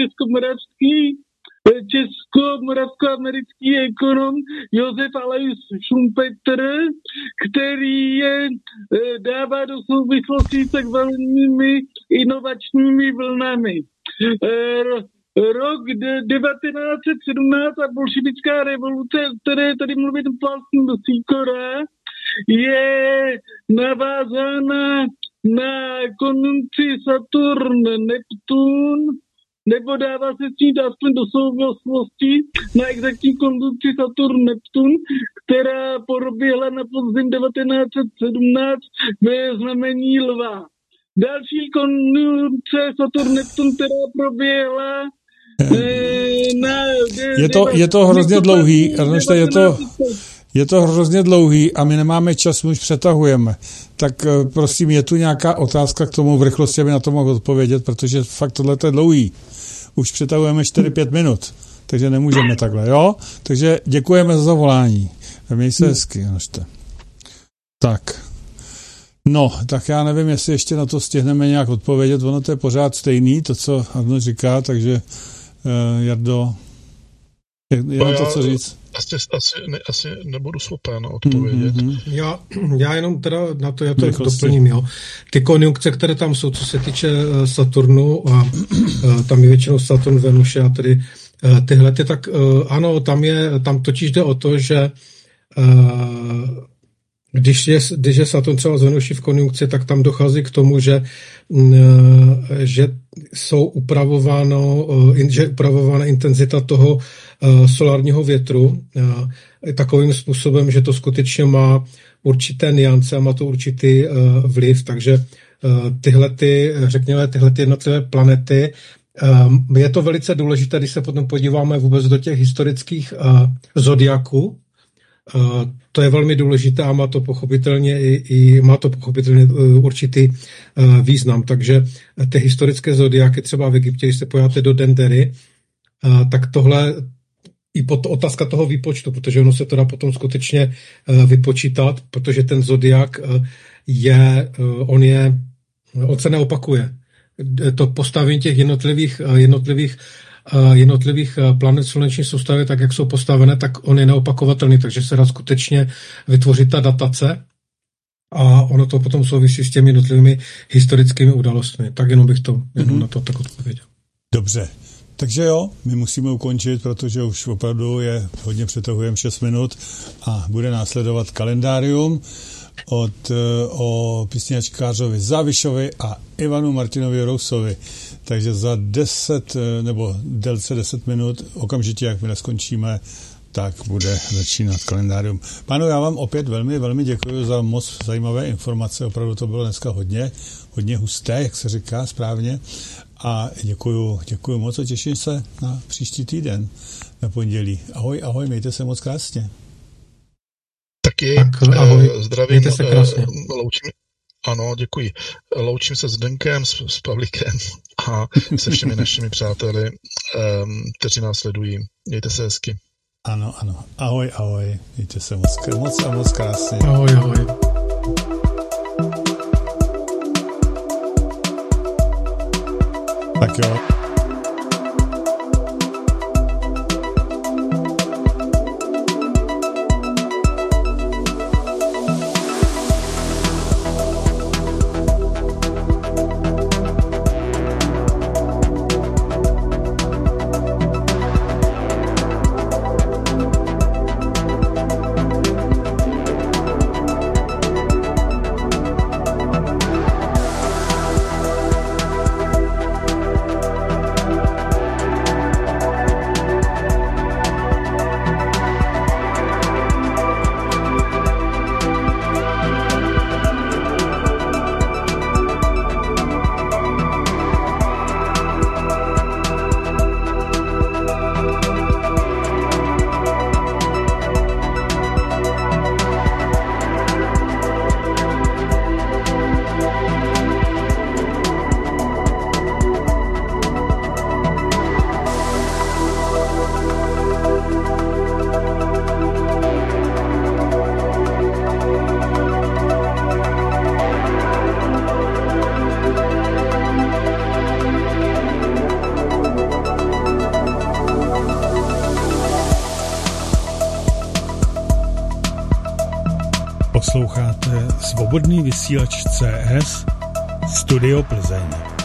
česko-moravsko-americký ekonom Josef Alois Schumpeter, který je dává do souvislosti s takzvanými inovačními vlnami. Rok 1917 a bolševická revoluce, které tady mluvím vlastně do Sýkora, je navázána na konjunkci Saturn-Neptun, nebo dává se s tím aspoň do souvislosti na exaktní konjunkci Saturn-Neptun, která proběhla na podzim 1917 ve znamení Lva. Další konjunkce Saturn-Neptun, která proběhla je to hrozně dlouhý, je to hrozně dlouhý a my nemáme čas, my už přetahujeme. Tak prosím, je tu nějaká otázka k tomu v rychlosti, aby na to mohl odpovědět, protože fakt tohle je dlouhý. Už přetahujeme 4-5 minut, takže nemůžeme takhle, jo? Takže děkujeme za zavolání. Měj se hezky, nožte. Tak. No, tak já nevím, jestli ještě na to stihneme nějak odpovědět. Ono to je pořád stejný, to, co Arnold říká, takže Jardo, je na to co říct? Asi nebudu schopen odpovědět. Já jenom teda na to, já to doplním, jo. Ty konjunkce, které tam jsou, co se týče Saturnu a tam je většinou Saturn, Venuše a tedy tyhle, tak ano, tam totiž jde o to, že když je Saturn třeba z Venuši v konjunkci, tak tam dochází k tomu, že jsou upravována intenzita toho solárního větru takovým způsobem, že to skutečně má určité nuance a má to určitý vliv, takže tyhle jednotlivé planety, je to velice důležité, když se potom podíváme vůbec do těch historických zodiaků. To je velmi důležité a má to pochopitelně určitý význam. Takže ty historické zodiaky třeba v Egyptě, když se podíváte do Dendery, tak tohle i otázka toho výpočtu, protože ono se to dá potom skutečně vypočítat, protože ten zodiak on se neopakuje. To postavení těch jednotlivých planet sluneční soustavy, tak jak jsou postavené, tak on je neopakovatelný, takže se dá skutečně vytvořit ta datace a ono to potom souvisí s těmi jednotlivými historickými událostmi. Tak jenom bych to na to tak odpověděl. Dobře. Takže jo, my musíme ukončit, protože už opravdu hodně přetahujeme 6 minut a bude následovat kalendárium o písničkářovi Závišovi a Ivanu Martinovi Rousovi. Takže za 10 nebo delce 10 minut, okamžitě, jakmile skončíme, tak bude začínat kalendárium. Pánu, já vám opět velmi, velmi děkuji za moc zajímavé informace, opravdu to bylo dneska hodně husté, jak se říká správně, a děkuji moc a těším se na příští týden, na pondělí. Ahoj, mějte se moc krásně. Taky, zdravím, mějte se krásně. Ano, děkuji. Loučím se s Zdenkem, s Pavlíkem a se všemi našimi přáteli, kteří nás sledují. Mějte se hezky. Ano. Ahoj. Mějte se moc krásně. Ahoj. Tak jo. Posloucháte Svobodný vysílač CS Studio Plzeň.